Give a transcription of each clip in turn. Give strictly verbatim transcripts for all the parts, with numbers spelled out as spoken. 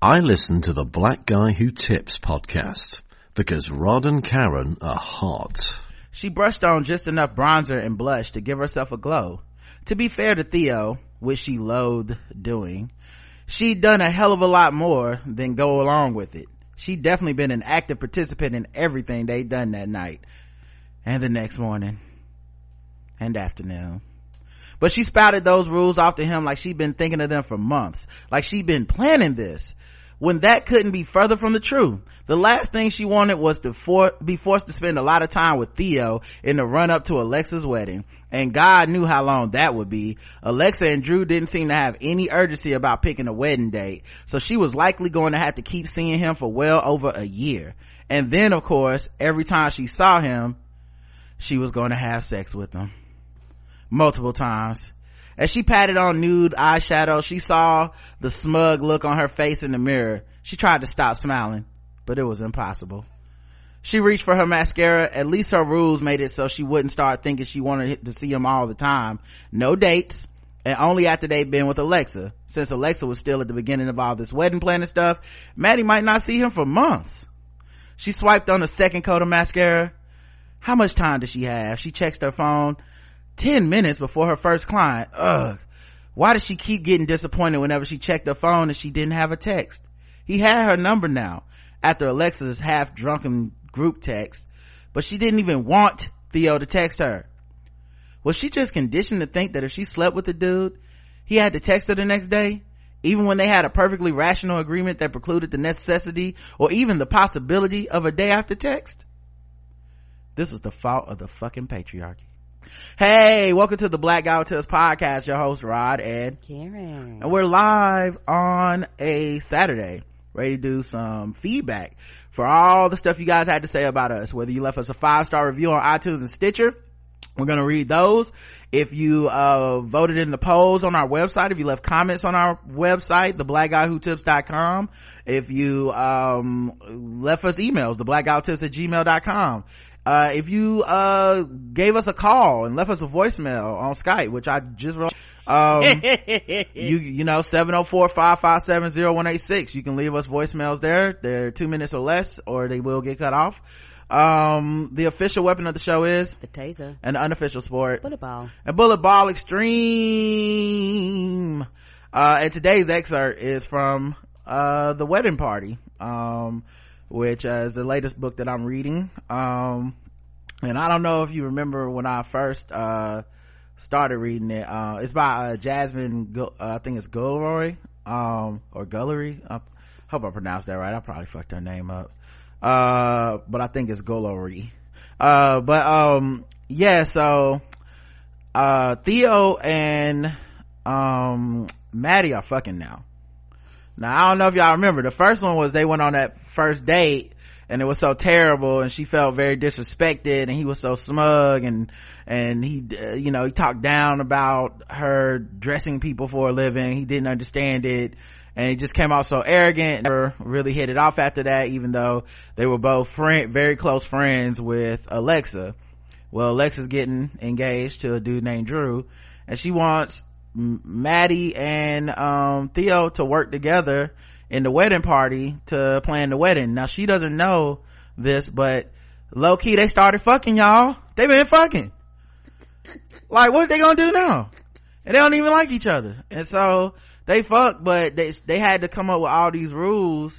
I listen to the Black Guy Who Tips podcast because Rod and Karen are hot. She brushed on just enough bronzer and blush to give herself a glow. To be fair to Theo, which she loathed doing, she'd done a hell of a lot more than go along with it. She'd definitely been an active participant in everything they'd done that night. And the next morning. And afternoon. But she spouted those rules off to him like she'd been thinking of them for months. Like she'd been planning this. When that couldn't be further from the truth. The last thing she wanted was to for- be forced to spend a lot of time with Theo in the run up to Alexa's wedding. And God knew how long that would be. Alexa and Drew didn't seem to have any urgency about picking a wedding date. So she was likely going to have to keep seeing him for well over a year. And then, of course, every time she saw him, she was going to have sex with him. Multiple times. As she patted on nude eyeshadow, she saw the smug look on her face in the mirror. She tried to stop smiling, but it was impossible. She reached for her mascara. At least her rules made it so she wouldn't start thinking she wanted to see him all the time. No dates, and only after they'd been with Alexa. Since Alexa was still at the beginning of all this wedding planning stuff, Maddie might not see him for months. She swiped on a second coat of mascara. How much time does she have? She checks her phone. Ten minutes before her first client. Ugh. Why does she keep getting disappointed whenever she checked her phone and she didn't have a text? He had her number now after Alexa's half-drunken group text, but she didn't even want Theo to text her. Was she just conditioned to think that if she slept with the dude, he had to text her the next day, even when they had a perfectly rational agreement that precluded the necessity or even the possibility of a day after text? This was the fault of the fucking patriarchy. Hey, welcome to the Black Guy Who Tips podcast. Your host Rod, Ed, Karen, and we're live on a Saturday, ready to do some feedback for all the stuff you guys had to say about us. Whether you left us a five-star review on iTunes and Stitcher, we're going to read those. If you uh voted in the polls on our website, if you left comments on our website, the black guy who tips dot com, if you um left us emails, the black guy who tips at gmail dot com, uh if you uh gave us a call and left us a voicemail on Skype, which I just wrote, um you you know seven oh four, five five seven, oh one eight six, you can leave us voicemails there. They're two minutes or less, or they will get cut off. Um the official weapon of the show is the taser, and the unofficial sport, bullet ball, and bullet ball extreme. Uh and today's excerpt is from uh The Wedding Party, um which uh, is the latest book that I'm reading. Um and I don't know if you remember when I first uh started reading it. Uh it's by uh, Jasmine Gu- uh, I think it's Gullery, um or Gullery. I hope I pronounced that right. I probably fucked her name up. Uh but I think it's Gullery. Uh but um yeah, so uh Theo and um Maddie are fucking now. Now I don't know if y'all remember, the first one was they went on that first date and it was so terrible and she felt very disrespected and he was so smug and and he uh, you know he talked down about her dressing people for a living. He didn't understand it and he just came out so arrogant. Never really hit it off after that, even though they were both friend very close friends with Alexa. Well, Alexa's getting engaged to a dude named Drew, and she wants Maddie and um Theo to work together in the wedding party to plan the wedding. Now she doesn't know this, but low-key they started fucking, y'all. They been fucking. Like, what are they gonna do now? And they don't even like each other, and so they fuck, but they they had to come up with all these rules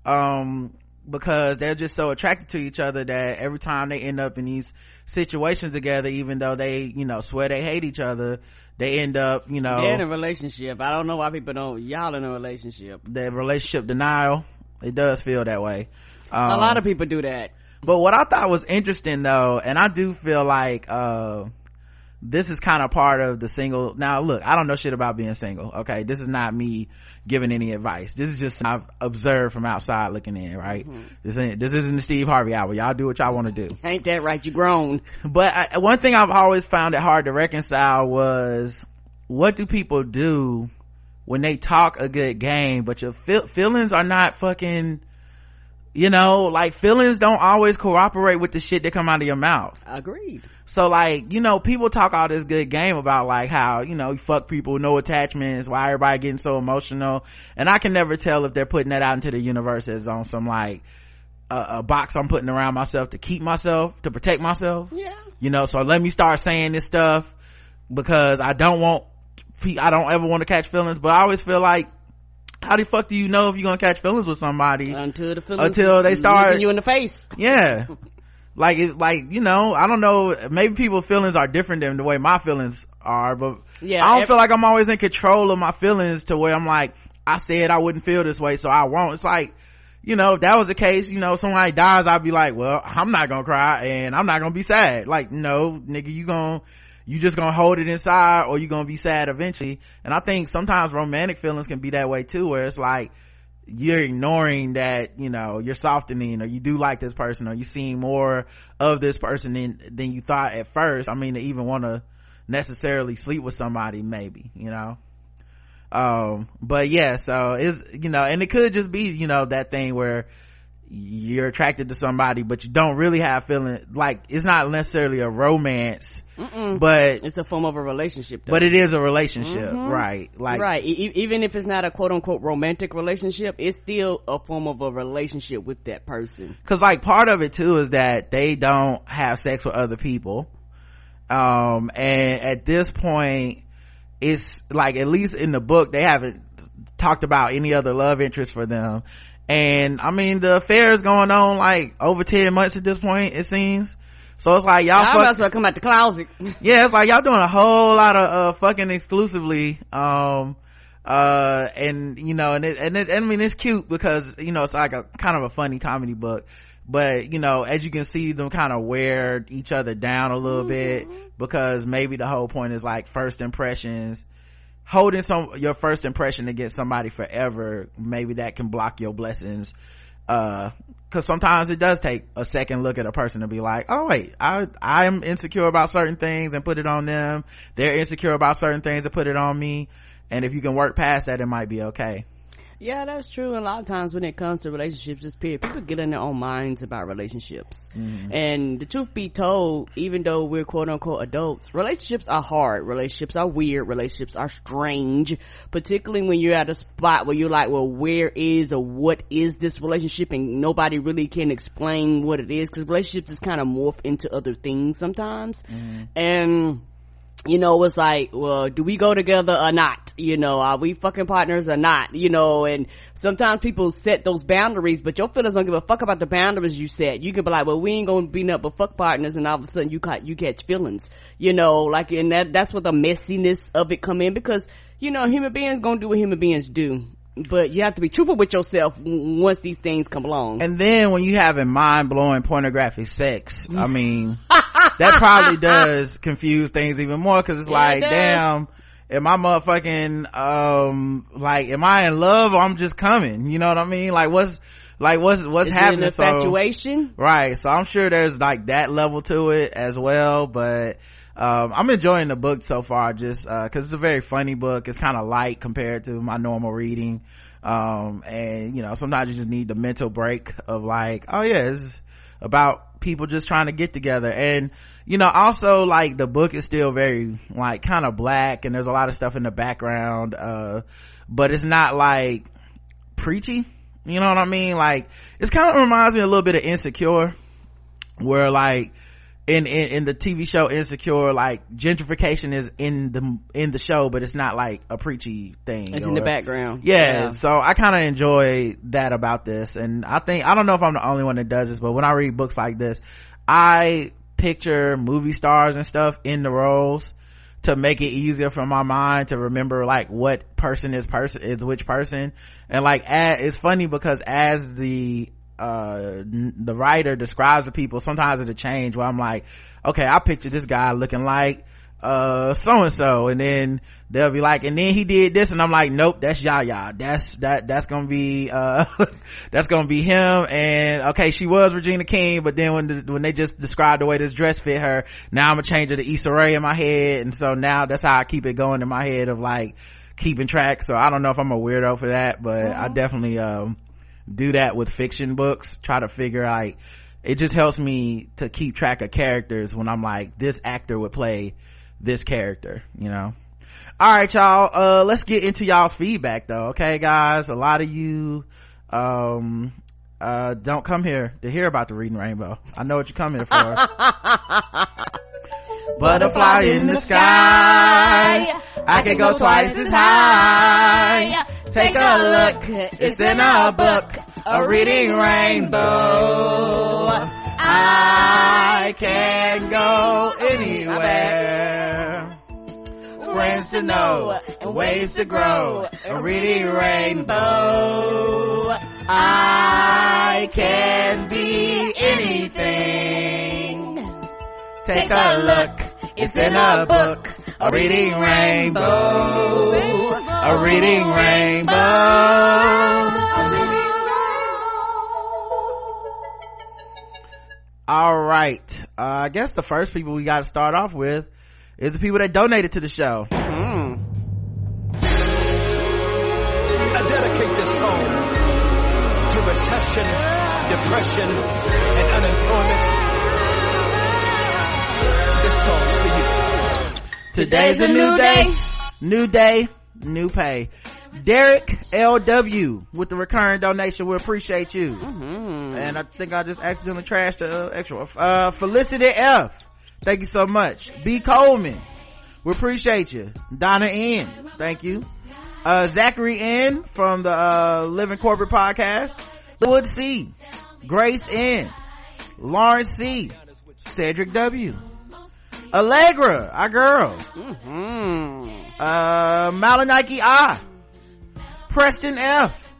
um because they're just so attracted to each other that every time they end up in these situations together, even though they you know swear they hate each other, they end up you know they're in a relationship. I don't know why people don't y'all in a relationship. The relationship denial, it does feel that way. Um, a lot of people do that. But what I thought was interesting though, and I do feel like uh this is kind of part of the single. Now look, I don't know shit about being single, okay? This is not me giving any advice. This is just I've observed from outside looking in, right? Mm-hmm. This ain't this isn't the Steve Harvey hour. Y'all do what y'all want to do. Ain't that right? You grown. But I, one thing I've always found it hard to reconcile was, what do people do when they talk a good game but your feel, feelings are not fucking you know, like feelings don't always cooperate with the shit that come out of your mouth. Agreed. So like, you know, people talk all this good game about like how, you know, you fuck people, no attachments, why everybody getting so emotional. And I can never tell if they're putting that out into the universe as on some like a, a box I'm putting around myself to keep myself, to protect myself. Yeah. You know, so let me start saying this stuff because I don't want, I don't ever want to catch feelings, but I always feel like, how the fuck do you know if you're gonna catch feelings with somebody until the feelings until they start you in the face? Yeah. like it like you know, I don't know, maybe people's feelings are different than the way my feelings are, but yeah, I don't every- feel like I'm always in control of my feelings to where I'm like, I said I wouldn't feel this way so I won't. It's like, you know, if that was the case, you know, somebody dies, I'd be like, well, I'm not gonna cry and I'm not gonna be sad. Like, no nigga, you gonna you just gonna hold it inside or you gonna be sad eventually. And I think sometimes romantic feelings can be that way too, where it's like you're ignoring that, you know, you're softening or you do like this person or you seeing more of this person than than you thought at first. I mean, to even want to necessarily sleep with somebody, maybe, you know. Um but yeah, so it's, you know, and it could just be, you know, that thing where you're attracted to somebody but you don't really have feeling, like it's not necessarily a romance. Mm-mm. But it's a form of a relationship though. But it is a relationship. Mm-hmm. Right, like right e- even if it's not a quote-unquote romantic relationship, it's still a form of a relationship with that person, because like part of it too is that they don't have sex with other people, um and at this point it's like, at least in the book, they haven't talked about any other love interest for them. And I mean, the affair is going on like over ten months at this point, it seems. So it's like y'all fuck- must well come out the closet. Yeah, it's like y'all doing a whole lot of uh fucking exclusively, um uh and you know, and it, and it, I mean, it's cute because, you know, it's like a kind of a funny comedy book, but you know, as you can see them kind of wear each other down a little mm-hmm. bit, because maybe the whole point is like first impressions, holding some your first impression against somebody forever, maybe that can block your blessings, uh because sometimes it does take a second look at a person to be like, oh wait, i i'm insecure about certain things and put it on them, they're insecure about certain things and put it on me, and if you can work past that, it might be okay. Yeah, that's true. A lot of times when it comes to relationships, just period, people get in their own minds about relationships. Mm-hmm. And the truth be told, even though we're quote unquote adults, relationships are hard, relationships are weird, relationships are strange, particularly when you're at a spot where you're like, well, where is or what is this relationship, and nobody really can explain what it is, because relationships just kind of morph into other things sometimes. Mm-hmm. And you know, it's like, well, do we go together or not? You know, are we fucking partners or not? You know, and sometimes people set those boundaries, but your feelings don't give a fuck about the boundaries you set. You can be like, well, we ain't gonna be nothing but fuck partners, and all of a sudden you cut, you catch feelings. You know, like, and that, that's where the messiness of it come in, because, you know, human beings gonna do what human beings do. But you have to be truthful with yourself once these things come along. And then when you having mind-blowing pornographic sex, I mean, that probably does confuse things even more, because it's yeah, like, it damn, am I motherfucking, um, like, am I in love or I'm just coming? You know what I mean? Like, what's, like, what's, what's Is happening? It an infatuation? So, right. So I'm sure there's like that level to it as well, but, um I'm enjoying the book so far, just uh because it's a very funny book. It's kind of light compared to my normal reading, um and you know, sometimes you just need the mental break of like, oh yeah, it's about people just trying to get together. And you know, also like the book is still very like kind of black, and there's a lot of stuff in the background, uh but it's not like preachy, you know what I mean? Like, it kind of reminds me a little bit of Insecure, where like in, in in the T V show Insecure, like gentrification is in the in the show, but it's not like a preachy thing, it's or, in the background. yeah, yeah. So I kind of enjoy that about this. And I think, I don't know if I'm the only one that does this, but when I read books like this, I picture movie stars and stuff in the roles to make it easier for my mind to remember like what person is person is which person. And like, as, it's funny because as the uh the writer describes the people, sometimes it'll change where I'm like, okay, I picture this guy looking like uh so and so, and then they'll be like, and then he did this, and I'm like, nope, that's Yaya, that's that that's gonna be uh that's gonna be him. And okay, she was Regina King, but then when the, when they just described the way this dress fit her, now I'm gonna change it to Issa Rae in my head. And so now that's how I keep it going in my head of like keeping track. So I don't know if I'm a weirdo for that, but mm-hmm. I definitely um do that with fiction books, try to figure like it just helps me to keep track of characters when I'm like, this actor would play this character, you know. All right, y'all, uh let's get into y'all's feedback though. Okay, guys, a lot of you um uh don't come here to hear about the Reading Rainbow. I know what you come here for. Butterfly in the sky, I can go twice as high. Take a look, it's in a book, a reading rainbow. I can go anywhere. Friends to know and ways to grow, a reading rainbow. I can be anything. Take a look, it's in a book, a reading rainbow, a reading rainbow. All right, uh, I guess the first people we got to start off with is the people that donated to the show. Mm. I dedicate this song to recession, depression, and unemployment. This song's for you. Today's a new day, new day, new pay. Derek L W with the recurring donation. We appreciate you. Mm-hmm. And I think I just accidentally trashed the uh, extra. Uh, Felicity F. Thank you so much. B. Coleman. We appreciate you. Donna N. Thank you. Uh, Zachary N. from the, uh, Living Corporate Podcast. Wood C. Grace N. Lawrence C. Cedric W. Allegra, our girl. Mm-hmm. Uh, Malanike I. Preston F.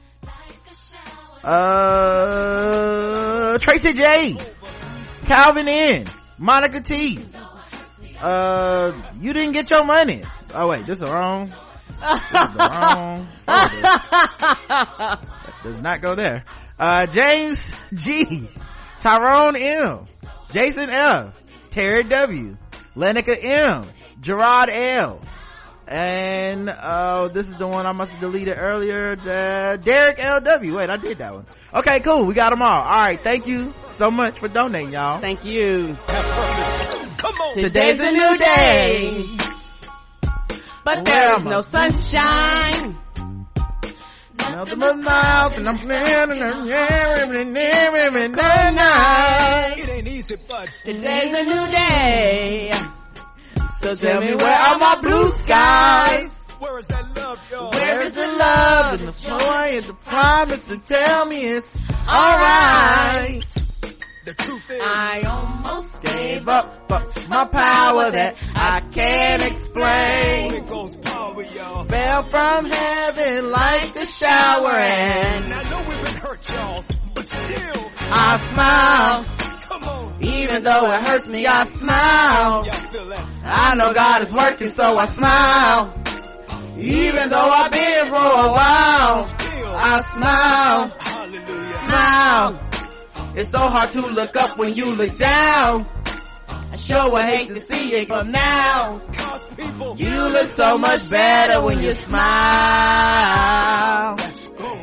Uh, Tracy J. Calvin N. Monica T. Uh, you didn't get your money. Oh wait, this is wrong. This is the wrong. That does not go there. Uh, James G. Tyrone M. Jason F. Terry W. Lenica M. Gerard L. And uh this is the one I must have deleted earlier. Uh, Derek L W. Wait, I did that one. Okay, cool. We got them all. All right. Thank you so much for donating, y'all. Thank you. Come on. Today's a new day, but there is no sunshine. Nothing but mouth, and I'm planning on every night. It ain't easy, but Today's a new day. So Tell me where are my blue skies? where is that love, y'all? Where is the love and the joy and the promise? And tell me it's alright. The truth is, I almost Gave up, but my power that I can't explain it goes power, y'all. fell from heaven like the shower, and And I know we've been hurt, y'all, but still, I smile. come on. Even though it hurts me, I smile. Y'all feel that? I know God is working, so I smile. Even though I've been for a while, Still, I smile, hallelujah. smile. It's so hard to look up when you look down. I sure would hate to see it go now. Cause people, You look so much better when you smile. let's go.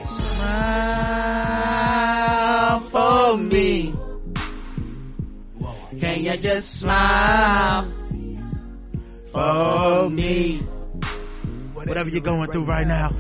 Smile for me. Can you just smile for me? Whatever you're going through right now,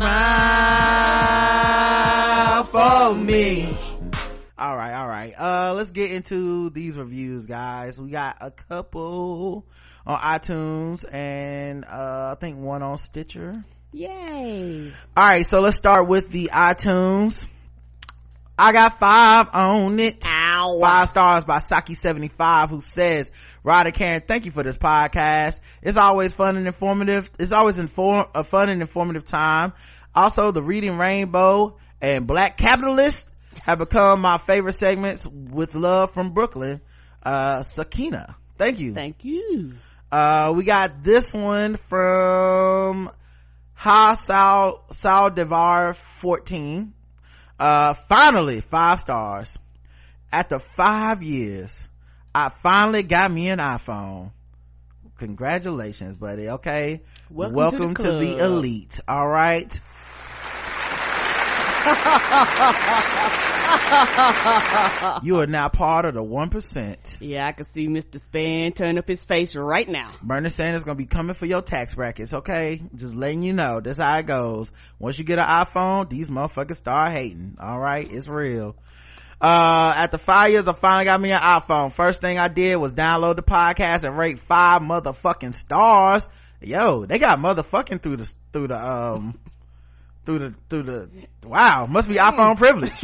smile for me. All right, all right. Uh, let's get into these reviews, guys. We got a couple on iTunes and uh, I think one on Stitcher. Yay. All right, so let's start with the iTunes. I got five on it. Ow. Five stars by Saki seventy-five, who says, Rod and Karen, thank you for this podcast. It's always fun and informative. It's always inform a fun and informative time. Also, the Reading Rainbow and Black Capitalist have become my favorite segments. With love from Brooklyn, uh, Sakina. Thank you. Thank you. Uh, we got this one from Ha Sal Saldivar fourteen. Uh, finally, five stars. After five years, I finally got me an iPhone. Congratulations, buddy. Okay. Welcome, Welcome to, to the, the elite. All right. You are now part of the one percent. Yeah, I can see Mister Span turn up his face right now. Bernie Sanders gonna be coming for your tax brackets, okay? Just letting you know, that's how it goes. Once you get an iPhone, these motherfuckers start hating. All right, it's real. Uh, after five years, I finally got me an iPhone. First thing I did was download the podcast and rate five motherfucking stars. Yo, they got motherfucking through the through the um through the through the wow, must be iPhone privilege.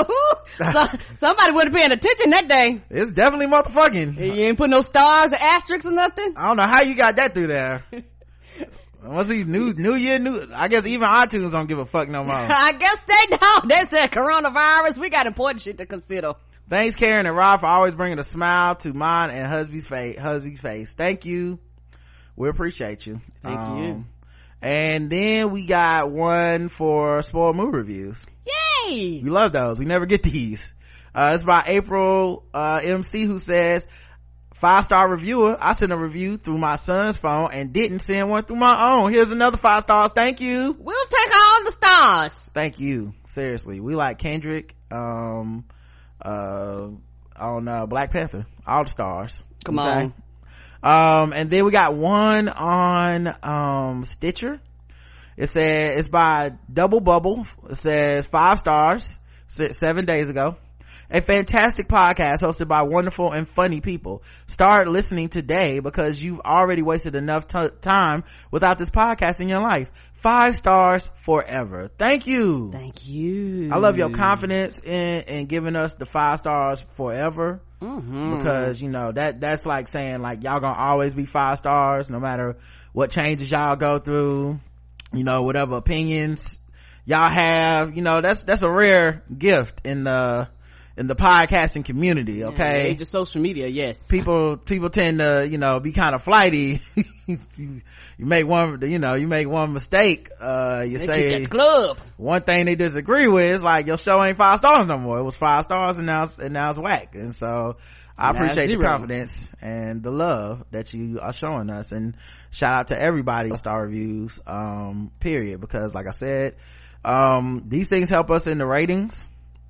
So, somebody wasn't paying attention that day. It's definitely motherfucking. You ain't put no stars or asterisks or nothing. I don't know how you got that through there. Must be new new year new. I guess even iTunes don't give a fuck no more. I guess they don't. They said coronavirus. We got important shit to consider. Thanks Karen and Rob for always bringing a smile to mine and husby's face. Husby's face. Thank you. We appreciate you. Thank um, you. And then we got one for spoiled movie reviews. Yay! We love those. We never get these. Uh, it's by April, uh, M C, who says, five star reviewer. I sent a review through my son's phone and didn't send one through my own. Here's another five stars. Thank you. We'll take all the stars. Thank you. Seriously. We like Kendrick, um, uh, on, uh, Black Panther. All the stars. Come okay? on. Um, and then we got one on, um, Stitcher. It says, it's by Double Bubble. It says five stars, seven days ago. A fantastic podcast hosted by wonderful and funny people. Start listening today because you've already wasted enough t- time without this podcast in your life. Five stars forever. Thank you. Thank you. I love your confidence in, in giving us the five stars forever. Mm-hmm. Because, you know, that, that's like saying like y'all gonna always be five stars no matter what changes y'all go through, you know, whatever opinions y'all have, you know, that's, that's a rare gift in the, in the podcasting community. Okay. Yeah, the age of social media. Yes. People, people tend to, you know, be kind of flighty. you, you make one, you know, you make one mistake, uh, you they say that club. one thing they disagree with is like your show ain't five stars no more. It was five stars and now it's, and now it's whack. And so I now appreciate the zero. confidence and the love that you are showing us, and shout out to everybody star reviews, um, period, because like I said, um, these things help us in the ratings,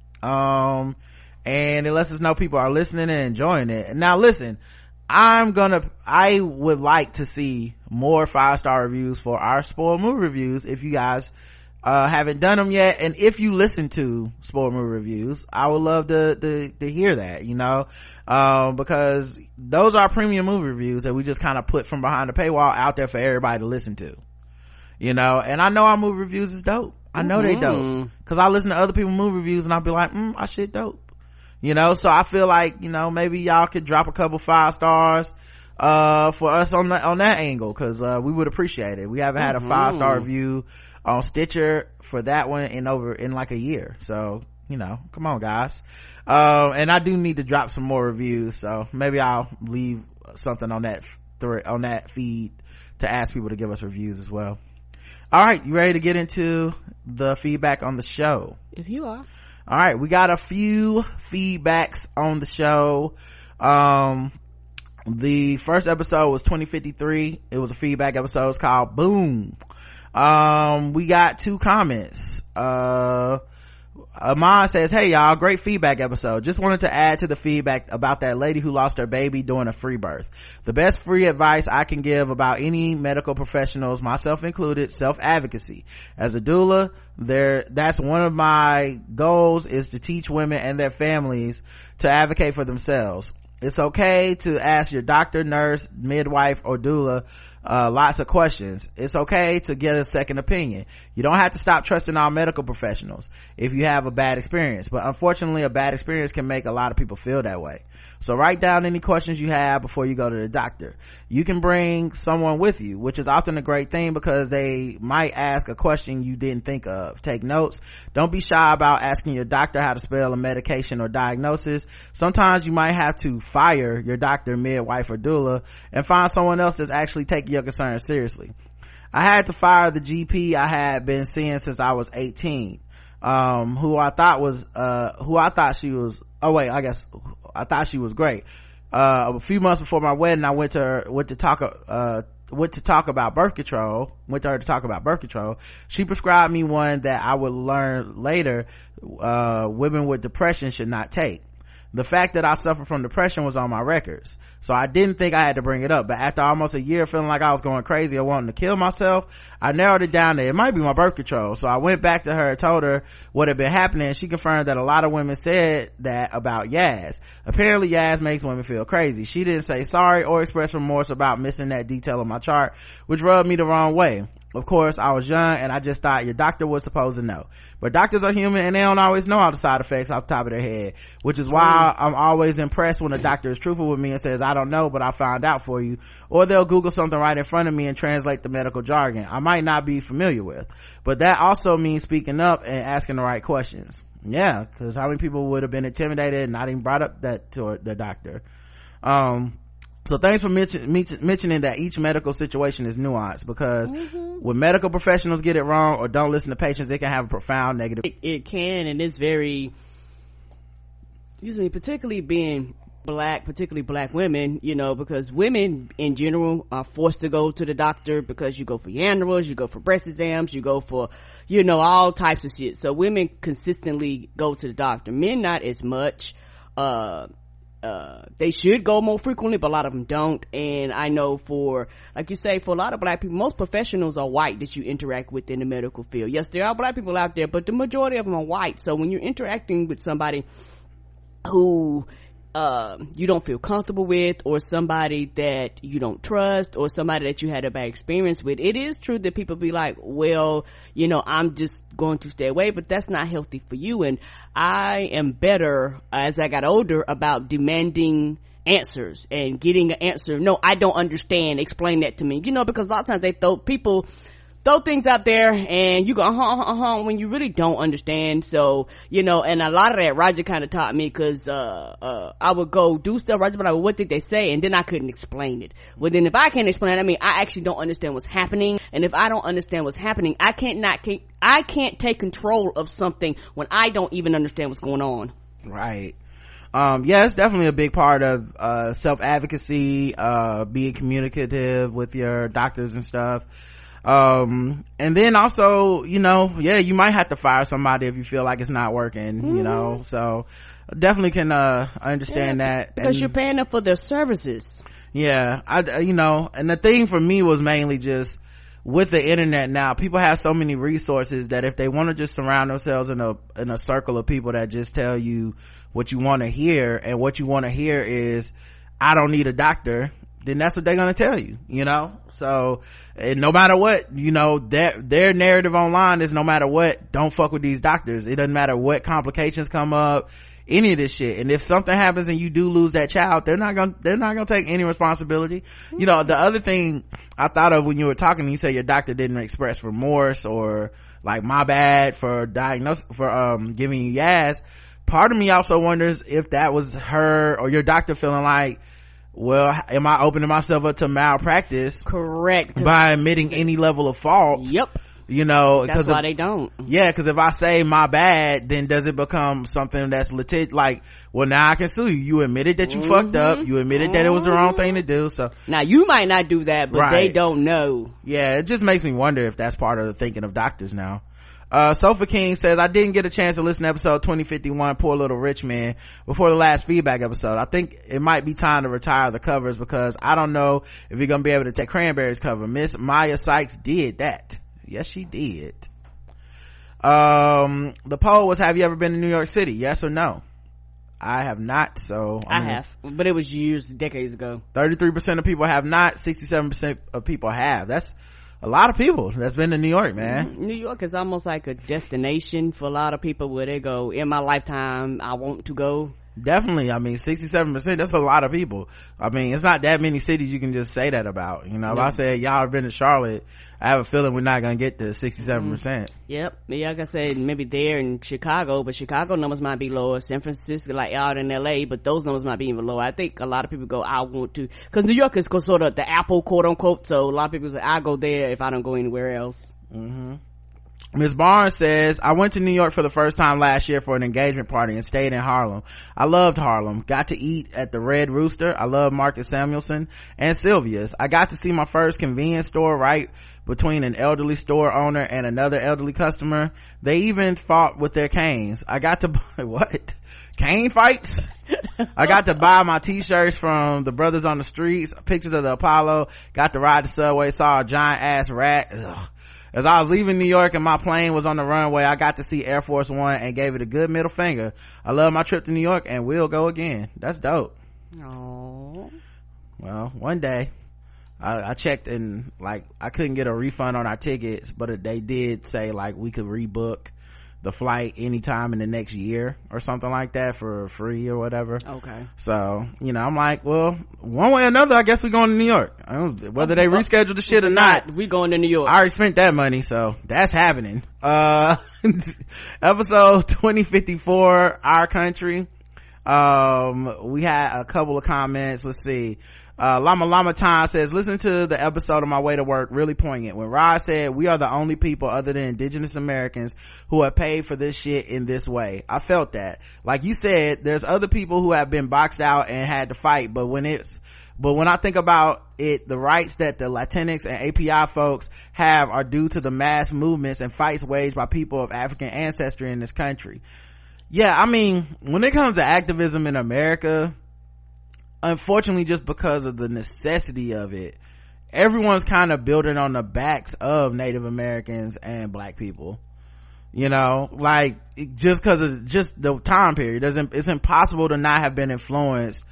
um, and it lets us know people are listening and enjoying it. And now listen, I'm gonna, I would like to see more five star reviews for our spoiled movie reviews if you guys uh haven't done them yet. And if you listen to spoiled movie reviews, I would love to to, to hear that, you know, um because those are premium movie reviews that we just kind of put from behind the paywall out there for everybody to listen to, you know. And I know our movie reviews is dope. I know Mm-hmm. they dope because I listen to other people's movie reviews and I'll be like, mm, our shit dope, you know. So I feel like, you know, maybe y'all could drop a couple five stars uh for us on that on that angle, because uh we would appreciate it. We haven't had a five star review on Stitcher for that one in over in like a year, so you know, come on guys. Um and I do need to drop some more reviews, so maybe I'll leave something on that th- on that feed to ask people to give us reviews as well. All right, you ready to get into the feedback on the show? If you are. All right, we got a few feedbacks on the show. Um the first episode was twenty fifty-three. It was a feedback episode. It's called Boom. Um we got two comments. uh Amon says, hey y'all, great feedback episode. Just wanted to add to the feedback about that lady who lost her baby during a free birth. The best free advice I can give about any medical professionals, myself included, self-advocacy. As a doula, there, that's one of my goals, is to teach women and their families to advocate for themselves. It's okay to ask your doctor, nurse, midwife, or doula uh lots of questions. It's okay to get a second opinion. You don't have to stop trusting our medical professionals if you have a bad experience, but unfortunately a bad experience can make a lot of people feel that way. So write down any questions you have before you go to the doctor. You can bring someone with you, which is often a great thing because they might ask a question you didn't think of. Take notes. Don't be shy about asking your doctor how to spell a medication or diagnosis. Sometimes you might have to fire your doctor, midwife, or doula and find someone else that's actually taking your concerns seriously. I had to fire the G P I had been seeing since I was eighteen, um who I thought was uh who I thought she was oh wait I guess I thought she was great. Uh a few months before my wedding, I went to her, went to talk uh went to talk about birth control, went to her to talk about birth control, she prescribed me one that I would learn later, uh, women with depression should not take. The fact that I suffer from depression was on my records, so I didn't think I had to bring it up. But after almost a year feeling like I was going crazy or wanting to kill myself, I narrowed it down to it might be my birth control. So I went back to her and told her what had been happening, and she confirmed that a lot of women said that about Yaz. Apparently Yaz makes women feel crazy. She didn't say sorry or express remorse about missing that detail on my chart, which rubbed me the wrong way. Of course, I was young and I just thought your doctor was supposed to know. But doctors are human and they don't always know all the side effects off the top of their head, which is why I'm always impressed when a doctor is truthful with me and says, I don't know, but I found out for you. Or they'll Google something right in front of me and translate the medical jargon I might not be familiar with. But that also means speaking up and asking the right questions. Yeah, because how many people would have been intimidated and not even brought up that to the doctor? Um, So thanks for mention, mentioning that each medical situation is nuanced, because mm-hmm. when medical professionals get it wrong or don't listen to patients, it can have a profound negative. It, it can, and it's very, usually particularly being black, particularly black women, you know, because women in general are forced to go to the doctor because you go for your annuals, you go for breast exams, you go for, you know, all types of shit. So women consistently go to the doctor. Men not as much. Uh, uh they should go more frequently, but a lot of them don't. And I know for, like you say, for a lot of black people, most professionals are white that you interact with in the medical field. Yes, there are black people out there, but the majority of them are white. So when you're interacting with somebody who uh you don't feel comfortable with, or somebody that you don't trust, or somebody that you had a bad experience with, it is true that people be like, well, you know, I'm just going to stay away, but that's not healthy for you. And I am better as I got older about demanding answers and getting an answer. No, I don't understand, explain that to me, you know, because a lot of times they throw people throw things out there and you go uh-huh, uh-huh, when you really don't understand. So, you know, and a lot of that Roger kind of taught me, because uh uh I would go do stuff, Roger would be like, well, what did they say? And then I couldn't explain it. Well, then if I can't explain it, I mean, I actually don't understand what's happening. And if I don't understand what's happening, I can't not can't, I can't take control of something when I don't even understand what's going on. Right. Um, yeah, it's definitely a big part of, uh, self-advocacy, uh, being communicative with your doctors and stuff. Um, and then also, you know, yeah, you might have to fire somebody if you feel like it's not working, mm-hmm. you know, so definitely can, uh, understand yeah, that. Because and, you're paying them for their services. Yeah, I, you know, and the thing for me was mainly just, with the internet now, people have so many resources that if they want to just surround themselves in a in a circle of people that just tell you what you want to hear, and what you want to hear is, I don't need a doctor, then that's what they're going to tell you, you know. So, and no matter what, you know, their their narrative online is, no matter what, don't fuck with these doctors. It doesn't matter what complications come up, any of this shit. And if something happens and you do lose that child, they're not gonna they're not gonna take any responsibility. You know, the other thing I thought of when you were talking, you said your doctor didn't express remorse or like, my bad for diagnose for um giving you Yaz. Part of me also wonders if that was her or your doctor feeling like, well, am I opening myself up to malpractice? Correct. By admitting any level of fault? Yep. You know, that's why of, they don't. Yeah, because if I say my bad, then does it become something that's legit? Like, well, now I can sue you. You admitted that you mm-hmm. fucked up. You admitted mm-hmm. that it was the wrong thing to do. So now you might not do that, but right. they don't know. Yeah, it just makes me wonder if that's part of the thinking of doctors now. Uh, Sofa King says, I didn't get a chance to listen to episode twenty fifty-one, Poor Little Rich Man, before the last feedback episode. I think it might be time to retire the covers, because I don't know if you're gonna be able to take Cranberries cover. Miss Maya Sykes did that. Yes, she did. Um, the poll was, have you ever been to New York City? Yes or no? I have not, so I, I mean, have, but it was years, decades ago. thirty-three percent of people have not, sixty-seven percent of people have. That's a lot of people that's been to New York, man. New York is almost like a destination for a lot of people, where they go, in my lifetime I want to go. Definitely. I mean, sixty-seven percent, that's a lot of people. I mean, it's not that many cities you can just say that about, you know. If no. I said y'all have been to Charlotte, I have a feeling we're not gonna get to sixty-seven percent. Mm-hmm. Yep. Yeah, like I said, maybe there in Chicago, but Chicago numbers might be lower. San Francisco, like out in L A, but those numbers might be even lower. I think a lot of people go, I want to, because New York is sort of the Apple, quote unquote, so a lot of people say, I'll go there if I don't go anywhere else. Mm-hmm. Miz Barnes says, I went to New York for the first time last year for an engagement party and stayed in Harlem. I loved Harlem. Got to eat at the Red Rooster. I love Marcus Samuelson and Sylvia's. I got to see my first convenience store right between an elderly store owner and another elderly customer. They even fought with their canes. I got to buy, what? Cane fights? I got to buy my t-shirts from the Brothers on the Streets, pictures of the Apollo, got to ride the subway, saw a giant ass rat. Ugh. As I was leaving New York and my plane was on the runway, I got to see Air Force One and gave it a good middle finger. I love my trip to New York and we'll go again. That's dope. Aww. Well, one day I, I checked and like I couldn't get a refund on our tickets, but they did say like we could rebook the flight anytime in the next year or something like that for free or whatever. Okay. So, you know, I'm like, well, one way or another, I guess we're going to New York. I don't, whether they reschedule the shit or not, we going to New York. I already spent that money, so that's happening. Uh, episode twenty fifty-four, Our Country. Um, we had a couple of comments. Let's see. Uh, Llama Llama Time says, listen to the episode on my way to work, really poignant. When Rod said, we are the only people other than indigenous Americans who have paid for this shit in this way. I felt that. Like you said, there's other people who have been boxed out and had to fight, but when it's, but when I think about it, the rights that the Latinx and A P I folks have are due to the mass movements and fights waged by people of African ancestry in this country. Yeah, I mean, when it comes to activism in America, unfortunately, just because of the necessity of it, everyone's kind of building on the backs of Native Americans and black people. You know, like just because of just the time period, doesn't it's impossible to not have been influenced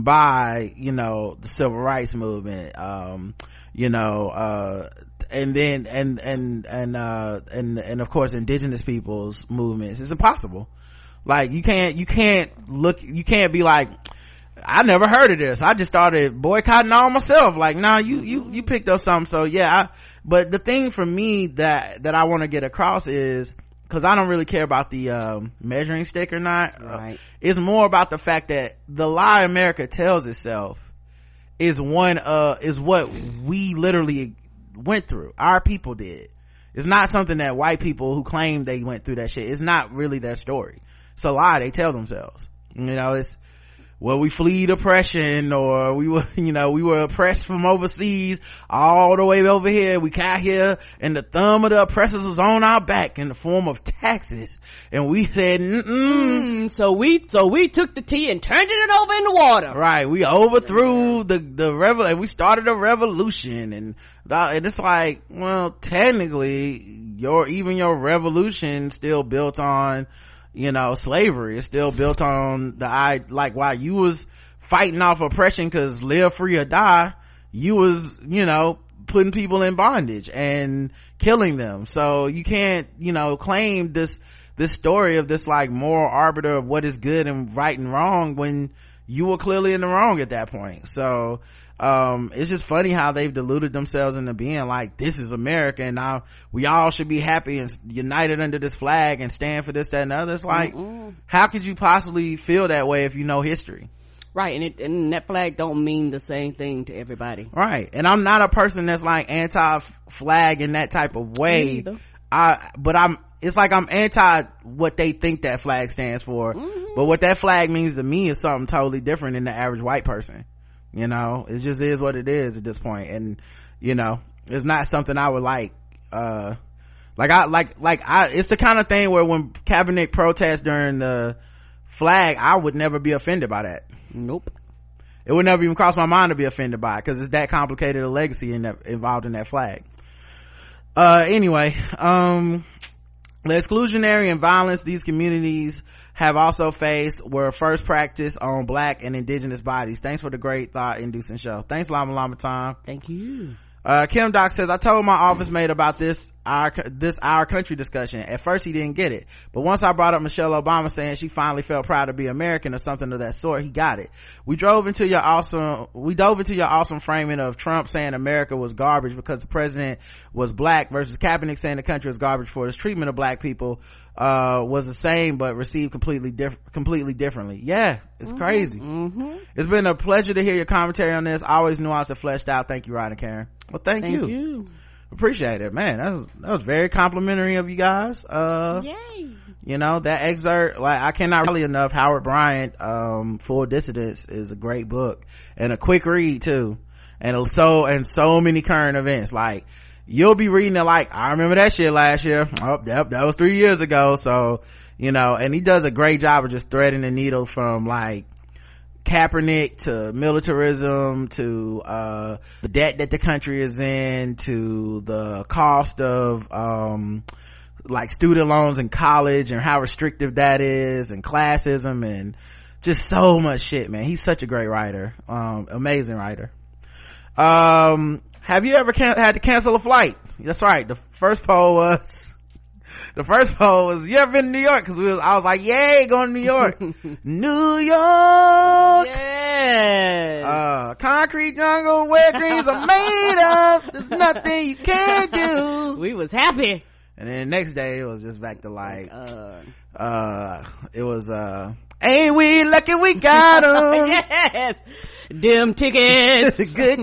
by, you know, the civil rights movement, um, you know, uh, and then and and and uh and and of course indigenous people's movements. It's impossible. Like you can't you can't look you can't be like, I never heard of this, I just started boycotting all myself. Like, nah, you you you picked up something. So yeah, I, but the thing for me that that I want to get across is, because I don't really care about the um measuring stick or not, right. uh, it's more about the fact that the lie America tells itself is one uh is what we literally went through. Our people did. It's not something that white people who claim they went through that shit, it's not really their story. It's a lie they tell themselves. You know, it's, well, we fled oppression, or we were, you know, we were oppressed from overseas all the way over here. We got here and the thumb of the oppressors was on our back in the form of taxes. And we said, mm-mm. Mm, so we, so we took the tea and turned it over in the water. Right. We overthrew the, the revol, and we started a revolution. And, and it's like, well, technically your, even your revolution still built on, you know, slavery. Is still built on the I like while you was fighting off oppression because live free or die, you was, you know, putting people in bondage and killing them. So you can't, you know, claim this this story of this like moral arbiter of what is good and right and wrong when you were clearly in the wrong at that point. So um it's just funny how they've deluded themselves into being like, this is America and now we all should be happy and united under this flag and stand for this, that, and the other. It's like, mm-mm. How could you possibly feel that way if you know history? Right. And it, and that flag don't mean the same thing to everybody. Right. And I'm not a person that's like anti-flag in that type of way. I but I'm it's like I'm anti what they think that flag stands for. Mm-hmm. But what that flag means to me is something totally different than the average white person. You know, it just is what it is at this point. And, you know, it's not something I would like, uh, like I, like, like I, it's the kind of thing where when Kaepernick protests during the flag, I would never be offended by that. Nope. It would never even cross my mind to be offended by it because it's that complicated a legacy in that, involved in that flag. Uh, anyway, um, the exclusionary and violence these communities have also faced were first practiced on black and indigenous bodies. Thanks for the great thought inducing show. Thanks, Llama Llama Time. Thank you. Uh, Kim Doc says, I told my office mate about this, our, this our country discussion. At first he didn't get it. But once I brought up Michelle Obama saying she finally felt proud to be American or something of that sort, he got it. We drove into your awesome, we dove into your awesome framing of Trump saying America was garbage because the president was black versus Kaepernick saying the country was garbage for his treatment of black people, uh, was the same but received completely different, completely differently. Yeah, it's mm-hmm. crazy. Mm-hmm. It's been a pleasure to hear your commentary on this. Always nuanced and fleshed out. Thank you, Rod and Karen. Well, thank, thank you. you. Appreciate it, man. That was, that was very complimentary of you guys. Uh, Yay. You know, that excerpt, like, I cannot really enough. Howard Bryant, um, Full Dissidence is a great book and a quick read too. And so, and so many current events. Like, you'll be reading it like, I remember that shit last year. Oh, yep, that was three years ago. So, you know, and he does a great job of just threading the needle from like Kaepernick to militarism to uh the debt that the country is in to the cost of um like student loans in college and how restrictive that is and classism and just so much shit, man. He's such a great writer, um amazing writer. Um have you ever can- had to cancel a flight? That's right, the first poll was The first poll was, you ever been to New York? Cause we was, I was like, yay, going to New York. New York! Yes! Uh, concrete jungle where dreams are made of. There's nothing you can't do. We was happy. And then the next day, it was just back to like, Uh, uh, it was, uh, ain't we lucky we got 'em. yes! Dim tickets! Good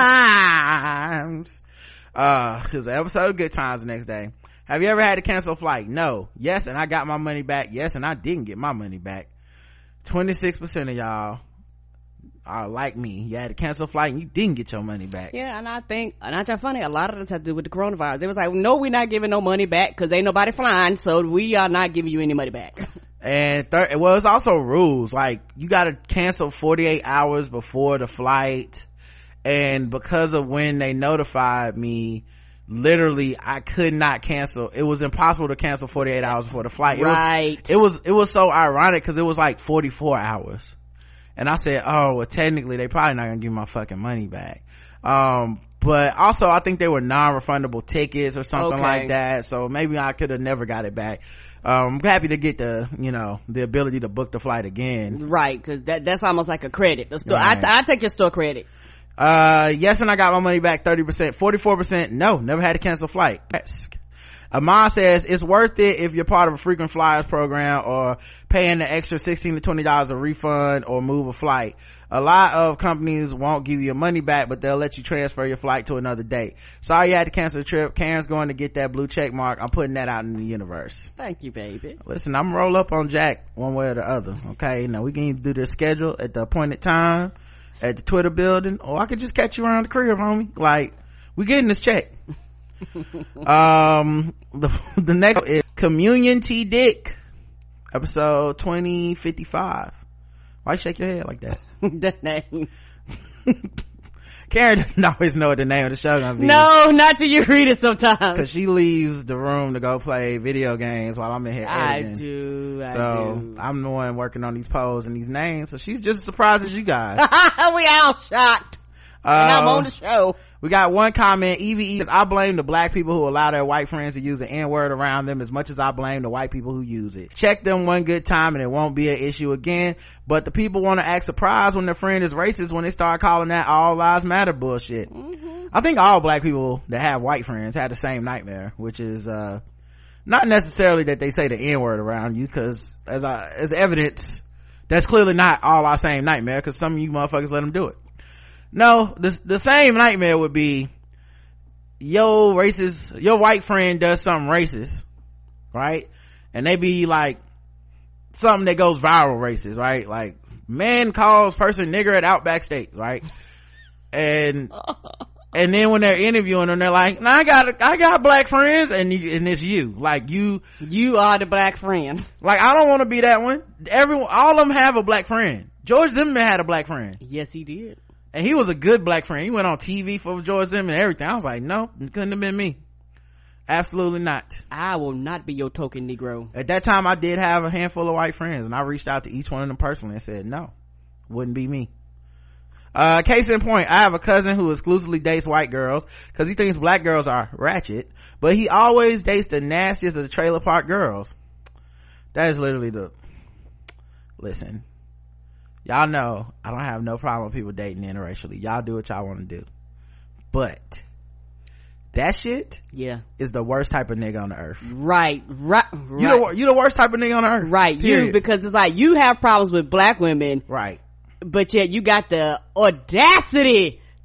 times. Uh, it was an episode of Good Times the next day. Have you ever had to cancel a flight? No. Yes, and I got my money back. Yes, and I didn't get my money back. twenty-six percent of y'all are like me. You had to cancel a flight and you didn't get your money back. Yeah, and I think, not that funny, a lot of this had to do with the coronavirus. It was like, no, we're not giving no money back because ain't nobody flying, so we are not giving you any money back. And third, well, it's also rules. Like, you gotta cancel forty-eight hours before the flight. And because of when they notified me, literally I could not cancel. It was impossible to cancel forty-eight hours before the flight. It right. Was, it was, it was so ironic because it was like forty-four hours. And I said, oh, well, technically they probably not gonna give me my fucking money back. Um, but also I think they were non-refundable tickets or something Okay. like that. So maybe I could have never got it back. Um, I'm happy to get the, you know, the ability to book the flight again. Right, because that, that's almost like a credit. The store, Right. I, I take your store credit. Uh, yes, and I got my money back thirty percent. forty-four percent, no, never had to cancel a flight. Amon says it's worth it if you're part of a frequent flyers program or paying the extra sixteen to twenty dollars a refund or move a flight. A lot of companies won't give you your money back, but they'll let you transfer your flight to another date. Sorry you had to cancel the trip. Karen's going to get that blue check mark. I'm putting that out in the universe. Thank you, baby. Listen, I'm gonna roll up on Jack one way or the other. Okay, now we can either do this schedule at the appointed time at the Twitter building, or I could just catch you around the crib, homie. Like, we getting this check. um the, the next is Communion T Dick, episode twenty fifty-five. Why you shake your head like that? That name. Karen doesn't always know what the name of the show gonna be. No, not till you read it sometimes. Because she leaves the room to go play video games while I'm in here I editing. do, I so do. I'm the one working on these polls and these names, so she's just as surprised as you guys. We all shocked. And I'm Uh, on the show. We got one comment. Evie says, I blame the black people who allow their white friends to use the N-word around them as much as I blame the white people who use it. Check them one good time and it won't be an issue again. But the people want to act surprised when their friend is racist when they start calling that all lives matter bullshit. Mm-hmm. I think all black people that have white friends have the same nightmare, which is, uh, not necessarily that they say the N-word around you, cause as I, as evidence, that's clearly not all our same nightmare, cause some of you motherfuckers let them do it. No, the, the same nightmare would be your racist, your white friend does something racist, right? And they be like something that goes viral racist, right? Like, man calls person nigger at Outback Steak, right? And, and then when they're interviewing them, they're like, nah, I got, I got black friends, and you, and it's you. Like, you, You are the black friend. like, I don't want to be that one. Everyone, all of them have a black friend. George Zimmerman had a black friend. Yes, he did. And he was a good black friend. He went on T V for George Zimmerman and everything. I was like, no, it couldn't have been me. Absolutely not. I will not be your token Negro. At that time, I did have a handful of white friends, and I reached out to each one of them personally and said, no, wouldn't be me. Uh, case in point, I have a cousin who exclusively dates white girls because he thinks black girls are ratchet, but he always dates the nastiest of the trailer park girls. That is literally the, listen, y'all know I don't have no problem with people dating interracially. Y'all do what y'all want to do, but that shit Yeah. is the worst type of nigga on the earth. Right, right, right. You the, you the worst type of nigga on the earth. Right, Period. you, because it's like you have problems with black women, Right. but yet you got the audacity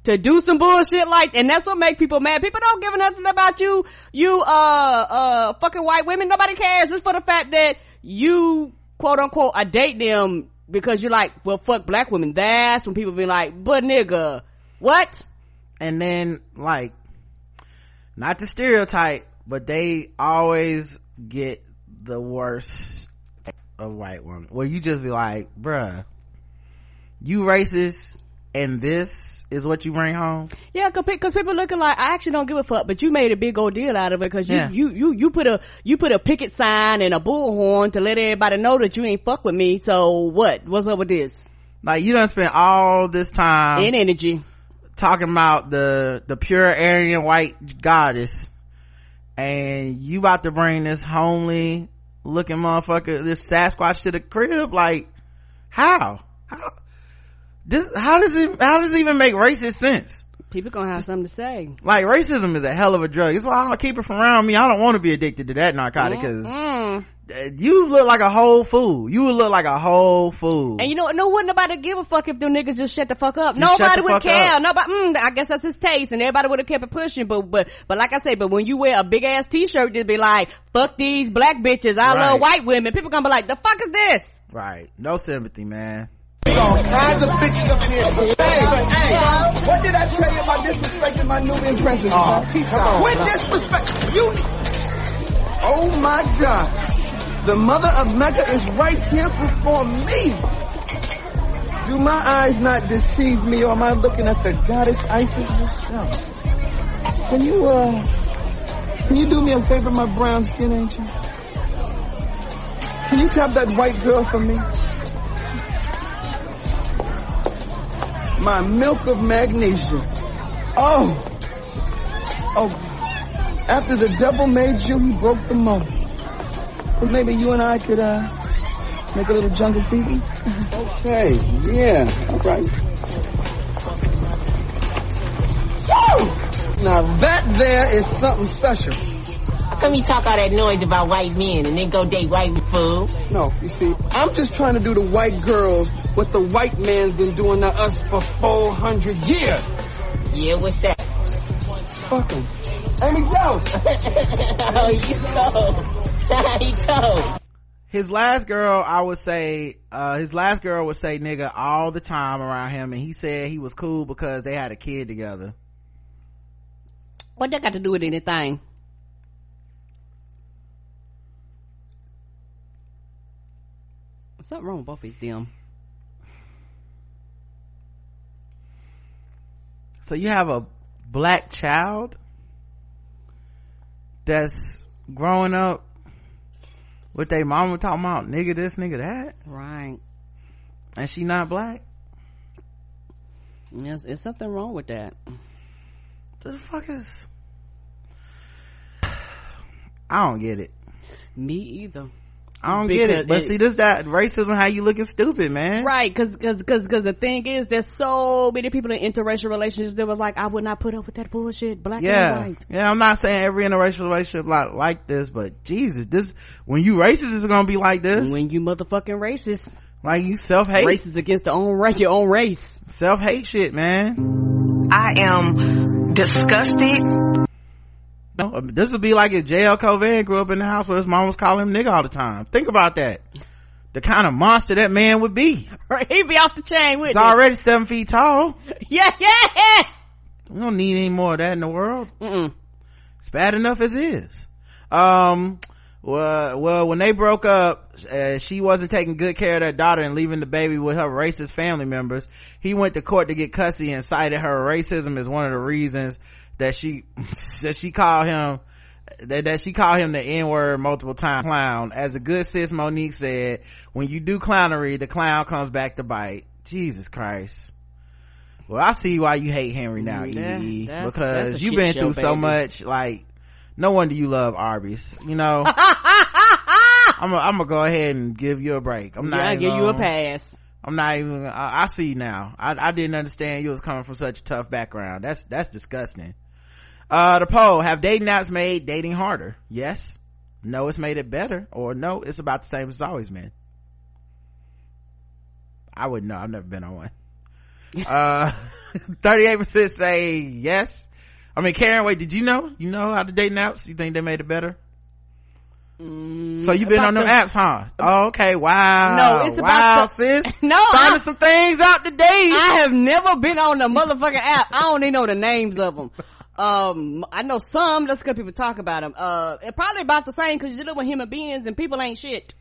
to do some bullshit like, and that's what make people mad. People don't give a nothing about you, you, uh, uh, fucking white women. Nobody cares. It's for the fact that you, quote unquote, I date them because you're like, well, fuck black women. That's when people be like, but nigga, what? And then, like, not the stereotype, but they always get the worst of white women. Where you just be like, bruh, you racist, and this is what you bring home. Yeah, because people looking like, I actually don't give a fuck, but you made a big old deal out of it because you, yeah. you you you put a you put a picket sign and a bullhorn to let everybody know that you ain't fuck with me. So what? What's up with this? Like, you done spent all this time and energy talking about the the pure Aryan white goddess, and you about to bring this homely looking motherfucker, this Sasquatch to the crib. Like, how? How? This, how does it, how does it even make racist sense? People gonna have something to say. Like, racism is a hell of a drug. It's why I don't keep it from around me. I don't want to be addicted to that narcotic, because mm-hmm. you look like a whole fool. You would look like a whole fool. And you know, no wouldn't nobody give a fuck if them niggas just shut the fuck up. Just nobody the would fuck care. up. Nobody, mm, I guess that's his taste, and everybody would have kept it pushing. But, but, but like I say, but when you wear a big ass t-shirt that be like, fuck these black bitches, I Right. love white women, people gonna be like, the fuck is this? Right. No sympathy, man. All kinds of bitches up in here. Hey, hey, what did I tell you about disrespecting my Nubian princess? Oh, come on. With disrespect, you. Oh my God, the mother of Mecca is right here before me. Do my eyes not deceive me, or am I looking at the goddess Isis herself? Can you, uh, can you do me a favor, my brown skin angel? Can you tap that white girl for me? My milk of magnesia. Oh. Oh. After the devil made you, he broke the mold. But maybe you and I could, uh, make a little jungle fever? Okay, yeah, all right. Woo! Now that there is something special. How come you talk all that noise about white men and then go date white fool? No, you see, I'm just trying to do the white girls what the white man's been doing to us for four hundred years. Yeah, what's that? Fuck him. Amy Joe. Oh, you know. He told. His last girl, I would say, uh, his last girl would say nigga all the time around him, and he said he was cool because they had a kid together. What that got to do with anything? Something wrong with both of them. So you have a black child that's growing up with their mama talking about nigga this, nigga that, right? And she not black. Yes, there's something wrong with that. The fuck is? I don't get it. Me either. I don't Because get it. But it, see, this that racism, how you looking stupid, man. Right, cause, cause, cause, cause the thing is, there's so many people in interracial relationships that was like, I would not put up with that bullshit, black yeah. and white. Yeah, I'm not saying every interracial relationship like, like this, but Jesus, this, when you racist, it's gonna be like this. When you motherfucking racist. Like you self-hate. Racist against the own race, your own race. Self-hate shit, man. I am disgusted. No, this would be like if J L Covan grew up in the house where his mom was calling him nigga all the time. Think about that. The kind of monster that man would be. Right, he'd be off the chain with He's already seven feet tall. Yeah, yes! We don't need any more of that in the world. Mm-mm. It's bad enough as is. Um, well, well, when they broke up, uh, she wasn't taking good care of their daughter and leaving the baby with her racist family members. He went to court to get custody and cited her racism as one of the reasons that she that she called him that, that she called him the N-word multiple times. Clown. As a good sis Monique said, when you do clownery, the clown comes back to bite. Jesus Christ. Well, I see why you hate Henry now, Yeah, E. that's- Because that's a you've shit been show, through so baby. much. Like, no wonder you love Arby's. You know, I'm gonna I'm gonna go ahead and give you a break. I'm not. Yeah, I even give you a gonna- pass. I'm not even. I, I see now. I, I didn't understand you was coming from such a tough background. That's that's disgusting. Uh, the poll: have dating apps made dating harder? Yes. No, it's made it better. Or no, it's about the same as it's always been. I wouldn't know. I've never been on one. uh thirty-eight percent say yes. I mean, Karen, wait, did you know you know how the dating apps, you think they made it better? Mm, so you've been on them the, apps, huh? Oh, okay. Wow. No, it's wow, about the, sis. No, finding I, some things out today. I have never been on the motherfucking app. I don't even know the names of them. Um, I know some. That's because people talk about them. Uh, it's probably about the same because you're dealing with human beings and people ain't shit.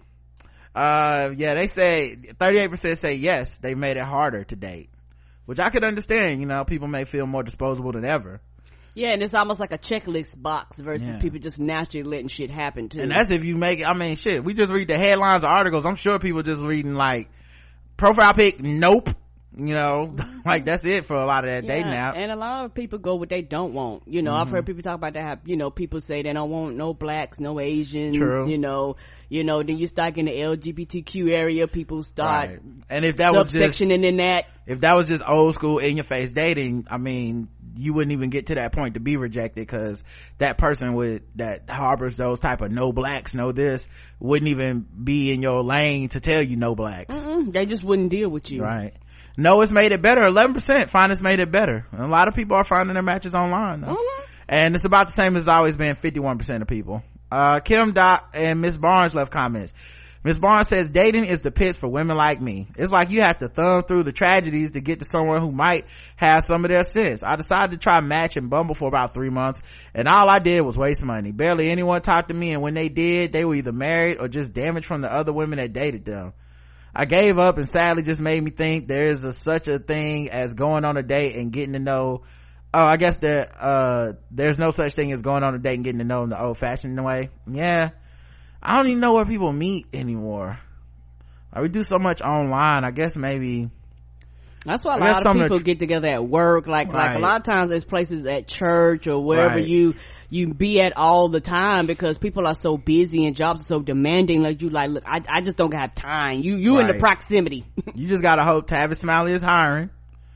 Uh, yeah, they say thirty-eight percent say yes. They made it harder to date, which I could understand. You know, people may feel more disposable than ever. Yeah, and it's almost like a checklist box versus yeah. people just naturally letting shit happen too. And that's if you make it. I mean, shit. We just read the headlines of articles. I'm sure people just reading like profile pic. Nope. You know, like that's it for a lot of that yeah, dating app. And a lot of people go what they don't want. You know, mm-hmm. I've heard people talk about that. Have, you know, people say they don't want no blacks, no Asians. True. You know, you know. Then you start in the L G B T Q area, people start. Right. And if that was just subsectioning in that, if that was just old school in your face dating, I mean, you wouldn't even get to that point to be rejected because that person would that harbors those type of no blacks, no this wouldn't even be in your lane to tell you no blacks. Mm-mm, they just wouldn't deal with you. Right. No, it's made it better. eleven percent find it's made it better. A lot of people are finding their matches online though. Mm-hmm. And it's about the same as it's always been. fifty-one percent of people. Uh, Kim Doc and Miss Barnes left comments. Miss Barnes says dating is the pits for women like me. It's like you have to thumb through the tragedies to get to someone who might have some of their sense. I decided to try Match and Bumble for about three months and all I did was waste money. Barely anyone talked to me, and when they did, they were either married or just damaged from the other women that dated them. I gave up, and sadly just made me think there is a, such a thing as going on a date and getting to know. Oh, I guess there, uh, there's no such thing as going on a date and getting to know them the old fashioned way. Yeah. I don't even know where people meet anymore. Like, we do so much online. I guess maybe. That's why a lot of people get together at work. Like, right. like a lot of times there's places at church or wherever right. you, you be at all the time because people are so busy and jobs are so demanding. Like you like, look, I, I just don't have time. You, you right. in the proximity. You just gotta hope Tavis Smiley is hiring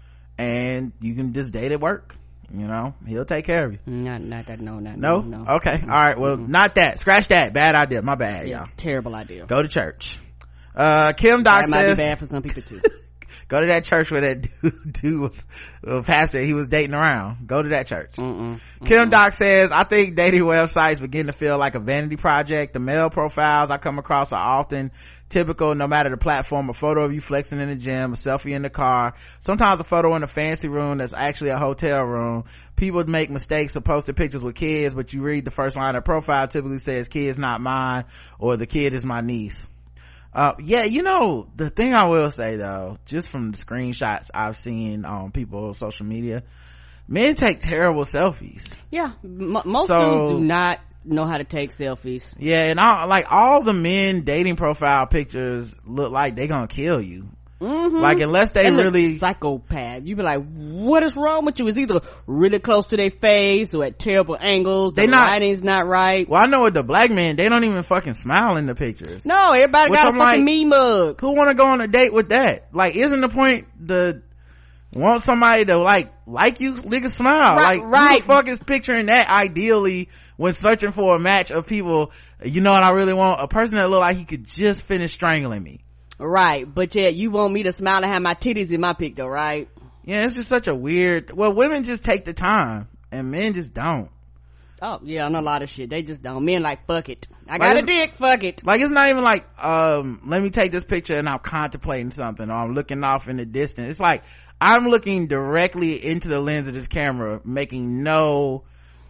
and you can just date at work. You know, he'll take care of you. Not, not that. No, not no. no. Okay. All right. Well, mm-hmm. not that. Scratch that. Bad idea. My bad, yeah, y'all. Terrible idea. Go to church. Uh, Kim Doc that says. Might be bad for some people too. Go to that church where that dude, dude was a pastor. He was dating around. Go to that church. Mm-mm, Kim mm-mm. Doc says, I think dating websites begin to feel like a vanity project. The male profiles I come across are often typical, no matter the platform. A photo of you flexing in the gym, a selfie in the car, sometimes a photo in a fancy room that's actually a hotel room. People make mistakes of posting pictures with kids, but you read the first line of profile, typically says kid's not mine or the kid is my niece. Uh, yeah, you know, the thing I will say though, just from the screenshots I've seen on people's social media, men take terrible selfies. Yeah, m- most so, dudes do not know how to take selfies. Yeah, and all, like all the men dating profile pictures look like they gonna kill you. Mm-hmm. Like unless they, they really psychopath, you be like, what is wrong with you? It's either really close to their face or at terrible angles. The they not, lighting's not right. Well, I know with the black men, they don't even fucking smile in the pictures. No, everybody Which got I'm a fucking like, me mug. Who want to go on a date with that? Like, isn't the point the want somebody to like like you? Nigga, smile. Right, like, right. Who the fuck is picturing that ideally when searching for a match of people? You know what I really want? A person that look like he could just finish strangling me. Right, but yeah, you want me to smile and have my titties in my picture, right? Yeah, it's just such a weird. Well, women just take the time, and men just don't. Oh yeah, on a lot of shit, they just don't. Men like, fuck it, I got like a dick, fuck it. Like it's not even like, um, let me take this picture and I'm contemplating something, or I'm looking off in the distance. It's like I'm looking directly into the lens of this camera, making no,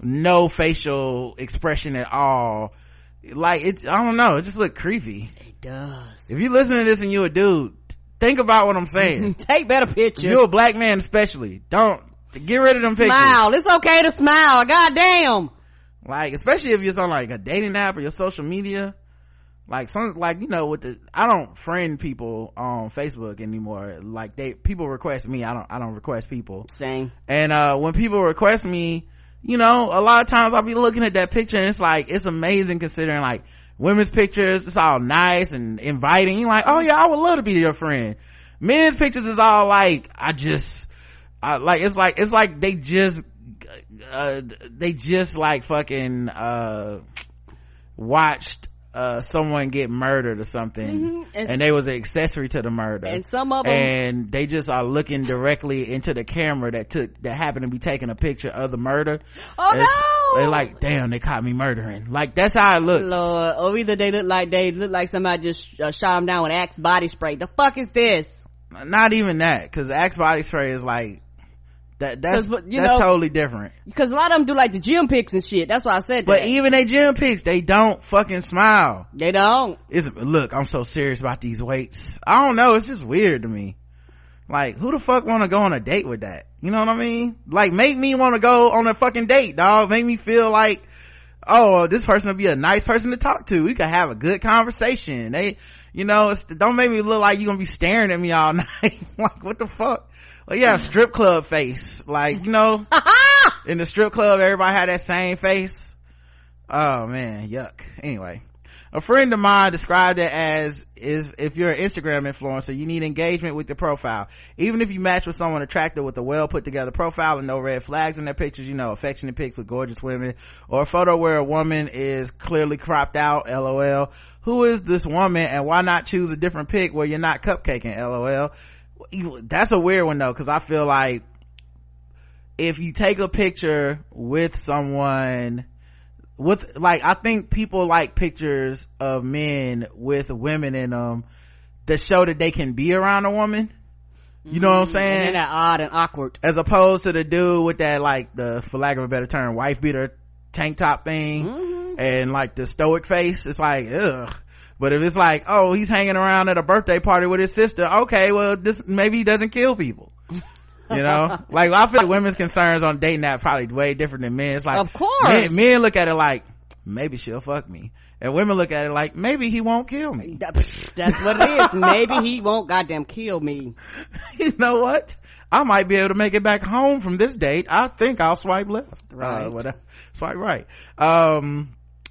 no facial expression at all. Like it's, I don't know, it just look creepy. It does. If you listen to this and you a dude, think about what I'm saying. Take better pictures. If you're a black man especially, don't get rid of them pictures. Smile. It's okay to smile. Goddamn. Like especially if you're on like a dating app or your social media. Like some, like you know, with the I don't friend people on Facebook anymore. Like they people request me. I don't. I don't request people. Same. And uh when people request me, you know, a lot of times I'll be looking at that picture and it's like, it's amazing considering like women's pictures, it's all nice and inviting. You're like, oh yeah, I would love to be your friend. Men's pictures is all like, I just, I, like, it's like, it's like they just, uh, they just like fucking, uh, watched, uh someone get murdered or something, mm-hmm. and, and they was an accessory to the murder, and some of them, and they just are looking directly into the camera that took that happened to be taking a picture of the murder. Oh and no, they're like, damn, they caught me murdering. Like, that's how it looks. Lord. Or either they look like they look like somebody just uh, shot them down with Axe body spray. The fuck is this? Not even that, because Axe body spray is like that that's you that's know, totally different, because a lot of them do like the gym pics and shit. That's why I said but that. even they gym pics, they don't fucking smile. They don't. It's look, I'm so serious about these weights. I don't know, it's just weird to me. Like, who the fuck want to go on a date with that? You know what I mean? Like, make me want to go on a fucking date, dog. Make me feel like, oh, this person would be a nice person to talk to. We could have a good conversation. They, you know, it's, don't make me look like you're gonna be staring at me all night. Like, what the fuck? Well, yeah, strip club face. Like, you know, in the strip club, everybody had that same face. Oh man, yuck. Anyway, a friend of mine described it as, is if you're an Instagram influencer, you need engagement with your profile. Even if you match with someone attractive with a well put together profile and no red flags in their pictures, you know, affectionate pics with gorgeous women, or a photo where a woman is clearly cropped out, lol. Who is this woman, and why not choose a different pic where you're not cupcaking, lol. That's a weird one though, because I feel like if you take a picture with someone with, like, I think people like pictures of men with women in them that show that they can be around a woman. You know what I'm saying? And they're odd and awkward, as opposed to the dude with that, like, the, for lack of a better term, wife beater tank top thing, mm-hmm. and like the stoic face. It's like, ugh. But if it's like, oh, he's hanging around at a birthday party with his sister, okay, well, this, maybe he doesn't kill people. You know, like, I feel like women's concerns on dating app probably way different than men. It's like, of course, men, men look at it like, maybe she'll fuck me, and women look at it like, maybe he won't kill me. That's what it is. Maybe he won't goddamn kill me. You know what? I might be able to make it back home from this date. I think I'll swipe left. Right. Uh, whatever. Swipe right. Um,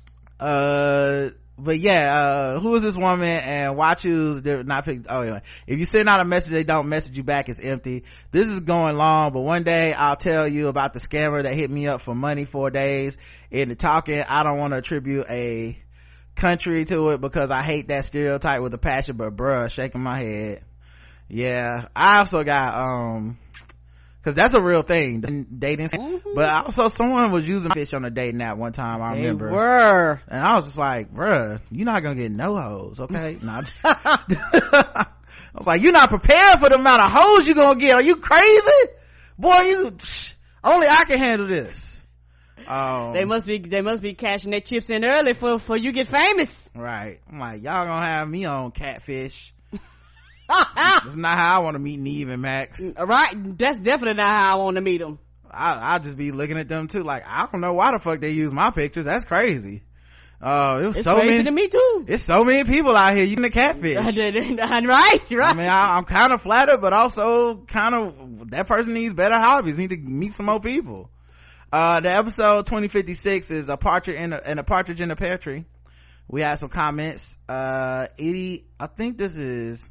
uh, but yeah, uh, who is this woman and why choose not pick? Oh, anyway, if you send out a message, they don't message you back, it's empty. This is going long, but one day I'll tell you about the scammer that hit me up for money four days into talking. I don't want to attribute a country to it because I hate that stereotype with a passion, but bruh, shaking my head. Yeah, I also got, um, cause that's a real thing, dating, mm-hmm. but also someone was using fish on a dating app one time, I they remember. were. And I was just like, bruh, you're not gonna get no hoes, okay? No, just, I was like, you're not prepared for the amount of hoes you're gonna get. Are you crazy? Boy, you, only I can handle this. Um, they must be, they must be cashing their chips in early for, for you get famous. Right. I'm like, y'all gonna have me on Catfish. That's not how I want to meet Neve and Max. Right, that's definitely not how I want to meet them. I, I'll just be looking at them too, like, I don't know why the fuck they use my pictures. That's crazy. Uh, it was it's so crazy many to me too. It's so many people out here using the Catfish. right, right. I mean, I, I'm kind of flattered, but also kind of, that person needs better hobbies. Need to meet some more people. Uh, the episode twenty fifty-six is a partridge in a, and a partridge in a pear tree. We had some comments. Uh, Edie, I think this is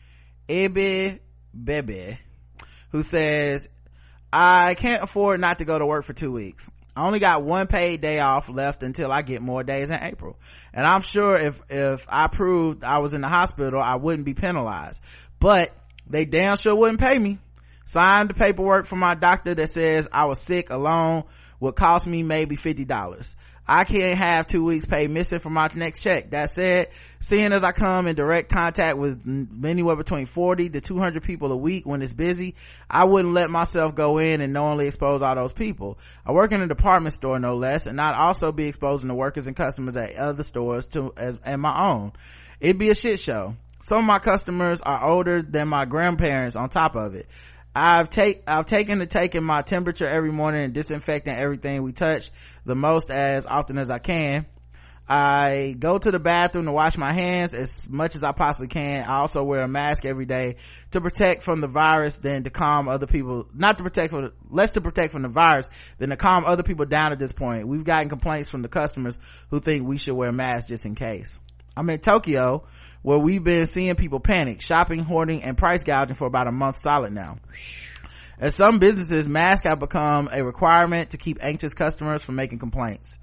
Ebe Bebe, who says, I can't afford not to go to work for two weeks. I only got one paid day off left until I get more days in April. And I'm sure if, if I proved I was in the hospital, I wouldn't be penalized. But they damn sure wouldn't pay me. Signed the paperwork from my doctor that says I was sick alone would cost me maybe fifty dollars. I can't have two weeks pay missing from my next check. That said, seeing as I come in direct contact with anywhere between forty to two hundred people a week when it's busy, I wouldn't let myself go in and knowingly expose all those people. I work in a department store, no less, and not also be exposing the workers and customers at other stores to as and my own. It'd be a shit show. Some of my customers are older than my grandparents on top of it. I've take I've taken to taking my temperature every morning and disinfecting everything we touch the most as often as I can. I go to the bathroom to wash my hands as much as I possibly can. I also wear a mask every day to protect from the virus than to calm other people, not to protect from, less to protect from the virus than to calm other people down at this point. We've gotten complaints from the customers who think we should wear masks just in case. I'm in Tokyo, where we've been seeing people panic, shopping, hoarding, and price gouging for about a month solid now. At some businesses, masks have become a requirement to keep anxious customers from making complaints.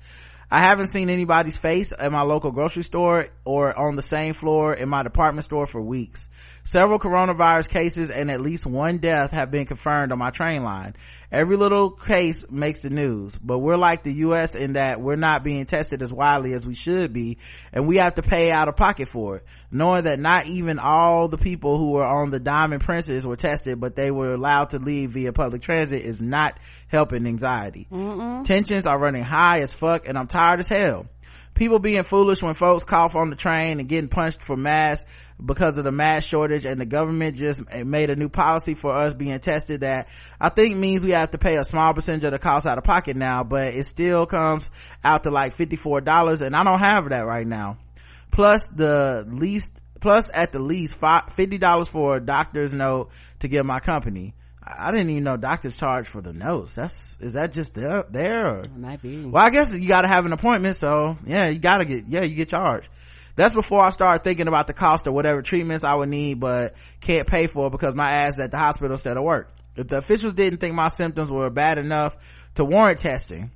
I haven't seen anybody's face at my local grocery store or on the same floor in my department store for weeks. Several coronavirus cases and at least one death have been confirmed on my train line. Every little case makes the news, but we're like the U S in that we're not being tested as widely as we should be, and we have to pay out of pocket for it, knowing that not even all the people who were on the Diamond Princess were tested, but they were allowed to leave via public transit is not helping anxiety. Mm-mm. Tensions are running high as fuck, and I'm tired as hell. People being foolish when folks cough on the train and getting punched for masks because of the mask shortage, and the government just made a new policy for us being tested that I think means we have to pay a small percentage of the cost out of pocket now, but it still comes out to like fifty-four dollars, and I don't have that right now. Plus the least, plus at the least fifty dollars for a doctor's note to give my company. I didn't even know doctors charge for the notes. That's, is that just there? there or? It might be. Well, I guess you gotta have an appointment, so yeah, you gotta get, yeah, you get charged. That's before I start thinking about the cost of whatever treatments I would need but can't pay for because my ass is at the hospital instead of work. If the officials didn't think my symptoms were bad enough to warrant testing,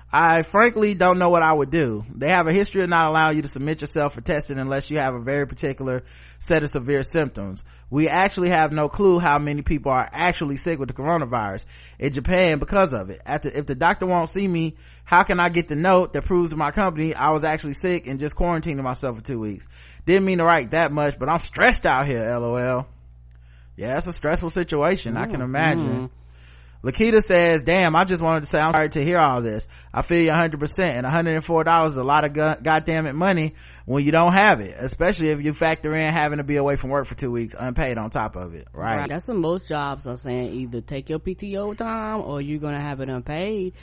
I frankly don't know what I would do. They have a history of not allowing you to submit yourself for testing unless you have a very particular set of severe symptoms. We actually have no clue how many people are actually sick with the coronavirus in Japan because of it. After, if the doctor won't see me, how can I get the note that proves to my company I was actually sick and just quarantining myself for two weeks? Didn't mean to write that much, but I'm stressed out here, lol. Yeah, it's a stressful situation. Mm, I can imagine. Mm. Lakita says, damn, I just wanted to say I'm sorry to hear all this. I feel you one hundred percent, and one hundred four dollars is a lot of go- goddamn it money when you don't have it, especially if you factor in having to be away from work for two weeks unpaid on top of it, right? right. That's what most jobs are saying, either take your P T O time or you're gonna have it unpaid,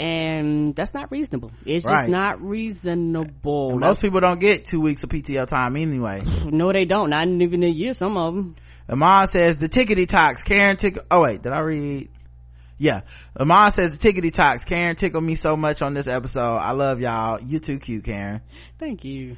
and that's not reasonable. It's right. just not reasonable. And most people don't get two weeks of P T O time anyway. No, they don't. Not even a year, some of them. Amon says, the tickety talks, Karen tick- oh wait, did I read? Yeah, Amon says the tickety talks, Karen tickled me so much on this episode. I love y'all. You too cute, Karen. Thank you.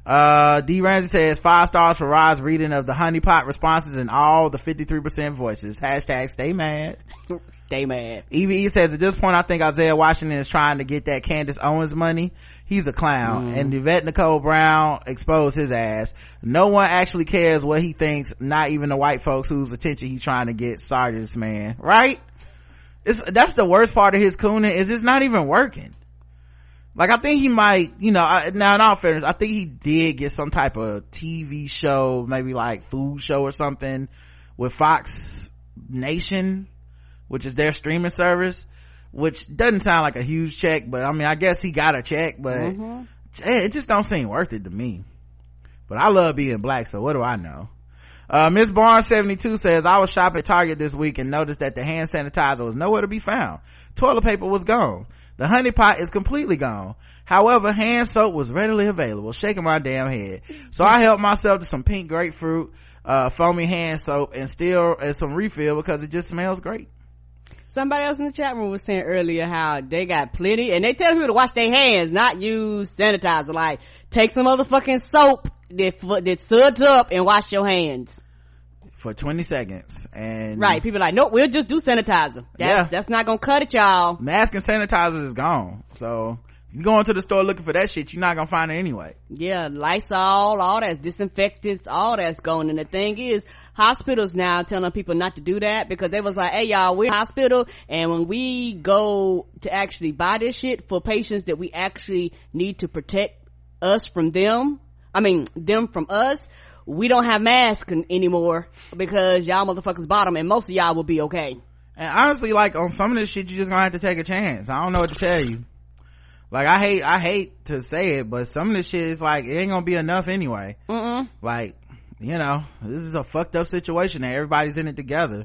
uh D Ramsey says five stars for Rod's reading of the honeypot responses in all the fifty-three percent voices. Hashtag stay mad. Stay mad. Eve says at this point I think Isaiah Washington is trying to get that Candace Owens money. He's a clown. Mm. And Yvette Nicole Brown exposed his ass. No one actually cares what he thinks, not even the white folks whose attention he's trying to get. Sorry to this man, right? It's, that's the worst part of his cooning, is it's not even working. Like, I think he might, you know, I, now in all fairness, I think he did get some type of T V show, maybe like food show or something with Fox Nation, which is their streaming service, which doesn't sound like a huge check, but I mean, I guess he got a check, but mm-hmm. it just don't seem worth it to me. But I love being black, so what do I know? Uh, Miss Barnes seventy-two says, I was shopping at Target this week and noticed that the hand sanitizer was nowhere to be found. Toilet paper was gone. The honey pot is completely gone. However, hand soap was readily available. Shaking my damn head. So I helped myself to some pink grapefruit, uh, foamy hand soap and still, and some refill because it just smells great. Somebody else in the chat room was saying earlier how they got plenty, and they tell people to wash their hands, not use sanitizer. Like, take some motherfucking soap that that suds up and wash your hands for twenty seconds. And right, people are like, nope, we'll just do sanitizer. That's, yeah, that's not gonna cut it, y'all. Mask and sanitizer is gone, so if you go into the store looking for that shit, you're not gonna find it anyway. Yeah, Lysol, all that, disinfectants, all that's gone. And the thing is, hospitals now telling people not to do that because they was like, hey y'all, we're a hospital, and when we go to actually buy this shit for patients that we actually need to protect us from them, I mean them from us, we don't have masks anymore because y'all motherfuckers bought them, and most of y'all will be okay. And honestly, like, on some of this shit you just gonna have to take a chance. I don't know what to tell you. Like, I hate I hate to say it, but some of this shit is like, it ain't gonna be enough anyway. Mm-mm. Like, you know, this is a fucked up situation and everybody's in it together.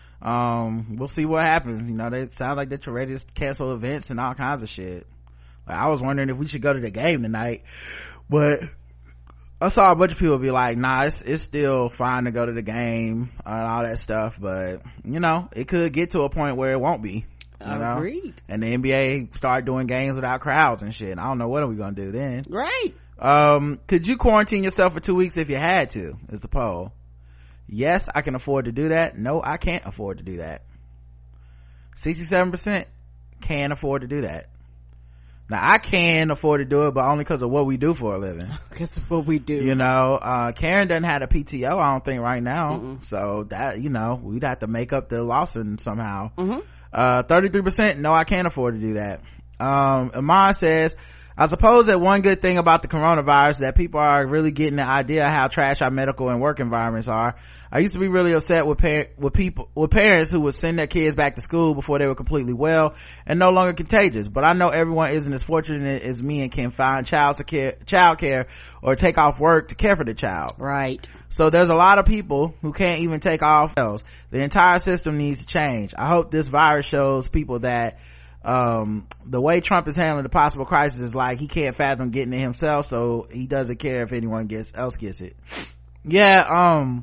Um we'll see what happens. You know, they sound like they're ready to cancel events and all kinds of shit. Like, I was wondering if we should go to the game tonight, but I saw a bunch of people be like, nah, it's, it's still fine to go to the game and all that stuff, but you know, it could get to a point where it won't be. You know? Agreed. And the N B A start doing games without crowds and shit. I don't know what are we gonna do then. Right. Um, could you quarantine yourself for two weeks if you had to, is the poll. Yes, I can afford to do that. No, I can't afford to do that. sixty-seven percent can afford to do that. Now I can afford to do it, but only because of what we do for a living. That's what we do. You know, uh, Karen doesn't have a P T O, I don't think, right now. Mm-mm. So that, you know, we'd have to make up the loss in somehow. Mm-hmm. Uh, thirty-three percent, no, I can't afford to do that. Um, Iman says, I suppose that one good thing about the coronavirus is that people are really getting the idea of how trash our medical and work environments are. I used to be really upset with par- with people, with parents who would send their kids back to school before they were completely well and no longer contagious. But I know everyone isn't as fortunate as me and can find child care, child care or take off work to care for the child. Right. So there's a lot of people who can't even take off. The entire system needs to change. I hope this virus shows people that um the way Trump is handling the possible crisis is like he can't fathom getting it himself, so he doesn't care if anyone gets else gets it. Yeah, um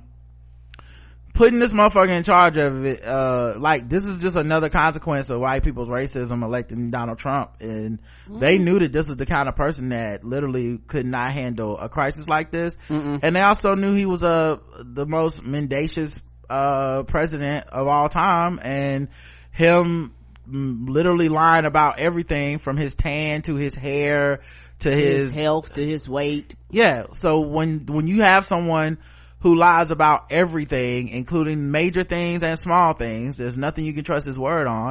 putting this motherfucker in charge of it, uh like this is just another consequence of white people's racism electing Donald Trump, and mm. they knew that this was the kind of person that literally could not handle a crisis like this. Mm-mm. And they also knew he was a uh, the most mendacious uh president of all time, and him literally lying about everything from his tan to his hair to his, his health to his weight. Yeah, so when when you have someone who lies about everything, including major things and small things, there's nothing you can trust his word on.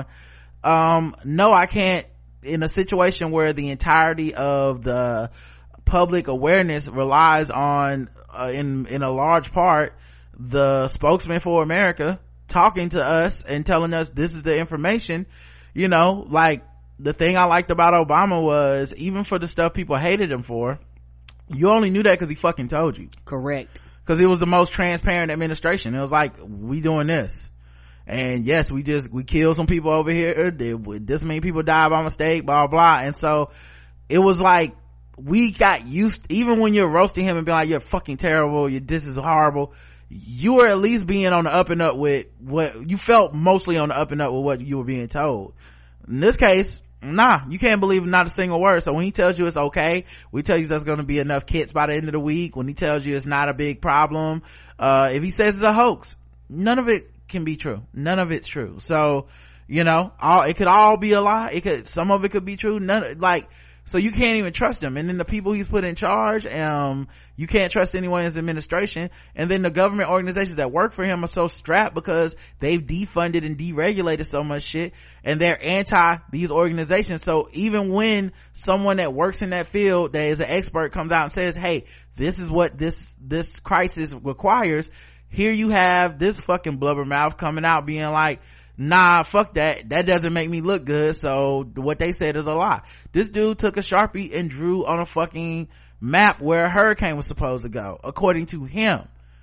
Um no, I can't, in a situation where the entirety of the public awareness relies on uh, in in a large part the spokesman for America talking to us and telling us this is the information. You know, like the thing I liked about Obama was, even for the stuff people hated him for, you only knew that because he fucking told you. Correct. Because it was the most transparent administration. It was like, we doing this, and yes, we just we killed some people over here, this many people died by mistake, blah blah. And so it was like we got used, even when you're roasting him and being like, you're fucking terrible, you this is horrible, you were at least being on the up and up with what you felt, mostly on the up and up with what you were being told. In this case, nah, you can't believe not a single word. So when he tells you it's okay, we tell you there's going to be enough kits by the end of the week. When he tells you it's not a big problem, uh if he says it's a hoax, none of it can be true. None of it's true. So, you know, all it could all be a lie. It could, some of it could be true. None, like, so you can't even trust him. And then the people he's put in charge, um you can't trust anyone in his administration. And then the government organizations that work for him are so strapped because they've defunded and deregulated so much shit, and they're anti these organizations. So even when someone that works in that field that is an expert comes out and says, hey, this is what this this crisis requires, here you have this fucking blubbermouth coming out being like, nah, fuck that, that doesn't make me look good, so what they said is a lie. This dude took a Sharpie and drew on a fucking map where a hurricane was supposed to go, according to him.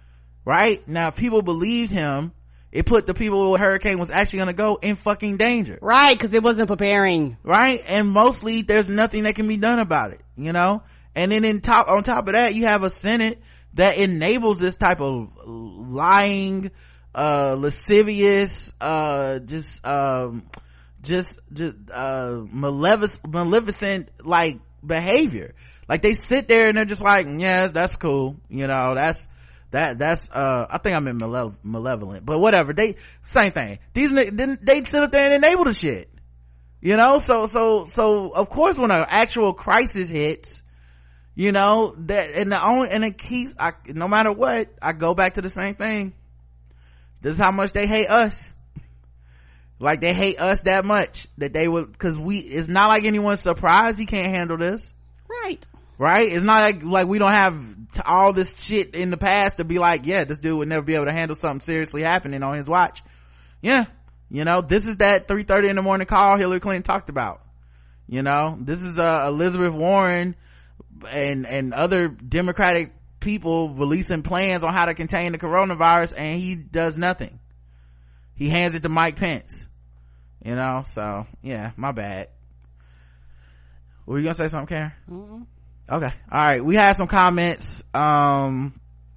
Right? Now, if people believed him, it put the people where the hurricane was actually gonna go in fucking danger. Right, because it wasn't preparing. Right? And mostly there's nothing that can be done about it, you know? And then in top, on top of that, you have a Senate that enables this type of lying, uh lascivious, uh just um just just uh maleficent maleficent like behavior. Like they sit there and they're just like, yeah, that's cool, you know, that's that that's uh I think I'm in male- malevolent, but whatever, they same thing. These then they sit up there and enable the shit, you know. So so so of course when an actual crisis hits, you know, that, and the only and it keeps, I no matter what, I go back to the same thing. This is how much they hate us. Like they hate us that much that they would, because we, it's not like anyone's surprised he can't handle this. Right. Right? It's not like like we don't have t- all this shit in the past to be like, yeah, this dude would never be able to handle something seriously happening on his watch. Yeah. You know, this is that three thirty in the morning call Hillary Clinton talked about. You know, this is uh, Elizabeth Warren and and other Democratic people releasing plans on how to contain the coronavirus, and he does nothing. He hands it to Mike Pence, you know. So yeah, my bad. Were you gonna say something, Karen? Mm-hmm. Okay, all right, we had some comments. um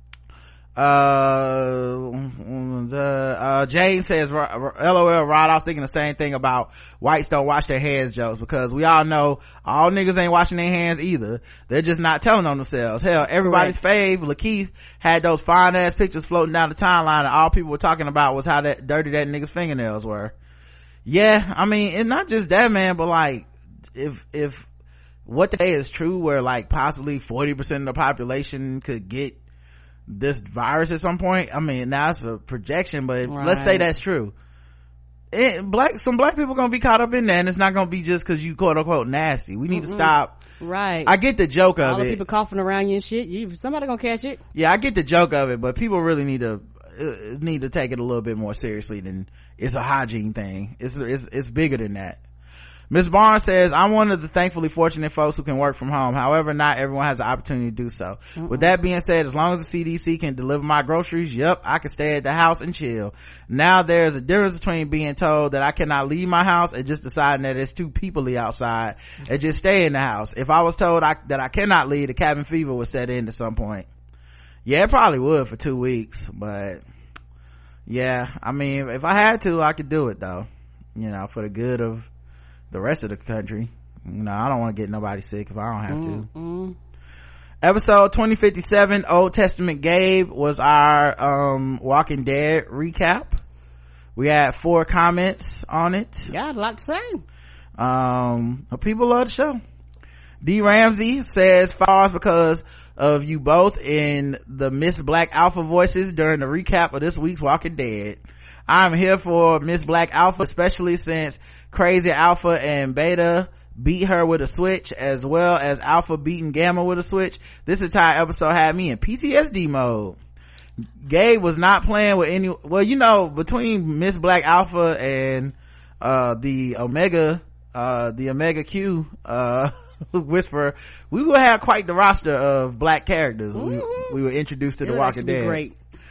uh, uh Jane says, LOL Rod, I was thinking the same thing about whites don't wash their hands jokes, because we all know all niggas ain't washing their hands either. They're just not telling on themselves. Hell, everybody's Correct. fave Lakeith had those fine ass pictures floating down the timeline, and all people were talking about was how that dirty that nigga's fingernails were. Yeah, I mean, it's not just that, man, but like if if what they say is true, where like possibly forty percent of the population could get this virus at some point. I mean, now it's a projection, but right. let's say that's true. It, black some black people gonna be caught up in that, and it's not gonna be just because you quote unquote nasty. We need Mm-mm. to stop. Right. I get the joke of all it. the people coughing around you and shit. You somebody gonna catch it. Yeah, I get the joke of it, but people really need to uh, need to take it a little bit more seriously than it's a hygiene thing. It's it's it's bigger than that. Miz Barnes says, I'm one of the thankfully fortunate folks who can work from home. However, not everyone has the opportunity to do so. Mm-mm. With that being said, as long as the C D C can deliver my groceries, yep, I can stay at the house and chill. Now there's a difference between being told that I cannot leave my house and just deciding that it's too peoply outside and just stay in the house. If I was told I, that I cannot leave, the cabin fever would set in at some point. Yeah, it probably would for two weeks, but yeah, I mean, if I had to, I could do it though, you know, for the good of the rest of the country. You know, I don't want to get nobody sick if I don't have to. Mm-hmm. Episode twenty fifty-seven, Old Testament Gabe, was our um Walking Dead recap. We had four comments on it. Yeah, I'd like to say. Um, people love the show. D Ramsey says, falls because of you both in the Miss Black Alpha voices during the recap of this week's Walking Dead. I'm here for Miss Black Alpha, especially since Crazy Alpha and Beta beat her with a switch, as well as Alpha beating Gamma with a switch. This entire episode had me in P T S D mode. Gabe was not playing with any, well, you know, between Miss Black Alpha and uh the Omega uh the Omega Q uh Whisperer, we will have quite the roster of black characters. Mm-hmm. we, we were introduced to it the Walking Dead. Great.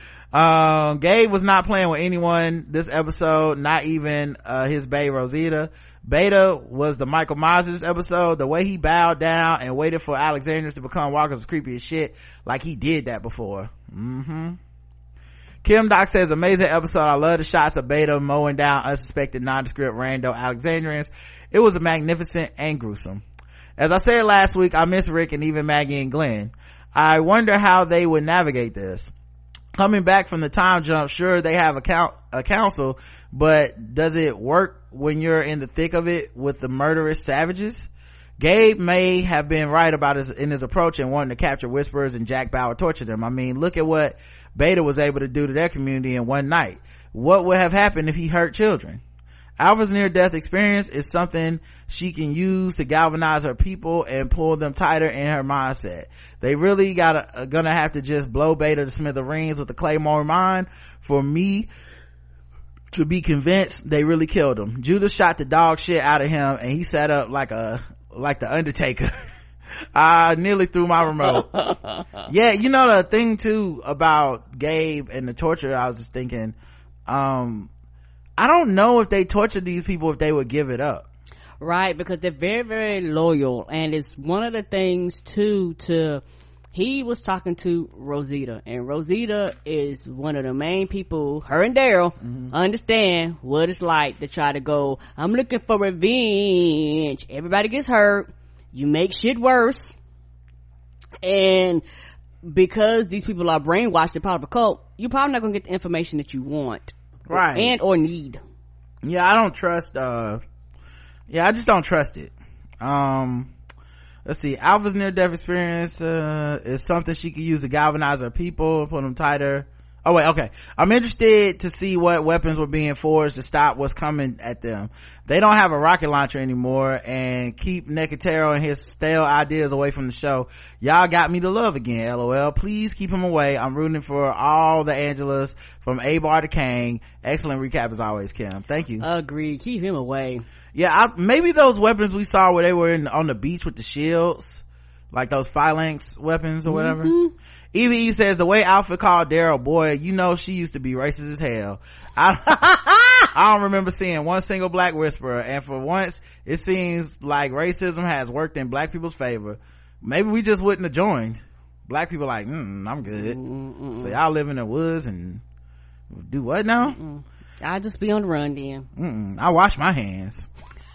Um, Gabe was not playing with anyone this episode, not even uh his bae Rosita. Beta was the Michael Myers this episode. The way he bowed down and waited for Alexandrians to become walkers was creepy as shit, like he did that before. Mm-hmm. Kim Doc says, amazing episode. I love the shots of Beta mowing down unsuspected nondescript rando Alexandrians. It was magnificent and gruesome. As I said last week, I miss Rick and even Maggie and Glenn. I wonder how they would navigate this. Coming back from the time jump, sure, they have a, count, a council, but does it work when you're in the thick of it with the murderous savages? Gabe may have been right about his in his approach and wanting to capture Whisperers and Jack Bauer torture them. I mean, look at what Beta was able to do to their community in one night. What would have happened if he hurt children? Alpha's near-death experience is something she can use to galvanize her people and pull them tighter in her mindset. They really gotta, gonna have to just blow Beta to smithereens with the Claymore mine for me to be convinced they really killed him. Judas shot the dog shit out of him and he sat up like a, like the Undertaker. I nearly threw my remote. Yeah, you know the thing too about Gabe and the torture, I was just thinking, um, I don't know if they tortured these people if they would give it up. Right, because they're very, very loyal. And it's one of the things too to, he was talking to Rosita, and Rosita is one of the main people, her and Daryl, mm-hmm. understand what it's like to try to go, I'm looking for revenge. Everybody gets hurt. You make shit worse. And because these people are brainwashed and part of a cult, you're probably not going to get the information that you want. Right. And or need. Yeah, I don't trust uh yeah, I just don't trust it. Um let's see, Alpha's near-death experience uh is something she could use to galvanize her people, put them tighter. Oh wait, okay. I'm interested to see what weapons were being forged to stop what's coming at them. They don't have a rocket launcher anymore, and keep Nicotero and his stale ideas away from the show. Y'all got me to love again, lol. Please keep him away. I'm rooting for all the Angelas from A-Bar to Kang. Excellent recap as always, Kim. Thank you. Agreed. Keep him away. Yeah, I, maybe those weapons we saw where they were in, on the beach with the shields, like those phalanx weapons or whatever. Mm-hmm. Evie says, the way Alpha called Daryl, boy, you know she used to be racist as hell. I, I don't remember seeing one single black whisperer, and for once it seems like racism has worked in black people's favor. Maybe we just wouldn't have joined. Black people like, mm, I'm good. Mm-mm. So y'all live in the woods and do what now? Mm-mm. I'll just be on the run then. Mm-mm. I wash my hands.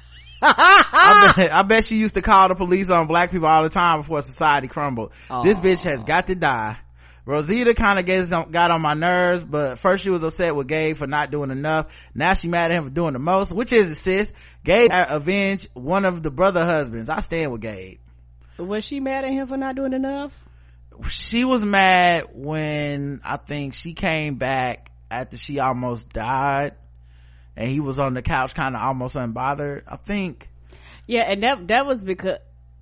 I, bet, I bet she used to call the police on black people all the time before society crumbled. Aww. This bitch has got to die. Rosita kind of got on my nerves, but first she was upset with Gabe for not doing enough. Now she mad at him for doing the most. Which is it, sis? Gabe avenged one of the brother husbands. I stand with Gabe. Was she mad at him for not doing enough? She was mad when I think she came back after she almost died and he was on the couch kind of almost unbothered, I think. Yeah, and that that was because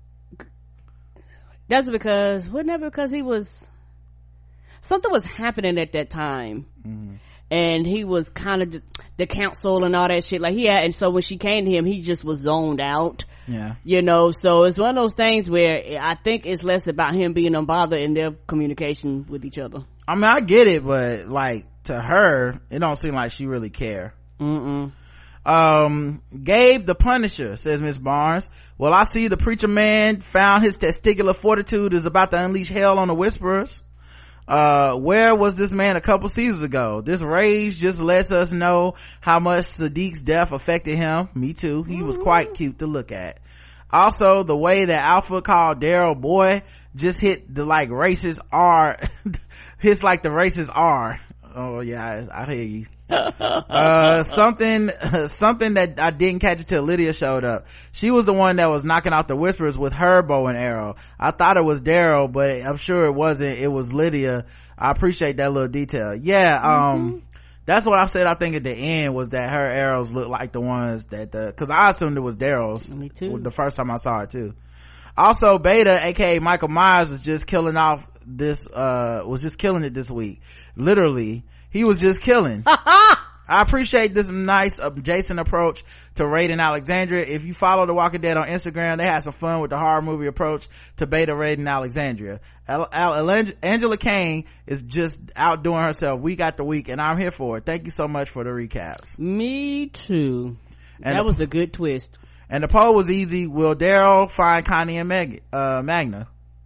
that's because wasn't that because he was something was happening at that time. Mm-hmm. And he was kind of the council and all that shit like he had, and so when she came to him he just was zoned out. Yeah, you know, so it's one of those things where I think it's less about him being unbothered in their communication with each other. I mean, I get it, but like to her it don't seem like she really care. Mm-mm. um Gabe the Punisher, says Miss Barnes, well, I see the preacher man found his testicular fortitude is about to unleash hell on the whisperers. Uh, where was this man a couple seasons ago? This rage just lets us know how much Sadiq's death affected him. Me too. He was quite cute to look at. Also, the way that Alpha called Daryl boy just hit the like racist R, hits like the racist R. Oh yeah, I, I hear you. uh something uh, something that I didn't catch until Lydia showed up. She was the one that was knocking out the whisperers with her bow and arrow. I thought it was Daryl, but I'm sure it wasn't. It was Lydia. I appreciate that little detail. Yeah, um mm-hmm. That's what I said. I think at the end was that her arrows looked like the ones that the because I assumed it was Daryl's. Me too. The first time I saw it too. Also, Beta, aka Michael Myers, is just killing off this uh was just killing it this week. Literally, he was just killing. I appreciate this nice adjacent approach to Raiden Alexandria. If you follow The Walking Dead on Instagram, they had some fun with the horror movie approach to Beta Raiden Alexandria. Al- Al- Angela Kane is just outdoing herself week after week, and I'm here for it. Thank you so much for the recaps. Me too. And that the, was a good twist. And the poll was easy. Will Daryl find Connie and Meg- uh, Magna?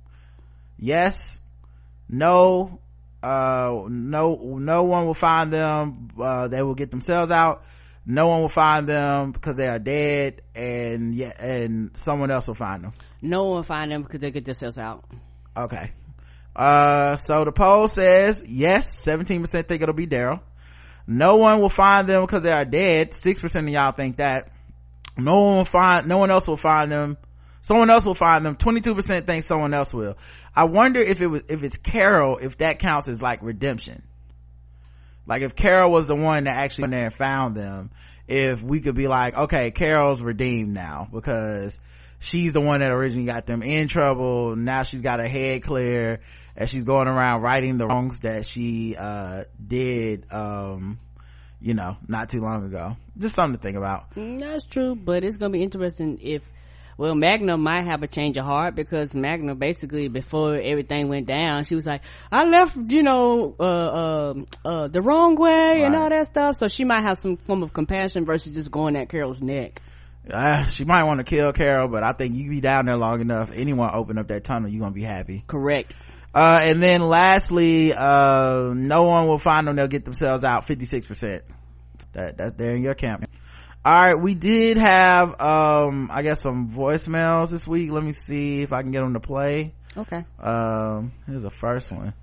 Yes. No. Uh, no, no one will find them. Uh, they will get themselves out. No one will find them because they are dead, and yeah, and someone else will find them. No one will find them because they get themselves out. Okay. Uh, so the poll says yes, seventeen percent think it'll be Daryl. No one will find them because they are dead. six percent of y'all think that. No one will find, no one else will find them. Someone else will find them. twenty-two percent think someone else will. I wonder if it was, if it's Carol, if that counts as like redemption. Like if Carol was the one that actually went there and found them, if we could be like, okay, Carol's redeemed now because she's the one that originally got them in trouble. Now she's got her head clear and she's going around righting the wrongs that she, uh, did, um, you know, not too long ago. Just something to think about. That's true, but it's gonna be interesting if, well, Magna might have a change of heart because Magna basically before everything went down she was like, I left, you know, uh uh, uh the wrong way, right, and all that stuff, so she might have some form of compassion versus just going at Carol's neck. Uh, she might want to kill Carol, but I think you be down there long enough, anyone open up that tunnel, you're gonna be happy. Correct. Uh and then lastly, uh no one will find them, they'll get themselves out. Fifty-six percent. That that's there in your camp. All right, we did have um I guess some voicemails this week. Let me see if I can get them to play. Okay. Um here's the first one.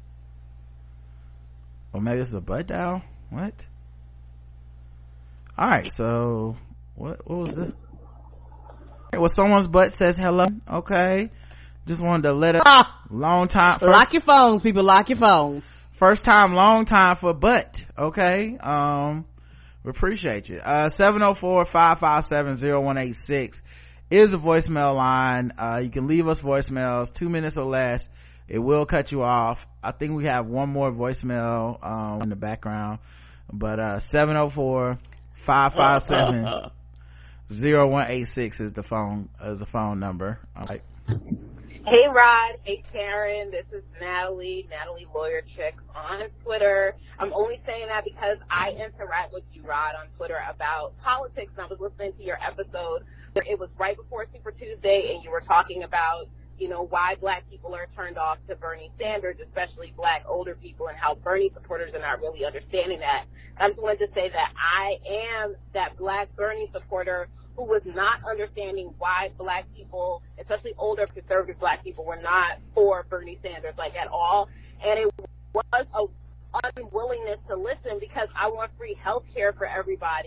Or maybe it's a butt dial. What? All right, so what what was it? Well, someone's butt says hello. Okay, just wanted to let it. Ah! Long time. First, lock your phones, people. Lock your phones. First time, long time for butt. Okay. Um. We appreciate you. Uh, seven oh four, five five seven, oh one eight six is a voicemail line. Uh, you can leave us voicemails, two minutes or less. It will cut you off. I think we have one more voicemail, um, in the background, but, uh, seven oh four, five five seven, oh one eight six is the phone, is the phone number. All right. Hey Rod, hey Karen, this is Natalie, Natalie Lawyer Chick on Twitter. I'm only saying that because I interact with you, Rod, on Twitter about politics, and I was listening to your episode. It was right before Super Tuesday, and you were talking about, you know, why black people are turned off to Bernie Sanders, especially black older people, and how Bernie supporters are not really understanding that. I just wanted to say that I am that black Bernie supporter who was not understanding why black people, especially older conservative black people, were not for Bernie Sanders, like, at all. And it was a unwillingness to listen because I want free health care for everybody.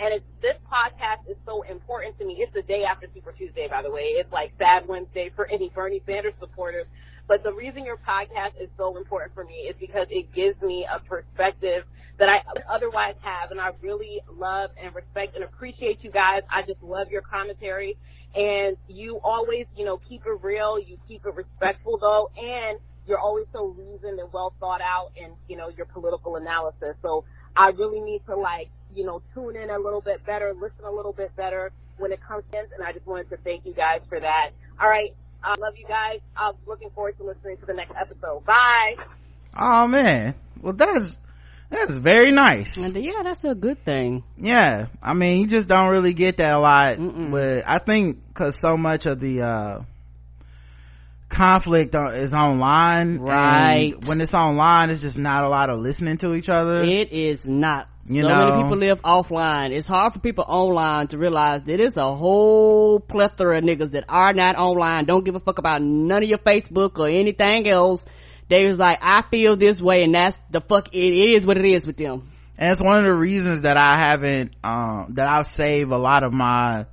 And it's, this podcast is so important to me. It's the day after Super Tuesday, by the way. It's like Sad Wednesday for any Bernie Sanders supporters. But the reason your podcast is so important for me is because it gives me a perspective that I otherwise have. And I really love and respect and appreciate you guys. I just love your commentary. And you always, you know, keep it real. You keep it respectful, though. And you're always so reasoned and well thought out in, you know, your political analysis. So I really need to, like, you know, tune in a little bit better, listen a little bit better when it comes in. And I just wanted to thank you guys for that. All right. I love you guys. I'm looking forward to listening to the next episode. Bye. Oh, man. Well, that's, that's very nice. And yeah, that's a good thing. Yeah. I mean, you just don't really get that a lot. Mm-mm. But I think because so much of the, uh, conflict is online. Right. And when it's online, it's just not a lot of listening to each other. It is not. You so know, many people live offline. It's hard for people online to realize that it's a whole plethora of niggas that are not online, don't give a fuck about none of your Facebook or anything else. They was like, I feel this way, and that's the fuck, it, it is what it is with them. And it's one of the reasons that I haven't, um, that I've saved a lot of my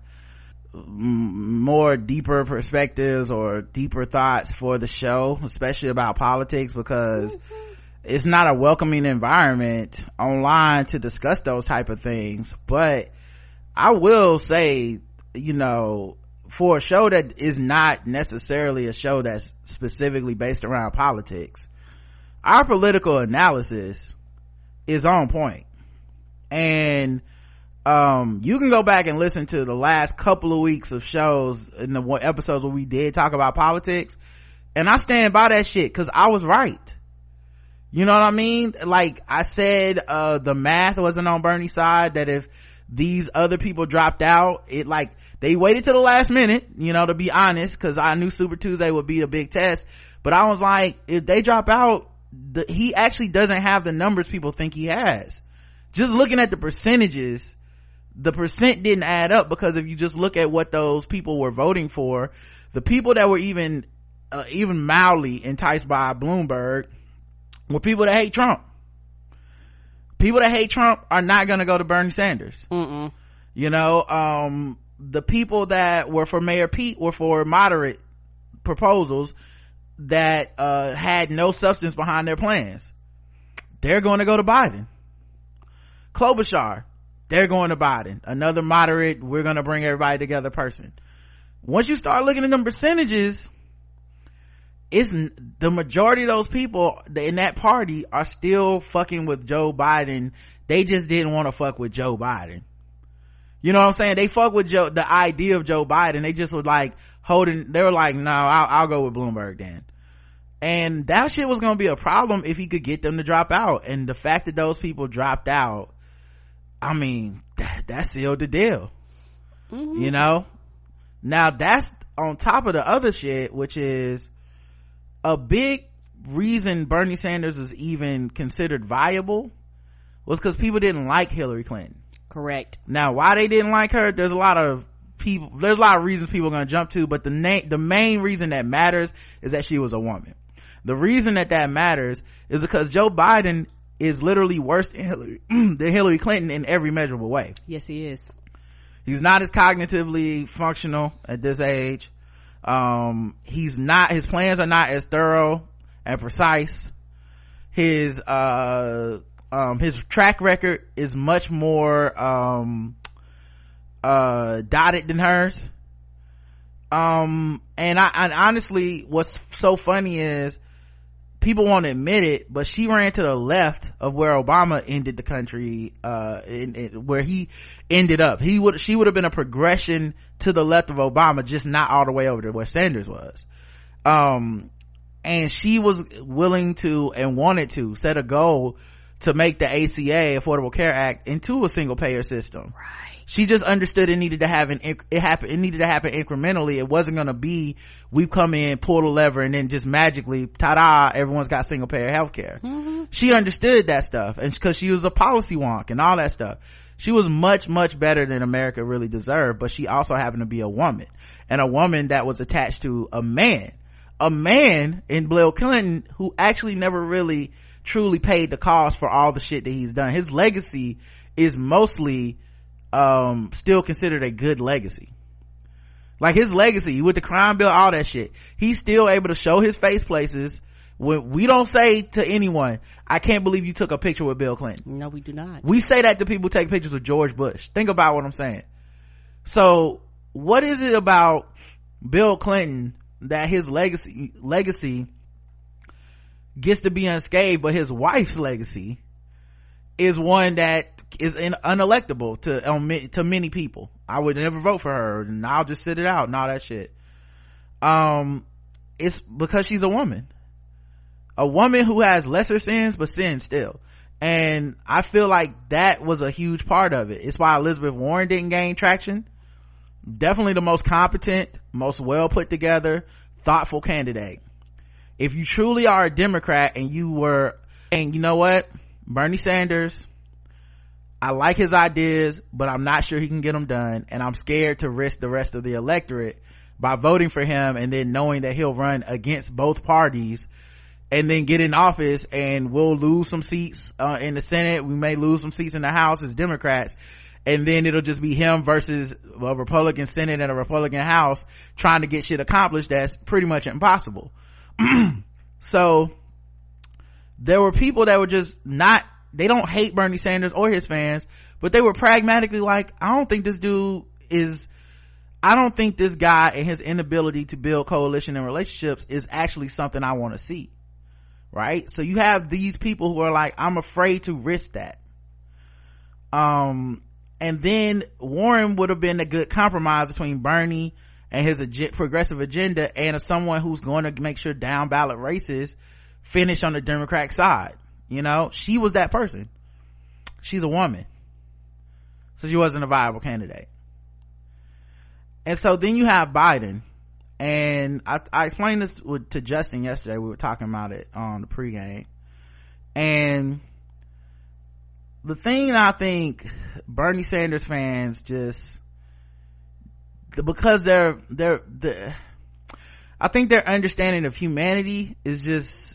more deeper perspectives or deeper thoughts for the show, especially about politics, because mm-hmm. it's not a welcoming environment online to discuss those type of things. But I will say, you know, for a show that is not necessarily a show that's specifically based around politics, our political analysis is on point. And um you can go back and listen to the last couple of weeks of shows in the episodes where we did talk about politics, and I stand by that shit because I was right. You know what I mean? Like I said, uh the math wasn't on Bernie's side, that if these other people dropped out, it like they waited to the last minute, you know, to be honest, because I knew Super Tuesday would be a big test. But I was like, if they drop out, the, he actually doesn't have the numbers people think he has. Just looking at the percentages, the percent didn't add up, because if you just look at what those people were voting for, the people that were even uh, even mildly enticed by Bloomberg were people that hate Trump. People that hate Trump are not going to go to Bernie Sanders. Mm-mm. You know, um the people that were for Mayor Pete were for moderate proposals that uh had no substance behind their plans. They're going to go to Biden. Klobuchar, they're going to Biden, another moderate, we're going to bring everybody together person. Once you start looking at them percentages, it's the majority of those people in that party are still fucking with Joe Biden. They just didn't want to fuck with Joe Biden. You know what I'm saying? They fuck with Joe, the idea of Joe Biden. They just were like holding, they were like, no, I'll, I'll go with Bloomberg then. And that shit was going to be a problem if he could get them to drop out. And the fact that those people dropped out, I mean, that, that sealed the deal. Mm-hmm. You know? Now that's on top of the other shit, which is a big reason Bernie Sanders was even considered viable was because people didn't like Hillary Clinton. Correct. Now, why they didn't like her, there's a lot of people, there's a lot of reasons people are going to jump to, but the na- the main reason that matters is that she was a woman. The reason that that matters is because Joe Biden is literally worse than Hillary, than Hillary Clinton in every measurable way. Yes, he is. He's not as cognitively functional at this age. Um, he's not, his plans are not as thorough and precise. His, uh, um, his track record is much more, um, uh, dotted than hers. Um, and I, and honestly, what's so funny is people won't admit it, but she ran to the left of where Obama ended the country, uh, in, in, where he ended up. He would, she would have been a progression to the left of Obama, just not all the way over to where Sanders was. Um, and she was willing to and wanted to set a goal to make the A C A, Affordable Care Act, into a single payer system. Right. She just understood it needed to have an, it happen, it needed to happen incrementally. It wasn't going to be, we come in, pull the lever, and then just magically, ta-da, everyone's got single payer healthcare. Mm-hmm. She understood that stuff, and because she was a policy wonk and all that stuff. She was much, much better than America really deserved, but she also happened to be a woman, and a woman that was attached to a man. A man in Bill Clinton who actually never really truly paid the cost for all the shit that he's done. His legacy is mostly um still considered a good legacy. Like his legacy with the crime bill, all that shit, he's still able to show his face places when we don't say to anyone, I can't believe you took a picture with Bill Clinton. No, we do not. We say that to people who take pictures with George Bush. Think about what I'm saying. So what is it about Bill Clinton that his legacy legacy gets to be unscathed, but his wife's legacy is one that is in, unelectable to um, to many people? I would never vote for her, and I'll just sit it out and all that shit. Um, it's because she's a woman, a woman who has lesser sins but sins still, and I feel like that was a huge part of it. It's why Elizabeth Warren didn't gain traction. Definitely the most competent, most well put together, thoughtful candidate. If you truly are a Democrat and you were, and you know what, Bernie Sanders, I like his ideas, but I'm not sure he can get them done, and I'm scared to risk the rest of the electorate by voting for him and then knowing that he'll run against both parties and then get in office, and we'll lose some seats uh, in the Senate. We may lose some seats in the House as Democrats, and then it'll just be him versus a Republican Senate and a Republican House trying to get shit accomplished that's pretty much impossible. So there were people that were just not, they don't hate Bernie Sanders or his fans, but they were pragmatically like, I don't think this dude is, I don't think this guy and his inability to build coalition and relationships is actually something I want to see. Right? So you have these people who are like, I'm afraid to risk that. Um, and then Warren would have been a good compromise between Bernie and his ag- progressive agenda and someone who's going to make sure down ballot races finish on the Democratic side. You know, she was that person. She's a woman, so she wasn't a viable candidate. And so then you have Biden, and I, I explained this with, to Justin yesterday. We were talking about it on the pregame, and the thing I think Bernie Sanders fans just, because they're they're the I think their understanding of humanity is just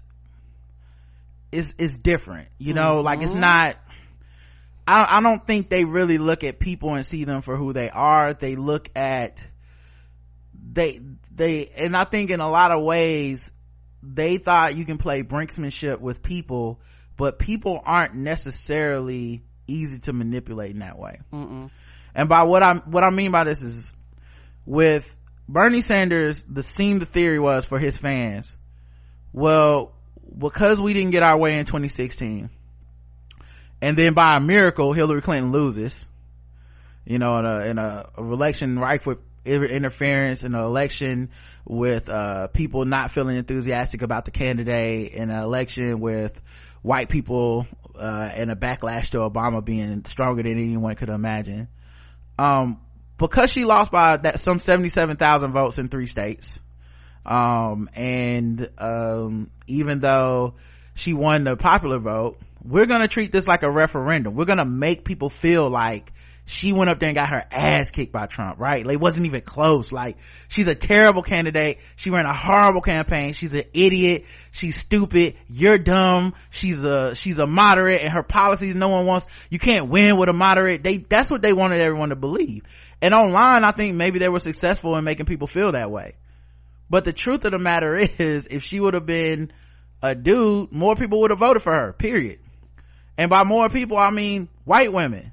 is is different, you know. Mm-hmm. Like it's not, I, I don't think they really look at people and see them for who they are. They look at they they and I think in a lot of ways they thought you can play brinksmanship with people, but people aren't necessarily easy to manipulate in that way. Mm-mm. And by what I what I mean by this is, with Bernie Sanders, the seem the theory was for his fans, well, because we didn't get our way in twenty sixteen, and then by a miracle Hillary Clinton loses, you know, in a, in a, a election rife with interference, in an election with uh people not feeling enthusiastic about the candidate, in an election with white people uh and a backlash to Obama being stronger than anyone could imagine, um because she lost by that some seventy-seven thousand votes in three states, um and um even though she won the popular vote, we're gonna treat this like a referendum. We're gonna make people feel like she went up there and got her ass kicked by Trump, right? Like, it wasn't even close. Like, she's a terrible candidate. She ran a horrible campaign. She's an idiot. She's stupid. You're dumb. She's a, she's a moderate, and her policies no one wants. You can't win with a moderate. They, that's what they wanted everyone to believe. And online, I think maybe they were successful in making people feel that way. But the truth of the matter is, if she would have been a dude, more people would have voted for her, period. And by more people, I mean white women.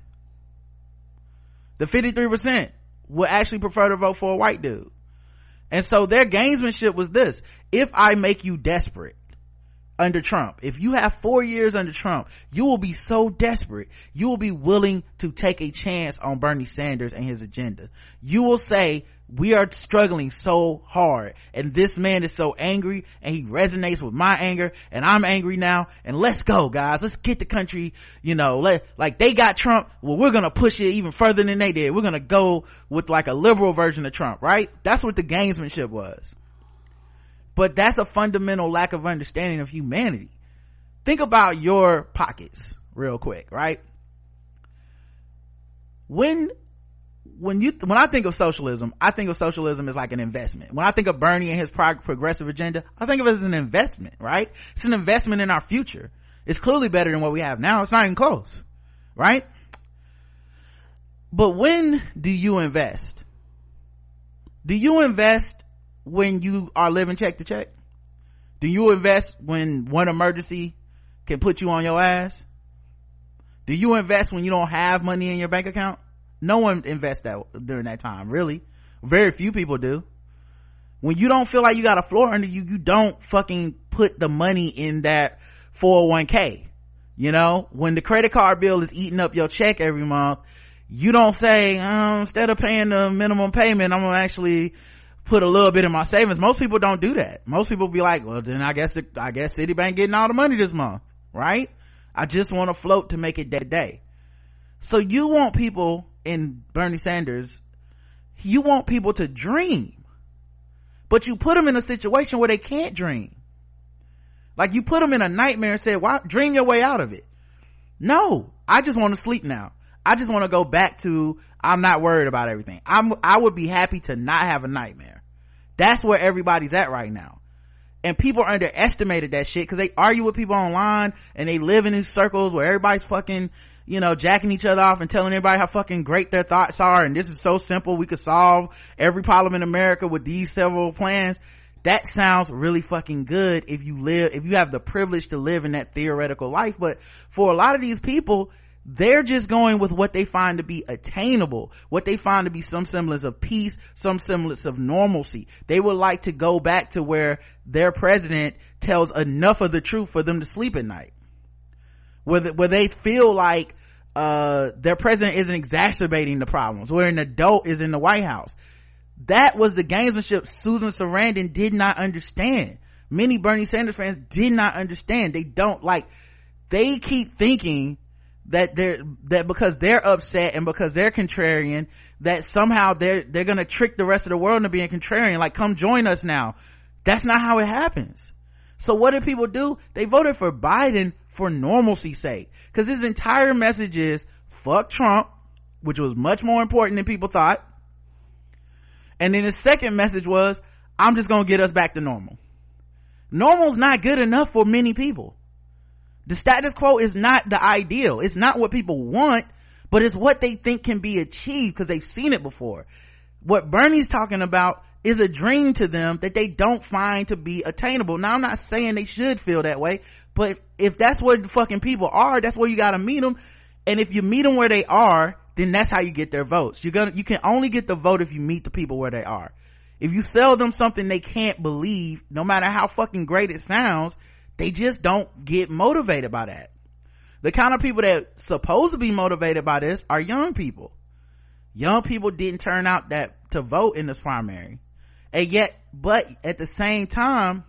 The fifty-three percent would actually prefer to vote for a white dude. And so their gamesmanship was this: if I make you desperate under Trump, if you have four years under Trump, you will be so desperate, you will be willing to take a chance on Bernie Sanders and his agenda. You will say, we are struggling so hard, and this man is so angry, and he resonates with my anger, and I'm angry now, and let's go, guys. Let's get the country, you know, let, like they got Trump, well, we're gonna push it even further than they did. We're gonna go with like a liberal version of Trump, right? That's what the gamesmanship was. But that's a fundamental lack of understanding of humanity. Think about your pockets real quick, right? When when you when I think of socialism, I think of socialism as like an investment. When I think of Bernie and his prog- progressive agenda, I think of it as an investment, right? It's an investment in our future. It's clearly better than what we have now. It's not even close, right? But when do you invest? Do you invest when you are living check to check? Do you invest when one emergency can put you on your ass? Do you invest when you don't have money in your bank account? No one invests that during that time, really. Very few people do. When you don't feel like you got a floor under you, you don't fucking put the money in that four oh one k. You know, when the credit card bill is eating up your check every month, you don't say, um, instead of paying the minimum payment, I'm gonna actually put a little bit in my savings. Most people don't do that. Most people be like, well, then I guess the, I guess Citibank getting all the money this month, right? I just want to float to make it day to day. So you want people in Bernie Sanders, you want people to dream, but you put them in a situation where they can't dream. Like you put them in a nightmare and say, why dream your way out of it? No, I just want to sleep now. I just want to go back to, I'm not worried about everything. I'm, I would be happy to not have a nightmare. That's where everybody's at right now. And people underestimated that shit because they argue with people online and they live in these circles where everybody's fucking, you know, jacking each other off and telling everybody how fucking great their thoughts are. And this is so simple. We could solve every problem in America with these several plans. That sounds really fucking good if you live, if you have the privilege to live in that theoretical life. But for a lot of these people, they're just going with what they find to be attainable, what they find to be some semblance of peace, some semblance of normalcy. They would like to go back to where their president tells enough of the truth for them to sleep at night, where, the, where they feel like uh their president isn't exacerbating the problems, where an adult is in the White House. That was the gamesmanship Susan Sarandon did not understand. Many Bernie Sanders fans did not understand. They don't like, they keep thinking that they're, that because they're upset and because they're contrarian, that somehow they're, they're gonna trick the rest of the world into being contrarian. Like, come join us now. That's not how it happens. So what did people do? They voted for Biden for normalcy's sake. Cause his entire message is, fuck Trump, which was much more important than people thought. And then his second message was, I'm just gonna get us back to normal. Normal's not good enough for many people. The status quo is not the ideal. It's not what people want, but it's what they think can be achieved because they've seen it before. What Bernie's talking about is a dream to them that they don't find to be attainable. Now, I'm not saying they should feel that way, but if that's where the fucking people are, that's where you gotta meet them. And if you meet them where they are, then that's how you get their votes. You're gonna, you can only get the vote if you meet the people where they are. If you sell them something they can't believe, no matter how fucking great it sounds, they just don't get motivated by that. The kind of people that supposed to be motivated by this are young people. Young people didn't turn out that to vote in this primary. And yet, but at the same time,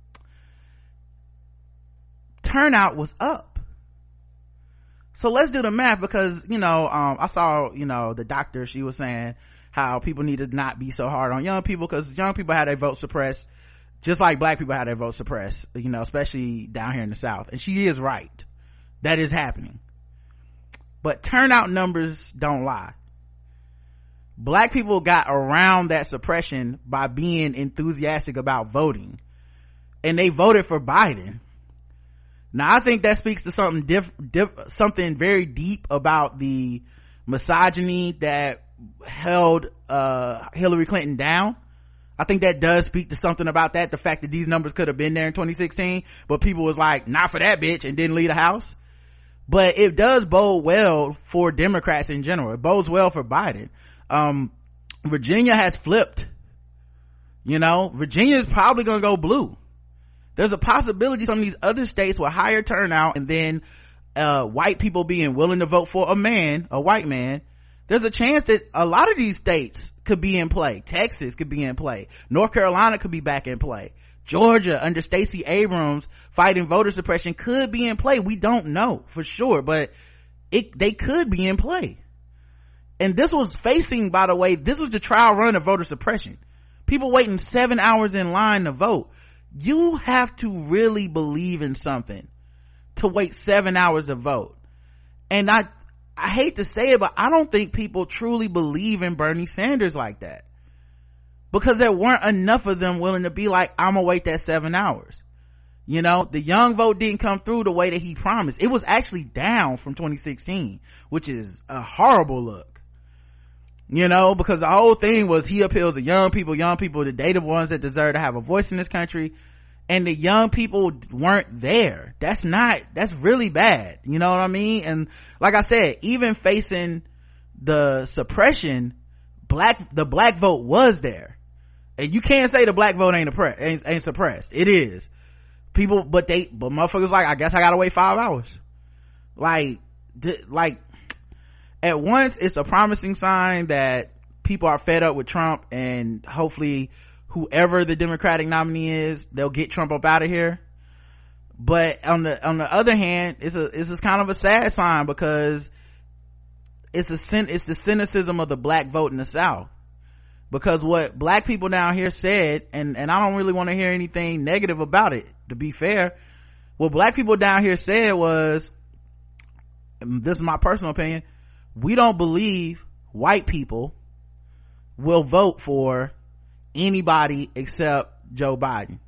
turnout was up. So let's do the math, because, you know, um, I saw, you know, the doctor, she was saying how people need to not be so hard on young people because young people had their vote suppressed just like black people had their vote suppressed, you know, especially down here in the South. And she is right. That is happening. But turnout numbers don't lie. Black people got around that suppression by being enthusiastic about voting. And they voted for Biden. Now, I think that speaks to something diff, diff, something very deep about the misogyny that held uh Hillary Clinton down. I think that does speak to something about that, the fact that these numbers could have been there in twenty sixteen, but people was like, not for that bitch, and didn't leave the house. But it does bode well for Democrats in general. It bodes well for Biden. Um, Virginia has flipped. You know, Virginia is probably gonna go blue. There's a possibility some of these other states with higher turnout and then uh white people being willing to vote for a man, a white man, there's a chance that a lot of these states could be in play. Texas could be in play. North Carolina could be back in play. Georgia under Stacey Abrams fighting voter suppression could be in play. We don't know for sure, but it, they could be in play. And this was facing, by the way, this was the trial run of voter suppression. People waiting seven hours in line to vote. You have to really believe in something to wait seven hours to vote. And I, I hate to say it, but I don't think people truly believe in Bernie Sanders like that, because there weren't enough of them willing to be like, I'm gonna wait that seven hours. You know, the young vote didn't come through the way that he promised. It was actually down from twenty sixteen, which is a horrible look. you know, because the whole thing was he appeals to young people, young people, the they the ones that deserve to have a voice in this country, and the young people weren't there. That's not, that's really bad, you know what I mean? And like I said, even facing the suppression, black, the black vote was there, and you can't say the black vote ain't oppressed, ain't, ain't suppressed. It is. People, but they, but motherfuckers like, I guess I gotta wait five hours. Like, th- like, at once it's a promising sign that people are fed up with Trump, and hopefully whoever the Democratic nominee is, they'll get Trump up out of here. But on the, on the other hand, it's a, it's just kind of a sad sign, because it's a sin, it's the cynicism of the black vote in the South. Because what black people down here said, and, and I don't really want to hear anything negative about it, to be fair, what black people down here said was, this is my personal opinion, we don't believe white people will vote for anybody except Joe Biden.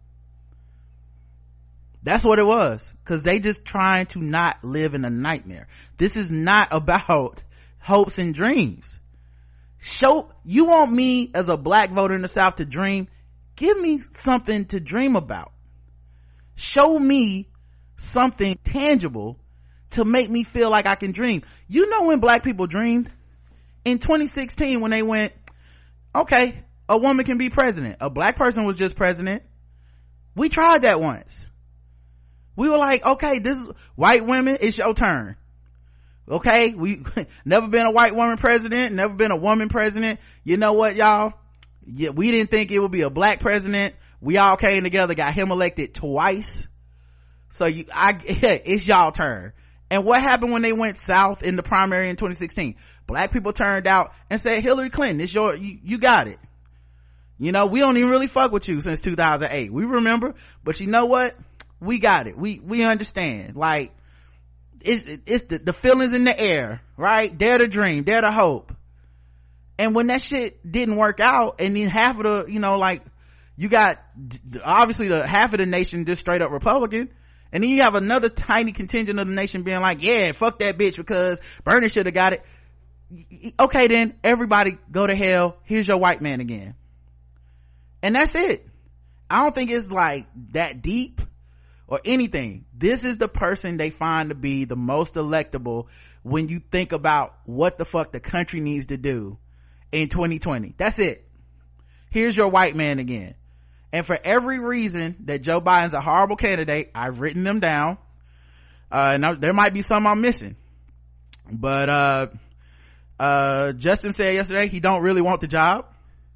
That's what it was, because they just trying to not live in a nightmare. This is not about hopes and dreams. Show, you want me as a black voter in the South to dream? Give me something to dream about. Show me something tangible to make me feel like I can dream. You know when black people dreamed? In twenty sixteen, when they went, okay, a woman can be president. A black person was just president. We tried that once. We were like, okay, this is white women, it's your turn. Okay, we never been a white woman president, never been a woman president. You know what, y'all? Yeah, we didn't think it would be a black president. We all came together, got him elected twice. So you, I, it's y'all turn. And what happened when they went south in the primary in twenty sixteen? Black people turned out and said, Hillary Clinton, it's your, you, you got it. You know, we don't even really fuck with you since two thousand eight. We remember, but you know what? We got it. We, we understand. Like, it's, it's the, the feelings in the air, right? Dare to dream, dare to hope. And when that shit didn't work out, and then half of the, you know, like, you got, obviously the half of the nation just straight up Republican, and then you have another tiny contingent of the nation being like, yeah, fuck that bitch because Bernie should have got it. Okay, then everybody go to hell. Here's your white man again. And that's it. I don't think it's like that deep or anything. This is the person they find to be the most electable when you think about what the fuck the country needs to do in twenty twenty. That's it. Here's your white man again. And for every reason that Joe Biden's a horrible candidate, I've written them down. Uh, and I, there might be some I'm missing. But, uh, uh, Justin said yesterday he don't really want the job.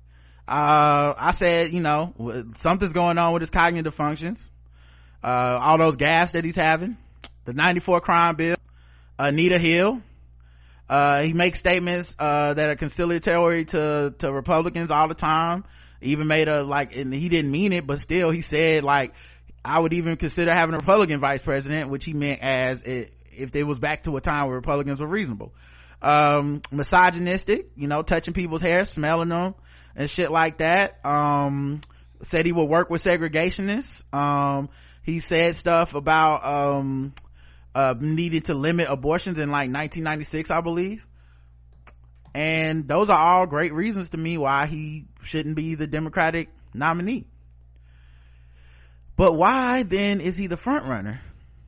Uh, I said, you know, something's going on with his cognitive functions. Uh, all those gas that he's having. The ninety-four crime bill. Anita Hill. Uh, he makes statements, uh, that are conciliatory to, to Republicans all the time. Even made a, like, and he didn't mean it, but still he said, like, I would even consider having a Republican vice president, which he meant as it, if it was back to a time where Republicans were reasonable. Um, misogynistic, you know, touching people's hair, smelling them and shit like that. Um, said he would work with segregationists. Um, he said stuff about, um, uh, needing to limit abortions in like nineteen ninety-six, I believe. And those are all great reasons to me why he shouldn't be the Democratic nominee. But why then is he the front runner?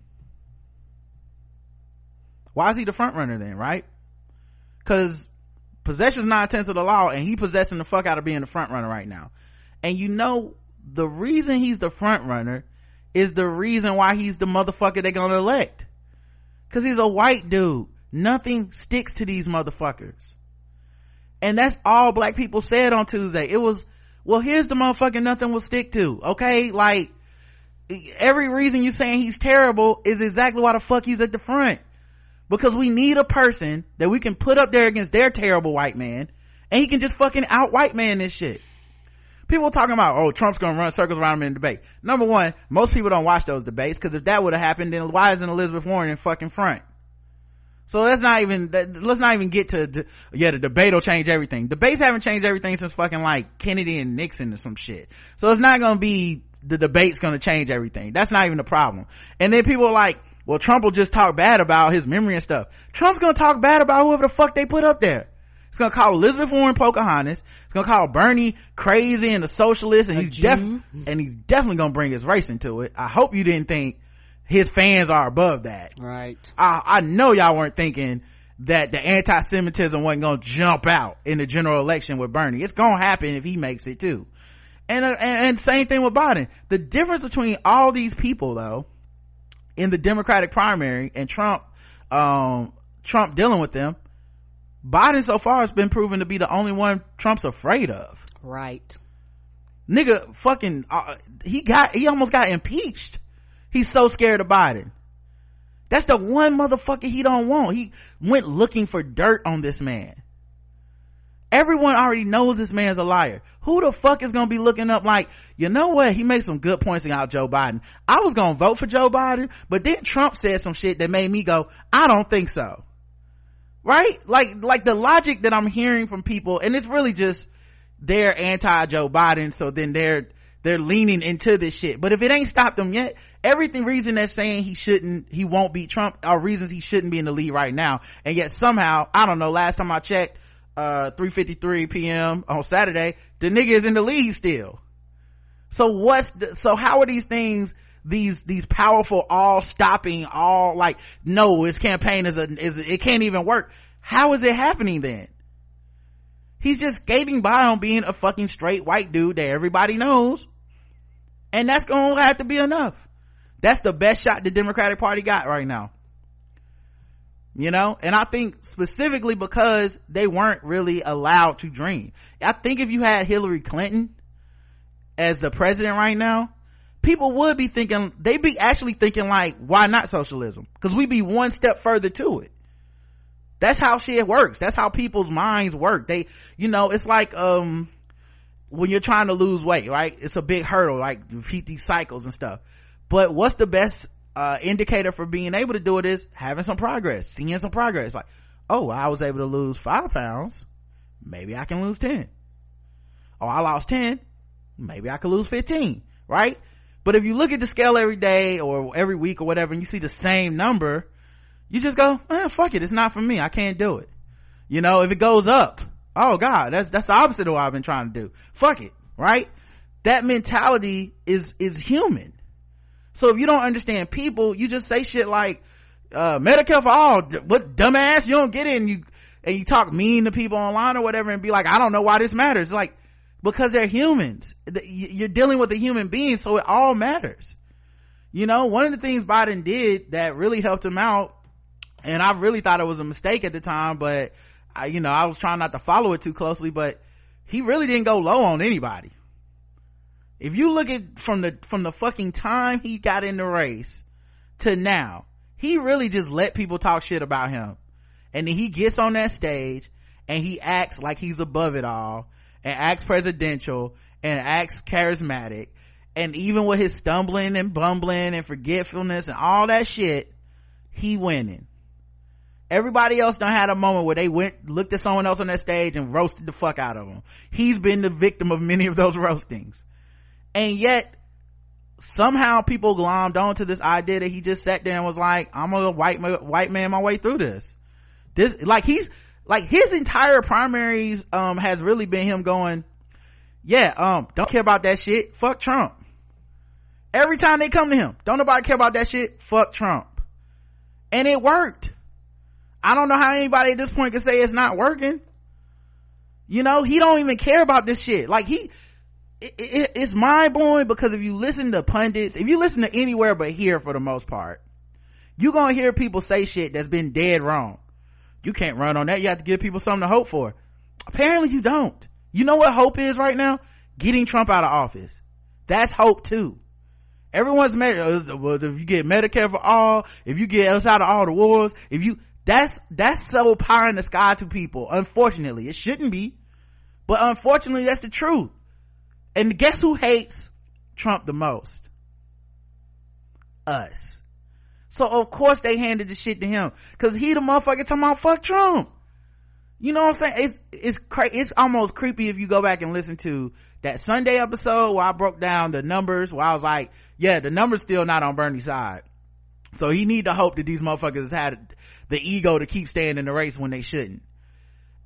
Why is he the front runner then, right? Because possession is nine-tenths of the law, and he possessing the fuck out of being the front runner right now. And you know, the reason he's the front runner is the reason why he's the motherfucker they're gonna elect. Because he's a white dude. Nothing sticks to these motherfuckers. And that's all black people said on Tuesday. It was, well, here's the motherfucker nothing will stick to. Okay? Like, every reason you're saying he's terrible is exactly why the fuck he's at the front. Because we need a person that we can put up there against their terrible white man, and he can just fucking out white man this shit. People talking about, oh, Trump's gonna run circles around him in debate. Number one, most people don't watch those debates, because if that would have happened, then why isn't Elizabeth Warren in fucking front? So let's not even, let's not even get to, yeah, the debate will change everything. Debates haven't changed everything since fucking like Kennedy and Nixon or some shit. So it's not gonna be, the debate's gonna change everything. That's not even the problem. And then people are like, well, Trump will just talk bad about his memory and stuff. Trump's gonna talk bad about whoever the fuck they put up there. It's gonna call Elizabeth Warren Pocahontas. It's gonna call Bernie crazy and a socialist, and a he's def- and he's definitely gonna bring his race into it. I hope you didn't think his fans are above that. Right. I, I know y'all weren't thinking that the anti-Semitism wasn't gonna jump out in the general election with Bernie. It's gonna happen if he makes it too. And, uh, and, and same thing with Biden. The difference between all these people though, in the Democratic primary and Trump, um, Trump dealing with them, Biden so far has been proven to be the only one Trump's afraid of. Right. Nigga fucking, uh, he got, he almost got impeached. He's so scared of Biden. That's the one motherfucker he don't want. He went looking for dirt on this man. Everyone already knows this man's a liar. Who the fuck is gonna be looking up like, you know what, he makes some good points about Joe Biden. I was gonna vote for Joe Biden, but then Trump said some shit that made me go, I don't think so. Right? Like, like the logic that I'm hearing from people, and it's really just they're anti-Joe Biden, so then they're they're leaning into this shit. But if it ain't stopped them yet, everything reason they're saying he shouldn't, he won't beat Trump are reasons he shouldn't be in the lead right now. And yet somehow, I don't know, last time I checked, uh, three fifty-three p.m. on Saturday, the nigga is in the lead still. So what's the, so how are these things, these, these powerful, all stopping, all like, no, his campaign is a, is, it can't even work. How is it happening then? He's just skating by on being a fucking straight white dude that everybody knows. And that's gonna have to be enough. That's the best shot the Democratic Party got right now. You know? And I think specifically because they weren't really allowed to dream. I think if you had Hillary Clinton as the president right now, people would be thinking, they'd be actually thinking like, why not socialism? Because we'd be one step further to it. That's how shit works. That's how people's minds work. They, you know, it's like, um, when you're trying to lose weight, right? It's a big hurdle, like repeat these cycles and stuff. But what's the best, uh, indicator for being able to do it is having some progress, seeing some progress. Like, oh, I was able to lose five pounds. Maybe I can lose ten. Oh, I lost ten. Maybe I can lose fifteen, right? But if you look at the scale every day or every week or whatever, and you see the same number, you just go, eh, fuck it, it's not for me, I can't do it. You know, if it goes up, oh god, that's that's the opposite of what I've been trying to do. Fuck it, right? That mentality is is human. So if you don't understand people, you just say shit like, uh Medicare for all, what dumbass, you don't get it, and you and you talk mean to people online or whatever and be like, I don't know why this matters. Like, because they're humans. You're dealing with a human being, so it all matters. You know, one of the things Biden did that really helped him out, and I really thought it was a mistake at the time, but I, you know, I was trying not to follow it too closely, but he really didn't go low on anybody. If you look at from the, from the fucking time he got in the race to now, he really just let people talk shit about him. And then he gets on that stage and he acts like he's above it all and acts presidential and acts charismatic. And even with his stumbling and bumbling and forgetfulness and all that shit, he winning. Everybody else done had a moment where they went, looked at someone else on that stage and roasted the fuck out of them. He's been the victim of many of those roastings. And yet, somehow people glommed onto this idea that he just sat there and was like, I'm a white, white man my way through this. This, like he's, like his entire primaries, um, has really been him going, yeah, um, don't care about that shit, fuck Trump. Every time they come to him, don't nobody care about that shit, fuck Trump. And it worked. I don't know how anybody at this point can say it's not working. You know, he don't even care about this shit. Like he, it, it, it's mind blowing, because if you listen to pundits, if you listen to anywhere but here for the most part, you're gonna hear people say shit that's been dead wrong. You can't run on that. You have to give people something to hope for. Apparently you don't. You know what hope is right now? Getting Trump out of office. That's hope too. Everyone's med- well, if you get Medicare for all, if you get us out of all the wars, if you, that's, that's so pie in the sky to people. Unfortunately, it shouldn't be, but unfortunately that's the truth. And guess who hates Trump the most? Us. So of course they handed the shit to him, cause he the motherfucker talking about fuck Trump. You know what I'm saying? It's, it's cra- it's almost creepy if you go back and listen to that Sunday episode where I broke down the numbers, where I was like, yeah, the numbers still not on Bernie's side. So he need to hope that these motherfuckers had the ego to keep staying in the race when they shouldn't.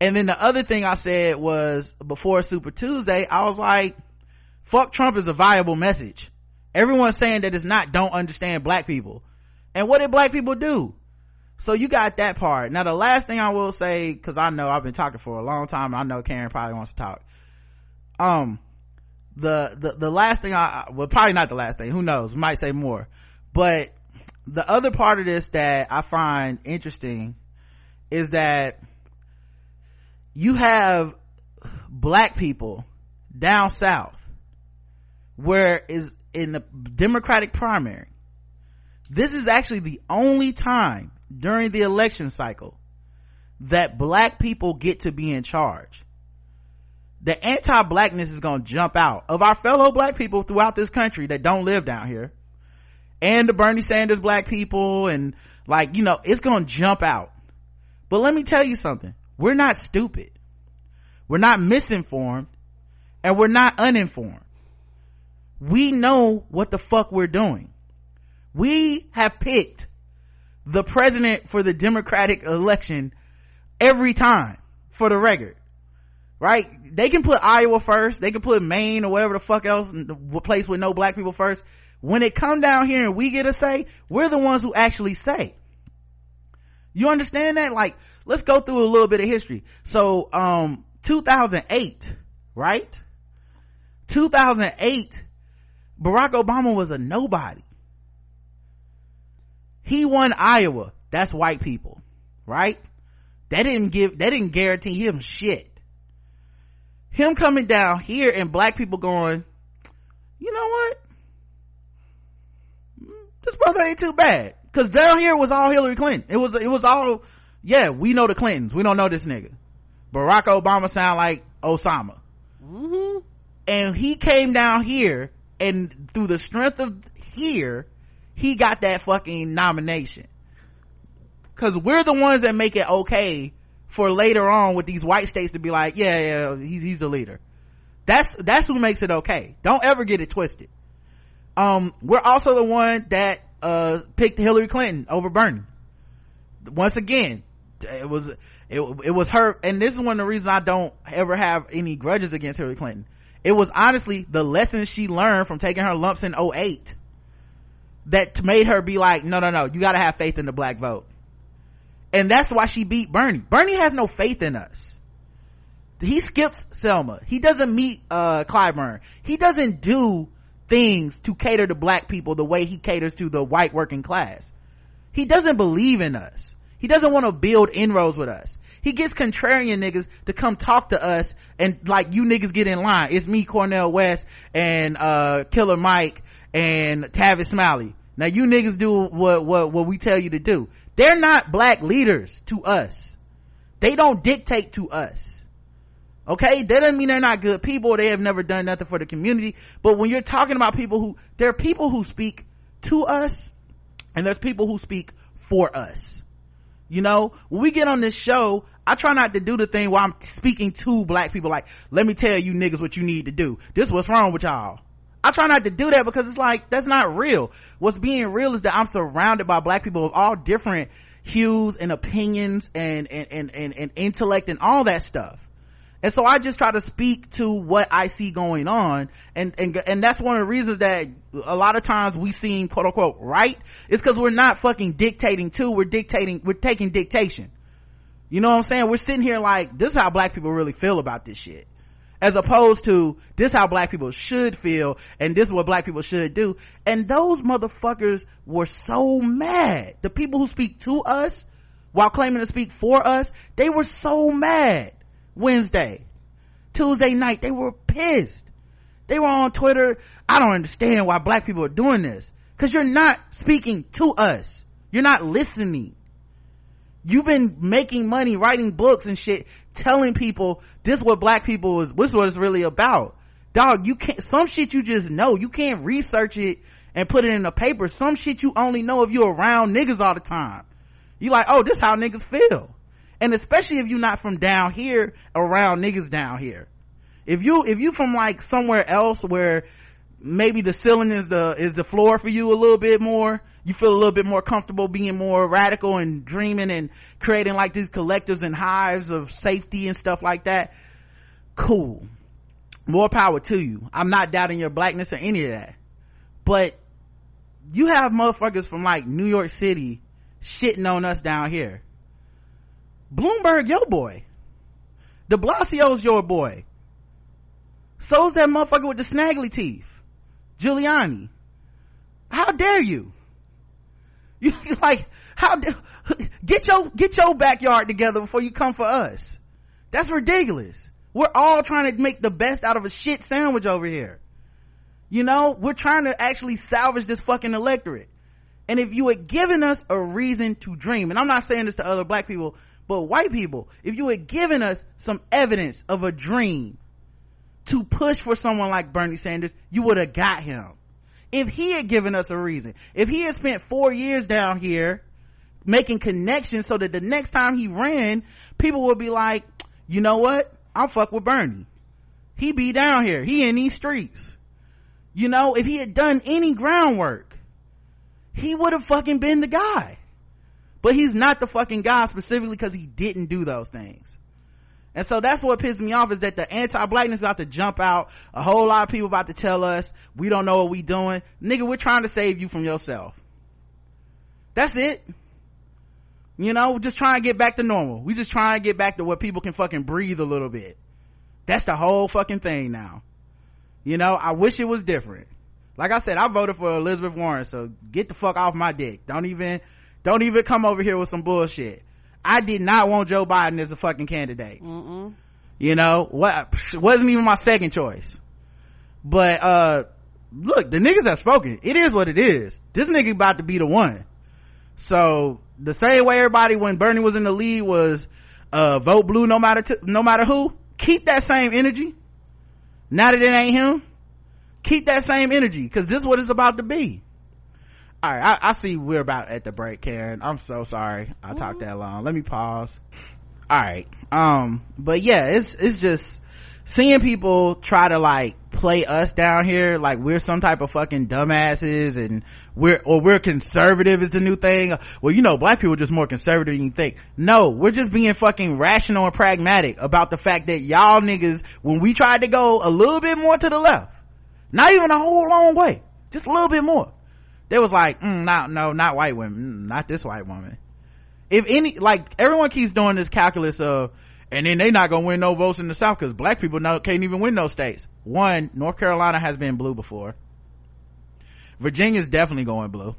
And then the other thing I said was, before Super Tuesday, I was like, fuck Trump is a viable message. Everyone's saying that it's not, don't understand black people. And what did black people do? So you got that part. Now the last thing I will say, cause I know I've been talking for a long time, I know Karen probably wants to talk. Um, the, the, the last thing I, well, probably not the last thing, who knows, might say more. But the other part of this that I find interesting is that you have black people down south, where is in the Democratic primary, this is actually the only time during the election cycle that black people get to be in charge. The anti-blackness is going to jump out of our fellow black people throughout this country that don't live down here, and the Bernie Sanders black people, and like, you know, it's going to jump out. But let me tell you something, we're not stupid, we're not misinformed, and we're not uninformed. We know what the fuck we're doing. We have picked the president for the Democratic election every time, for the record, right? They can put Iowa first, they can put Maine or whatever the fuck else, the place with no black people first. When it come down here and we get a say, we're the ones who actually say. You understand that? Like, let's go through a little bit of history. So um two thousand eight, right? two thousand eight, Barack Obama was a nobody. He won Iowa. That's white people, right? That didn't give, that didn't guarantee him shit. Him coming down here and black people going, you know what? This brother ain't too bad. Cause down here was all Hillary Clinton. It was, it was all, yeah, we know the Clintons. We don't know this nigga. Barack Obama sound like Osama. Mm-hmm. And he came down here, and through the strength of here, he got that fucking nomination. Cause we're the ones that make it okay for later on with these white states to be like, yeah, yeah, he's, he's the leader. That's, that's who makes it okay. Don't ever get it twisted. Um, we're also the one that, uh, picked Hillary Clinton over Bernie. Once again, it was, it, it was her, and this is one of the reasons I don't ever have any grudges against Hillary Clinton. It was honestly the lessons she learned from taking her lumps in oh eight that made her be like, no, no, no, you gotta have faith in the black vote. And that's why she beat Bernie. Bernie has no faith in us. He skips Selma. He doesn't meet, uh, Clyburn. He doesn't do things to cater to black people the way he caters to the white working class. He doesn't believe in us. He doesn't want to build inroads with us. He gets contrarian niggas to come talk to us, and like, you niggas get in line. It's me, Cornel West, and, uh, Killer Mike, and Tavis Smiley. Now you niggas do what, what, what we tell you to do. They're not black leaders to us. They don't dictate to us. Okay? That doesn't mean they're not good people, or they have never done nothing for the community. But when you're talking about people who, there are people who speak to us, and there's people who speak for us. You know, when we get on this show, I try not to do the thing where I'm speaking to black people like, let me tell you niggas what you need to do. This what's wrong with y'all. I try not to do that, because it's like, that's not real. What's being real is that I'm surrounded by black people of all different hues and opinions and, and, and, and, and intellect and all that stuff. And so I just try to speak to what I see going on. And, and, and that's one of the reasons that a lot of times we seem quote unquote right. It's cause we're not fucking dictating to, we're dictating, we're taking dictation. You know what I'm saying? We're sitting here like, this is how black people really feel about this shit. As opposed to, this is how black people should feel, and this is what black people should do. And those motherfuckers were so mad. The people who speak to us while claiming to speak for us, they were so mad. Wednesday, Tuesday night, they were pissed. They were on Twitter. I don't understand why black people are doing this. Cause you're not speaking to us. You're not listening. You've been making money, writing books and shit, telling people this is what black people is, this is what it's really about. Dog, you can't, some shit you just know. You can't research it and put it in a paper. Some shit you only know if you're around niggas all the time. You like, oh, this how niggas feel. And especially if you're not from down here around niggas down here. If you, if you from like somewhere else where maybe the ceiling is the is the floor for you a little bit more. You feel a little bit more comfortable being more radical and dreaming and creating like these collectives and hives of safety and stuff like that. Cool. More power to you. I'm not doubting your blackness or any of that. But you have motherfuckers from like New York City shitting on us down here. Bloomberg, your boy. De Blasio's your boy. So's that motherfucker with the snaggly teeth. Giuliani. How dare you? You like, how dare, get your, get your backyard together before you come for us. That's ridiculous. We're all trying to make the best out of a shit sandwich over here. You know, we're trying to actually salvage this fucking electorate. And if you had given us a reason to dream, and I'm not saying this to other black people, but white people, if you had given us some evidence of a dream to push for someone like Bernie Sanders, you would have got him. If he had given us a reason, if he had spent four years down here making connections so that the next time he ran, people would be like, you know what? I'll fuck with Bernie. He be down here. He in these streets. You know, if he had done any groundwork, he would have fucking been the guy. But he's not the fucking guy specifically because he didn't do those things. And so that's what pisses me off, is that the anti-blackness is about to jump out. A whole lot of people about to tell us we don't know what we doing. Nigga, we're trying to save you from yourself. That's it. You know, we're just trying to get back to normal. We just trying to get back to where people can fucking breathe a little bit. That's the whole fucking thing now. You know, I wish it was different. Like I said, I voted for Elizabeth Warren, so get the fuck off my dick. Don't even, don't even come over here with some bullshit. I did not want Joe Biden as a fucking candidate. Mm-mm. You know, what, wasn't even my second choice. But, uh, look, the niggas have spoken. It is what it is. This nigga about to be the one. So, the same way everybody when Bernie was in the lead was, uh, vote blue no matter, t- no matter who, keep that same energy. Now that it ain't him, keep that same energy, cause this is what it's about to be. All right, I, I see we're about at the break, Karen. I'm so sorry I talked that long. Let me pause. All right, um, but yeah, it's it's just seeing people try to like play us down here like we're some type of fucking dumbasses, and we're or we're conservative is the new thing. Well, you know, black people are just more conservative than you think. No, we're just being fucking rational and pragmatic about the fact that y'all niggas, when we tried to go a little bit more to the left, not even a whole long way, just a little bit more, they was like, mm, not, no, not white women, mm, not this white woman. If any, like, everyone keeps doing this calculus of, and then they not gonna win no votes in the South because black people no, can't even win those states. One, North Carolina has been blue before. Virginia's definitely going blue.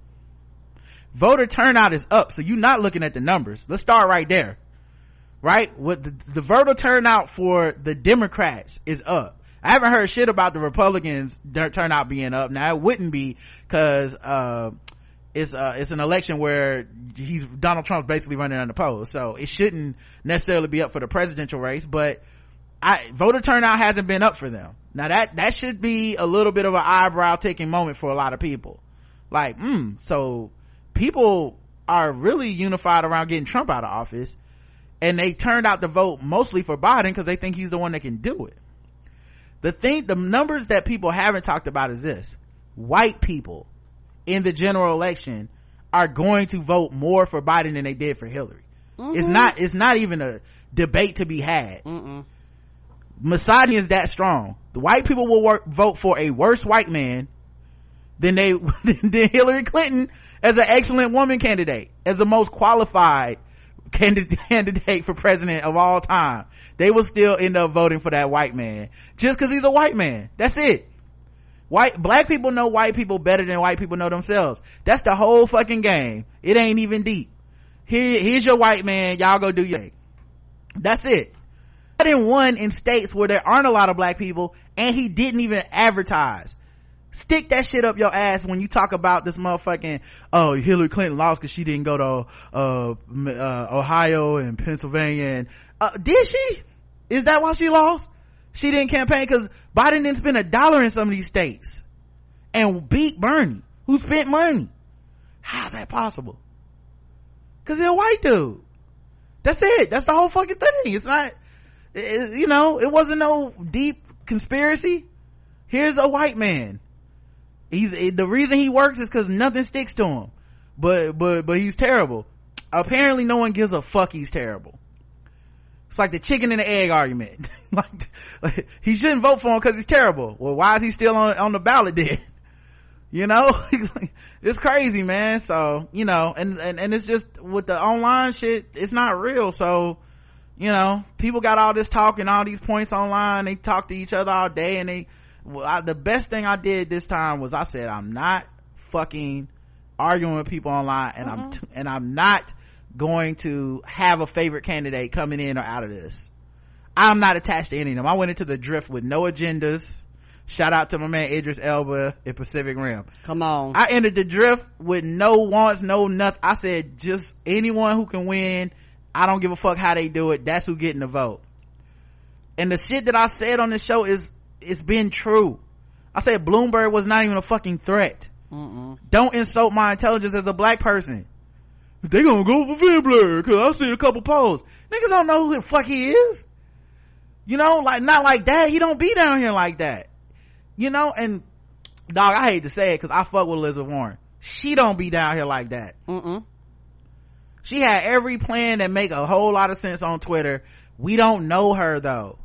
Voter turnout is up, so you're not looking at the numbers. Let's start right there. Right? What the, the voter turnout for the Democrats is up. I haven't heard shit about the Republicans turnout being up. Now it wouldn't be because uh it's uh it's an election where he's Donald Trump's basically running unopposed, so it shouldn't necessarily be up for the presidential race. But I voter turnout hasn't been up for them. Now that that should be a little bit of an eyebrow taking moment for a lot of people. Like, hmm, so people are really unified around getting Trump out of office, and they turned out to vote mostly for Biden because they think he's the one that can do it. The thing, the numbers that people haven't talked about is this: white people in the general election are going to vote more for Biden than they did for Hillary. Mm-hmm. It's not, it's not even a debate to be had. Mm-mm. Misogyny is that strong. The white people will work, vote for a worse white man than they, than Hillary Clinton as an excellent woman candidate, as the most qualified candidate, candidate for president of all time. They will still end up voting for that white man just because he's a white man. That's it. White, black people know white people better than white people know themselves. That's the whole fucking game. It ain't even deep. Here, here's your white man. Y'all go do your thing. That's it. Biden won in states where there aren't a lot of black people, and he didn't even advertise. Stick that shit up your ass when you talk about this motherfucking, oh, Hillary Clinton lost because she didn't go to uh, uh Ohio and Pennsylvania. And uh, did she? Is that why she lost? She didn't campaign because Biden didn't spend a dollar in some of these states and beat Bernie, who spent money. How's that possible? Because he's a white dude. That's it. That's the whole fucking thing. It's not, it, you know, it wasn't no deep conspiracy. Here's a white man He's the reason he works is because nothing sticks to him. But but but he's terrible. Apparently, no one gives a fuck. He's terrible. It's like the chicken and the egg argument. like, like he shouldn't vote for him because he's terrible. Well, why is he still on on the ballot then? You know, it's crazy, man. So you know, and and and it's just with the online shit, it's not real. So you know, people got all this talk and all these points online. They talk to each other all day, and they. Well, I, the best thing I did this time was I said I'm not fucking arguing with people online, and mm-hmm. I'm t- and I'm not going to have a favorite candidate coming in or out of this. I'm not attached to any of them. I went into the drift with no agendas. Shout out to my man Idris Elba at Pacific Rim. Come on. I entered the drift with no wants, no nothing. I said just anyone who can win. I don't give a fuck how they do it. That's who getting the vote. And the shit that I said on the show is it's been true. I said Bloomberg was not even a fucking threat. Mm-mm. Don't insult my intelligence as a black person. They gonna go for Van Blair because I see a couple polls. Niggas don't know who the fuck he is. You know, like not like that. He don't be down here like that. You know, and dog, I hate to say it because I fuck with Elizabeth Warren. She don't be down here like that. Mm-mm. She had every plan that make a whole lot of sense on Twitter. We don't know her though.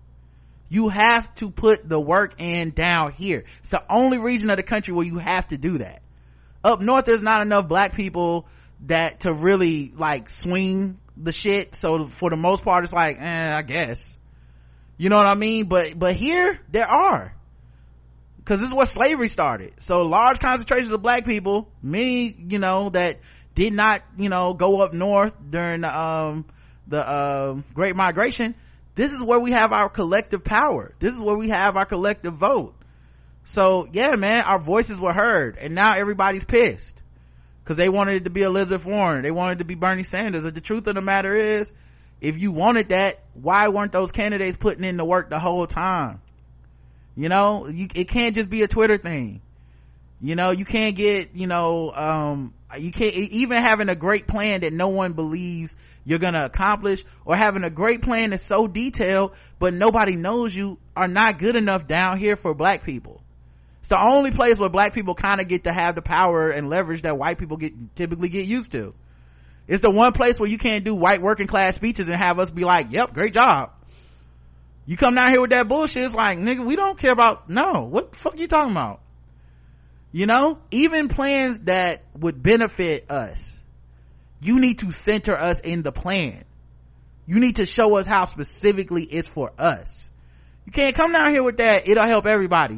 You have to put the work in down here. It's the only region of the country where you have to do that. Up north, there's not enough black people that to really like swing the shit. So for the most part, it's like, eh, I guess. You know what I mean? But, but here, there are. Cause this is where slavery started. So large concentrations of black people, many, you know, that did not, you know, go up north during the, um, the, uh, Great Migration. This is where we have our collective power. This is where we have our collective vote. So yeah, man, our voices were heard, and now everybody's pissed because they wanted it to be Elizabeth Warren. They wanted it to be Bernie Sanders. But the truth of the matter is, if you wanted that, why weren't those candidates putting in the work the whole time? You know, you, it can't just be a Twitter thing. You know, you can't get, you know, um, you can't even having a great plan that no one believes you're gonna accomplish, or having a great plan that's so detailed but nobody knows you, are not good enough down here for black people. It's the only place where black people kind of get to have the power and leverage that white people get typically get used to. It's the one place where you can't do white working class speeches and have us be like, yep, great job. You come down here with that bullshit, it's like, nigga, we don't care about, no, what the fuck are you talking about? You know, even plans that would benefit us, you need to center us in the plan. You need to show us how specifically it's for us. You can't come down here with that, it'll help everybody.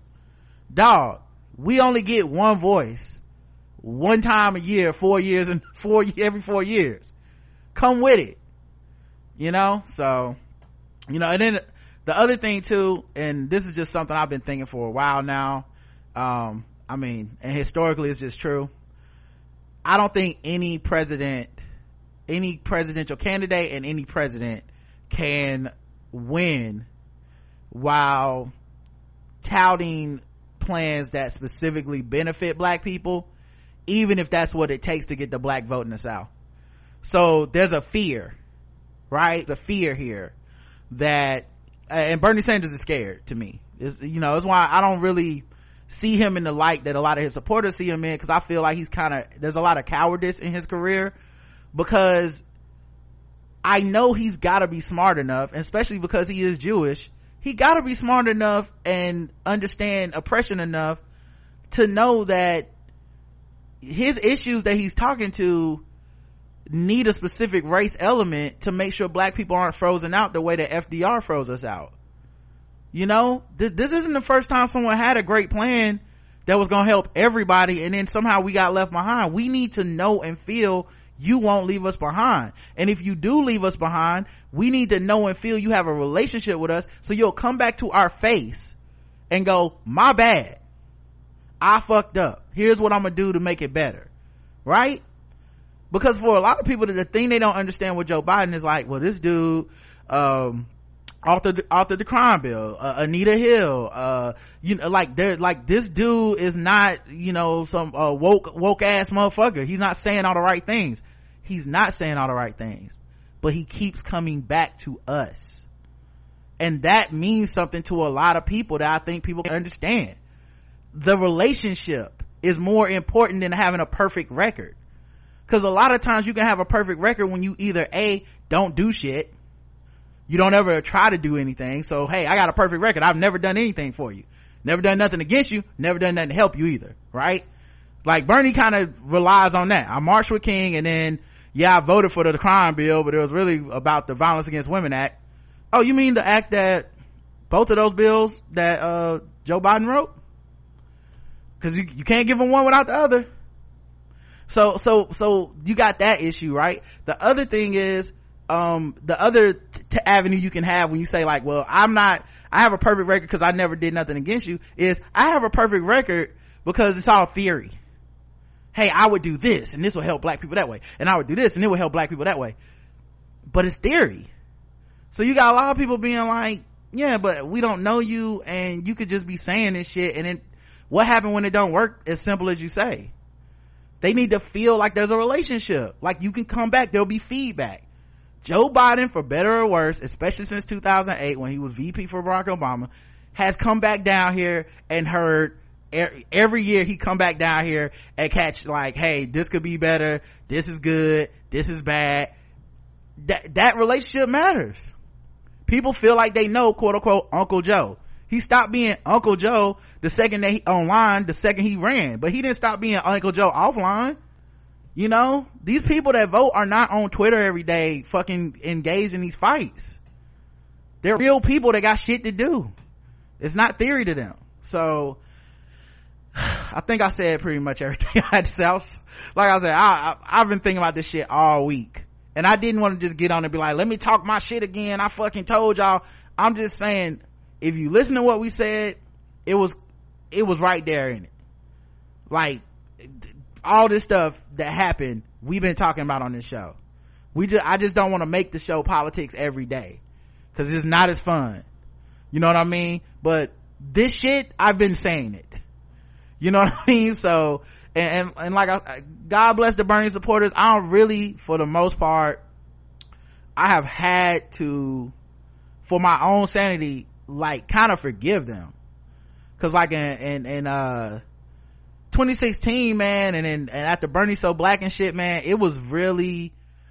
Dog, we only get one voice one time a year, four years and four every four years. Come with it. You know, so, you know, and then the other thing too, and this is just something I've been thinking for a while now, um, I mean, and historically it's just true. I don't think any president, any presidential candidate and any president can win while touting plans that specifically benefit black people, even if that's what it takes to get the black vote in the South. So there's a fear, right? The fear here that, and Bernie Sanders is scared to me. It's, you know, it's why I don't really see him in the light that a lot of his supporters see him in, because I feel like he's kind of, there's a lot of cowardice in his career, because I know he's got to be smart enough, especially because he is Jewish, he got to be smart enough and understand oppression enough to know that his issues that he's talking to need a specific race element to make sure black people aren't frozen out the way that F D R froze us out. You know, th- this isn't the first time someone had a great plan that was gonna help everybody and then somehow we got left behind. We need to know and feel you won't leave us behind, and if you do leave us behind, we need to know and feel you have a relationship with us, so you'll come back to our face and go, my bad, I fucked up, here's what I'm gonna do to make it better, right? Because for a lot of people, the thing they don't understand with Joe Biden is like, well, this dude um authored, authored the crime bill, uh, Anita Hill, uh you know, like they're like, this dude is not, you know, some uh, woke woke ass motherfucker. He's not saying all the right things. He's not saying all the right things, but he keeps coming back to us, and that means something to a lot of people that I think people can understand. the relationship is more important than having a perfect record. Because a lot of times you can have a perfect record when you either A, don't do shit, you don't ever try to do anything. So hey, I got a perfect record, I've never done anything for you, never done nothing against you, never done nothing to help you either, right? Like Bernie kind of relies on that. I marched with King, and then yeah, I voted for the crime bill, but it was really about the Violence Against Women Act. Oh, you mean the act that both of those bills that uh Joe Biden wrote? Because you, you can't give them one without the other. So, so, so you got that issue, right? The other thing is, um, the other t- t- avenue you can have when you say like, well, I'm not, I have a perfect record because I never did nothing against you, is I have a perfect record because it's all theory. Hey, I would do this and this will help black people that way, and I would do this and it will help black people that way. But it's theory. So you got a lot of people being like, yeah, but we don't know you, and you could just be saying this shit, and then what happened when it don't work as simple as you say? They need to feel like there's a relationship, like you can come back, there'll be feedback. Joe Biden, for better or worse, especially since two thousand eight when he was V P for Barack Obama, has come back down here and heard every year he come back down here and catch like, hey, this could be better, this is good, this is bad. That that relationship matters. People feel like they know, quote unquote, Uncle Joe. He stopped being Uncle Joe the second that he online, the second he ran, but he didn't stop being Uncle Joe offline. You know, these people that vote are not on Twitter every day fucking engaged in these fights. They're real people that got shit to do. It's not theory to them. So I think I said pretty much everything I had to say. I was, like I said, I, I, I've been thinking about this shit all week, and I didn't want to just get on and be like, let me talk my shit again, I fucking told y'all. I'm just saying, if you listen to what we said, it was it was right there in it. Like all this stuff that happened, we've been talking about on this show. We just I just don't want to make the show politics every day, because it's not as fun, you know what I mean? But this shit, I've been saying it, you know what I mean? So and and, and like I, God bless the Bernie supporters. I don't really, for the most part, I have had to, for my own sanity, like kind of forgive them. Cause like in in, in uh twenty sixteen, man, and then and after Bernie So Black and shit, man, it was really,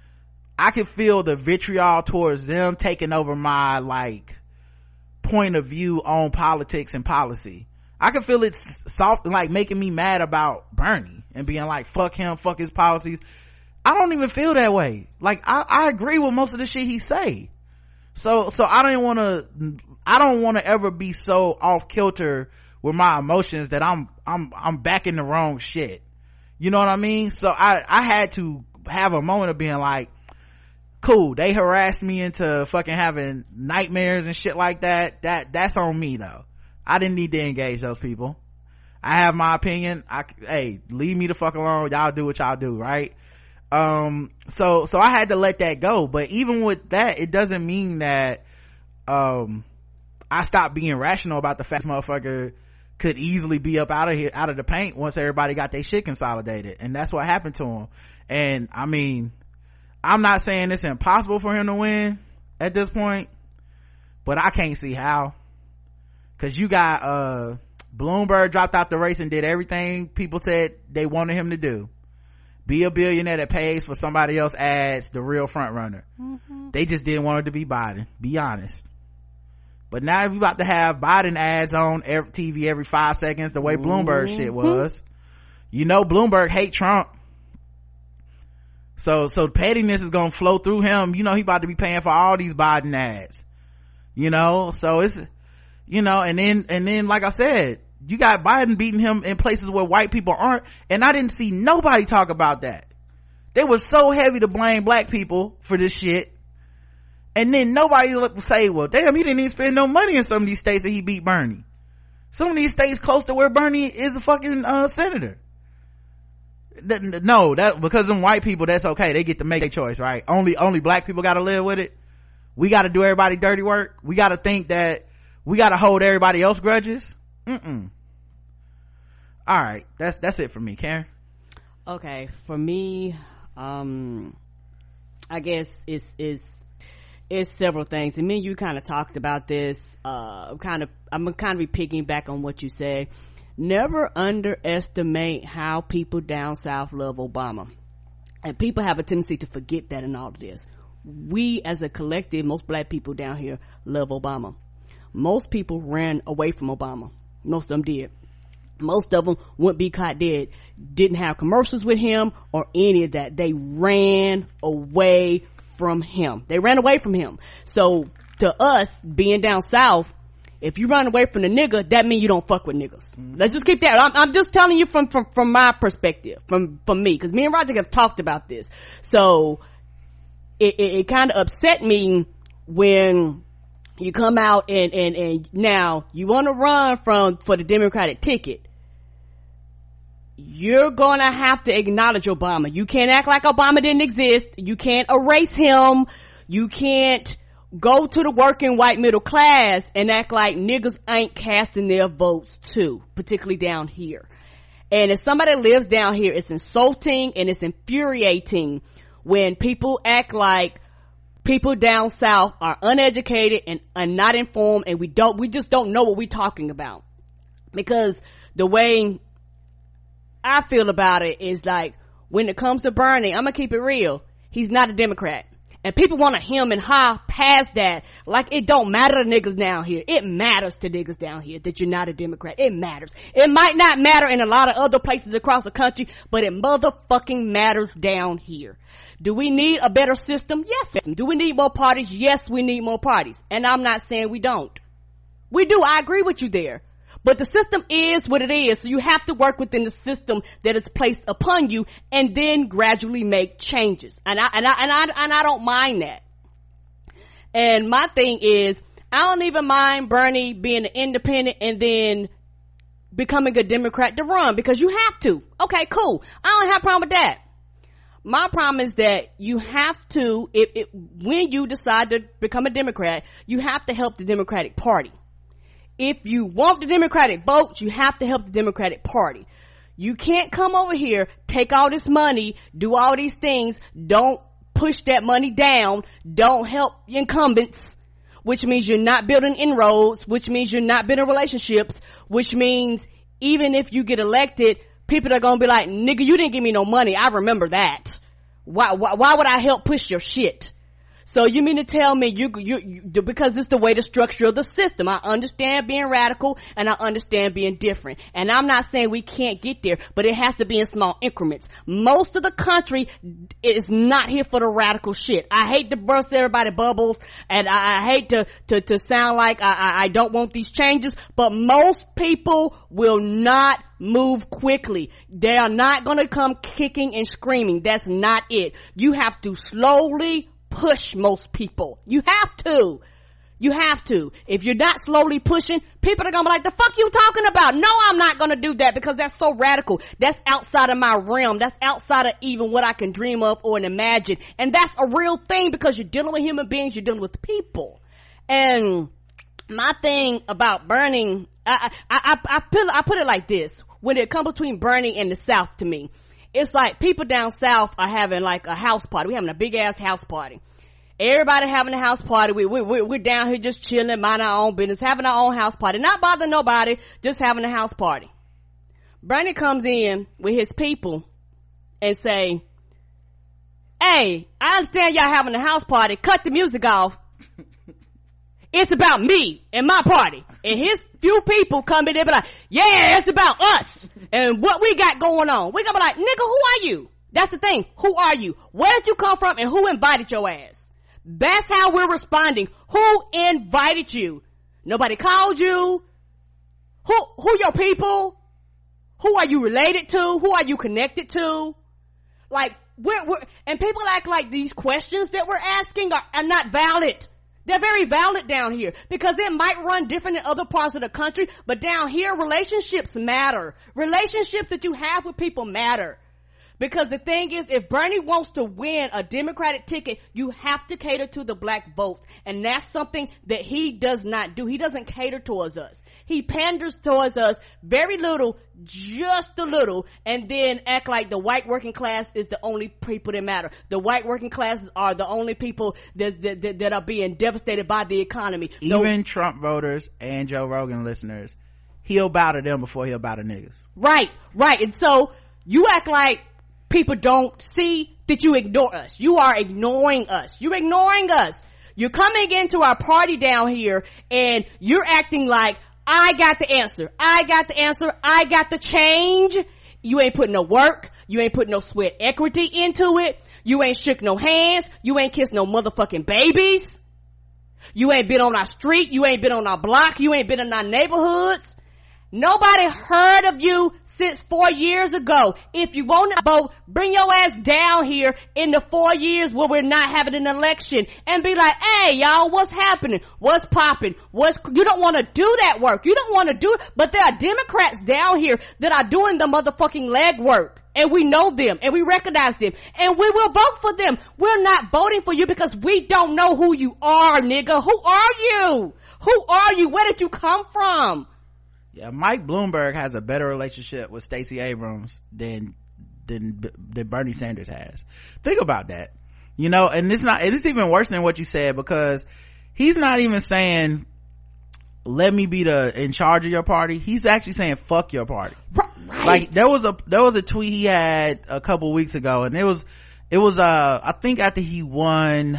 I could feel the vitriol towards them taking over my like point of view on politics and policy. I could feel it soft, like making me mad about Bernie and being like, fuck him, fuck his policies. I don't even feel that way. Like I, I agree with most of the shit he say. So, so I don't want to, I don't want to ever be so off kilter with my emotions that I'm, I'm, I'm back in the wrong shit. You know what I mean? So I, I had to have a moment of being like, cool, they harassed me into fucking having nightmares and shit like that. That, that's on me though. I didn't need to engage those people. I have my opinion. I, hey, leave me the fuck alone. Y'all do what y'all do, right? Um, so, so I had to let that go. But even with that, it doesn't mean that, um, I stopped being rational about the fact this motherfucker could easily be up out of here, out of the paint once everybody got their shit consolidated. And that's what happened to him. And I mean, I'm not saying it's impossible for him to win at this point, but I can't see how. Cause you got, uh, Bloomberg dropped out the race and did everything people said they wanted him to do. Be a billionaire that pays for somebody else ads, the real front runner. Mm-hmm. They just didn't want it to be Biden, be honest. But now we about to have Biden ads on every T V every five seconds, the way Bloomberg mm-hmm. shit was. You know, Bloomberg hate Trump. So, so pettiness is gonna flow through him. You know, he about to be paying for all these Biden ads. You know, so it's, you know, and then, and then, like I said, you got Biden beating him in places where white people aren't, and I didn't see nobody talk about that. They were so heavy to blame black people for this shit, and then nobody would say, well, damn, he didn't even spend no money in some of these states that he beat Bernie. Some of these states close to where Bernie is a fucking uh senator. No, that because them white people, that's okay, they get to make their choice, right? Only only black people gotta live with it. We gotta do everybody dirty work. We gotta think that we gotta hold everybody else grudges. Mm-mm. All right, that's that's it for me, Karen. Okay, for me, um I guess it's it's it's several things, and me and you kind of talked about this. uh kind of I'm gonna kind of be picking back on what you said. never underestimate how people down south love Obama. And people have a tendency to forget that in all of this. We as a collective, most black people down here love Obama. Most people ran away from Obama. Most of them did. Most of them wouldn't be caught dead. Didn't have commercials with him or any of that. They ran away from him. They ran away from him. So to us being down south, if you run away from the nigga, that means you don't fuck with niggas. Mm-hmm. Let's just keep that. I'm, I'm just telling you from, from, from my perspective, from, from me, cause me and Roger have talked about this. So it, it, it kind of upset me when you come out and, and, and now you want to run from, for the Democratic ticket. You're gonna have to acknowledge Obama. You can't act like Obama didn't exist. You can't erase him. You can't go to the working white middle class and act like niggas ain't casting their votes too, particularly down here. And as somebody lives down here, it's insulting and it's infuriating when people act like people down south are uneducated and are not informed, and we don't, we just don't know what we're talking about. Because the way I feel about it is like, when it comes to Bernie, I'm gonna keep it real. He's not a Democrat. And people want to hem and haw past that. Like it don't matter to niggas down here. It matters to niggas down here that you're not a Democrat. It matters. It might not matter in a lot of other places across the country, but it motherfucking matters down here. Do we need a better system? Yes. Do we need more parties? Yes, we need more parties. And I'm not saying we don't. We do. I agree with you there. But the system is what it is, so you have to work within the system that is placed upon you and then gradually make changes. And I, and I, and I, and I don't mind that. And my thing is, I don't even mind Bernie being an independent and then becoming a Democrat to run, because you have to. Okay, cool. I don't have a problem with that. My problem is that you have to, if, if, when you decide to become a Democrat, you have to help the Democratic Party. If you want the Democratic vote, you have to help the Democratic Party. You can't come over here, take all this money, do all these things, don't push that money down, don't help incumbents, which means you're not building inroads, which means you're not building relationships, which means even if you get elected, people are gonna be like, nigga, you didn't give me no money, I remember that. Why, why, why would I help push your shit? So you mean to tell me you, you, you, because this is the way the structure of the system. I understand being radical and I understand being different. And I'm not saying we can't get there, but it has to be in small increments. Most of the country is not here for the radical shit. I hate to burst everybody's bubbles and I, I hate to, to, to sound like I, I, I don't want these changes, but most people will not move quickly. They are not gonna come kicking and screaming. That's not it. You have to slowly push most people. You have to. You have to. If you're not slowly pushing, people are gonna be like, the fuck you talking about? No, I'm not gonna do that because that's so radical. That's outside of my realm. That's outside of even what I can dream of or imagine. And that's a real thing because you're dealing with human beings, you're dealing with people. And my thing about Bernie, I, I, I, I, put, I put it like this. When it comes between Bernie and the South, to me, it's like people down south are having like a house party. We're having a big ass house party. Everybody having a house party. We, we, we, we're down here just chilling, minding our own business, having our own house party. Not bothering nobody, just having a house party. Bernie comes in with his people and say, hey, I understand y'all having a house party. Cut the music off. It's about me and my party. And his few people come in there and be like, yeah, it's about us and what we got going on. We gonna be like, nigga, who are you? That's the thing. Who are you? Where did you come from and who invited your ass? That's how we're responding. Who invited you? Nobody called you. Who, who your people? Who are you related to? Who are you connected to? Like, we're, we're, and people act like these questions that we're asking are, are not valid. They're very valid down here because it might run different in other parts of the country, but down here, relationships matter. Relationships that you have with people matter. Because the thing is, if Bernie wants to win a Democratic ticket, you have to cater to the black vote. And that's something that he does not do. He doesn't cater towards us. He panders towards us very little, just a little, and then act like the white working class is the only people that matter. The white working classes are the only people that, that, that, that are being devastated by the economy. Even so, Trump voters and Joe Rogan listeners, he'll bow to them before he'll bow to niggas. Right, right. And so you act like people don't see that you ignore us. You are ignoring us. You're ignoring us. You're coming into our party down here and you're acting like, I got the answer. I got the answer. I got the change. You ain't putting no work. You ain't putting no sweat equity into it. You ain't shook no hands. You ain't kissed no motherfucking babies. You ain't been on our street. You ain't been on our block. You ain't been in our neighborhoods. Nobody heard of you since four years ago. If you want to vote, bring your ass down here in the four years where we're not having an election and be like, hey, y'all, what's happening? What's popping? What's, you don't want to do that work. You don't want to do it, but there are Democrats down here that are doing the motherfucking legwork. And we know them and we recognize them and we will vote for them. We're not voting for you because we don't know who you are, nigga. Who are you? Who are you? Where did you come from? Yeah, Mike Bloomberg has a better relationship with Stacey Abrams than than than Bernie Sanders has. Think about that. You know, and it's not, it's even worse than what you said, because he's not even saying, let me be the in charge of your party. He's actually saying, fuck your party. Right. Like there was a there was a tweet he had a couple weeks ago, and it was it was uh I think after he won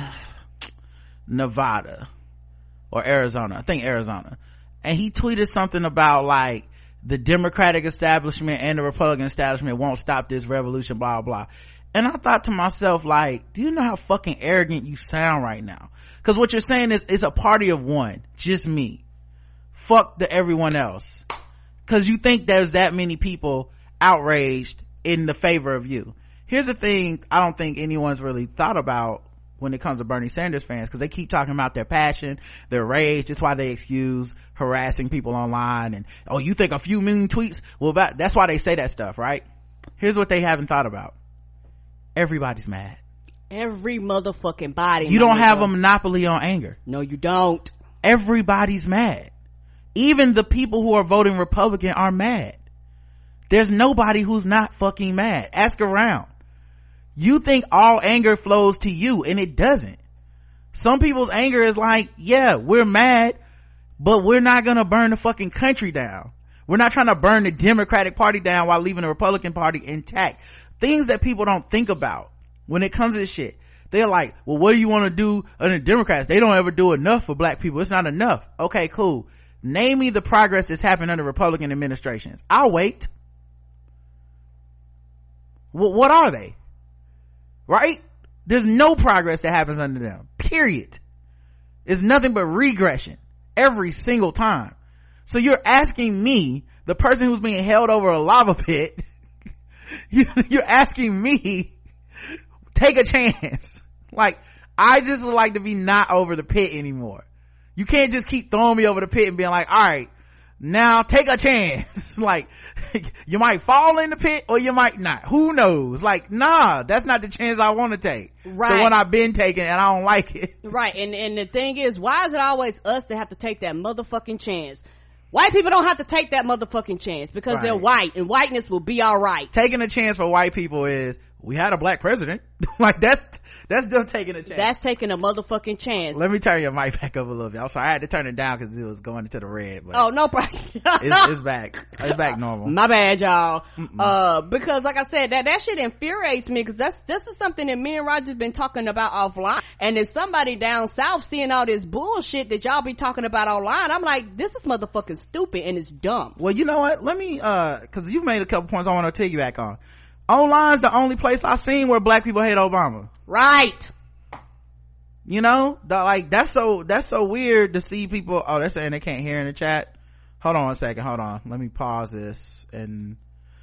Nevada or Arizona, I think Arizona. And he tweeted something about like the Democratic establishment and the Republican establishment won't stop this revolution, blah, blah. And I thought to myself, like, do you know how fucking arrogant you sound right now? Cause what you're saying is, it's a party of one, just me. Fuck the everyone else. Cause you think there's that many people outraged in the favor of you. Here's the thing I don't think anyone's really thought about when it comes to Bernie Sanders fans, because they keep talking about their passion, their rage. That's why they excuse harassing people online and, oh, you think a few mean tweets well about, that's why they say that stuff, right? Here's what they haven't thought about. Everybody's mad. Every motherfucking body. You don't have a monopoly on anger. No, you don't. Everybody's mad. Even the people who are voting Republican are mad. There's nobody who's not fucking mad. Ask around. You think all anger flows to you, and it doesn't. Some people's anger is like, yeah, we're mad, but we're not gonna burn the fucking country down. We're not trying to burn the Democratic Party down while leaving the Republican Party intact. Things that people don't think about when it comes to this shit. They're like, well, what do you want to do under the Democrats? They don't ever do enough for black people. It's not enough. Okay, cool. Name me the progress that's happened under Republican administrations. I'll wait. Well, what are they? Right? There's no progress that happens under them. Period. It's nothing but regression every single time. So you're asking me, the person who's being held over a lava pit, you're asking me, take a chance. Like, I just would like to be not over the pit anymore. You can't just keep throwing me over the pit and being like, all right, now take a chance. Like, you might fall in the pit or you might not. Who knows? Like, nah, that's not the chance I want to take. Right. The one I've been taking and I don't like it. Right. And, and the thing is, why is it always us that have to take that motherfucking chance? White people don't have to take that motherfucking chance because right. They're white and whiteness will be all right. Taking a chance for white people is, we had a black president. Like, that's, that's them taking a chance. That's taking a motherfucking chance. Let me turn your mic back up a little bit. I'm sorry, I had to turn it down because it was going into the red. But oh, no problem. it's, it's back. It's back normal. My bad, y'all. Mm-mm. Uh, because like I said, that, that shit infuriates me because that's, this is something that me and Roger's been talking about offline. And there's somebody down south seeing all this bullshit that y'all be talking about online. I'm like, this is motherfucking stupid and it's dumb. Well, you know what? Let me, uh, cause you made a couple points I want to piggyback on. Online's the only place I've seen where black people hate Obama. Right. You know, the, like, that's so, that's so weird to see people, oh, they're saying they can't hear in the chat. Hold on a second, hold on. Let me pause this and,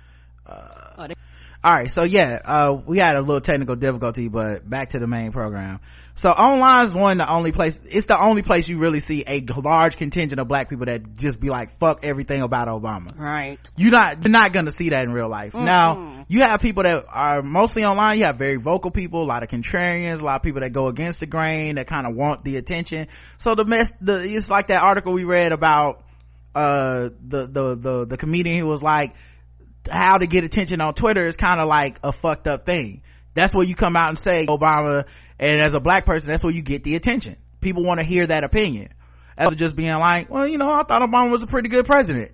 uh, oh, they- alright, so yeah, uh, we had a little technical difficulty, but back to the main program. So online's one, the only place, it's the only place you really see a large contingent of black people that just be like, fuck everything about Obama. Right. You're not, you're not gonna see that in real life. Mm-hmm. Now, you have people that are mostly online, you have very vocal people, a lot of contrarians, a lot of people that go against the grain, that kind of want the attention. So the mess, the, it's like that article we read about, uh, the, the, the, the comedian who was like, how to get attention on Twitter is kind of like a fucked up thing. That's where you come out and say Obama, and as a black person, that's where you get the attention. People want to hear that opinion. As just being like, well, you know, I thought Obama was a pretty good president.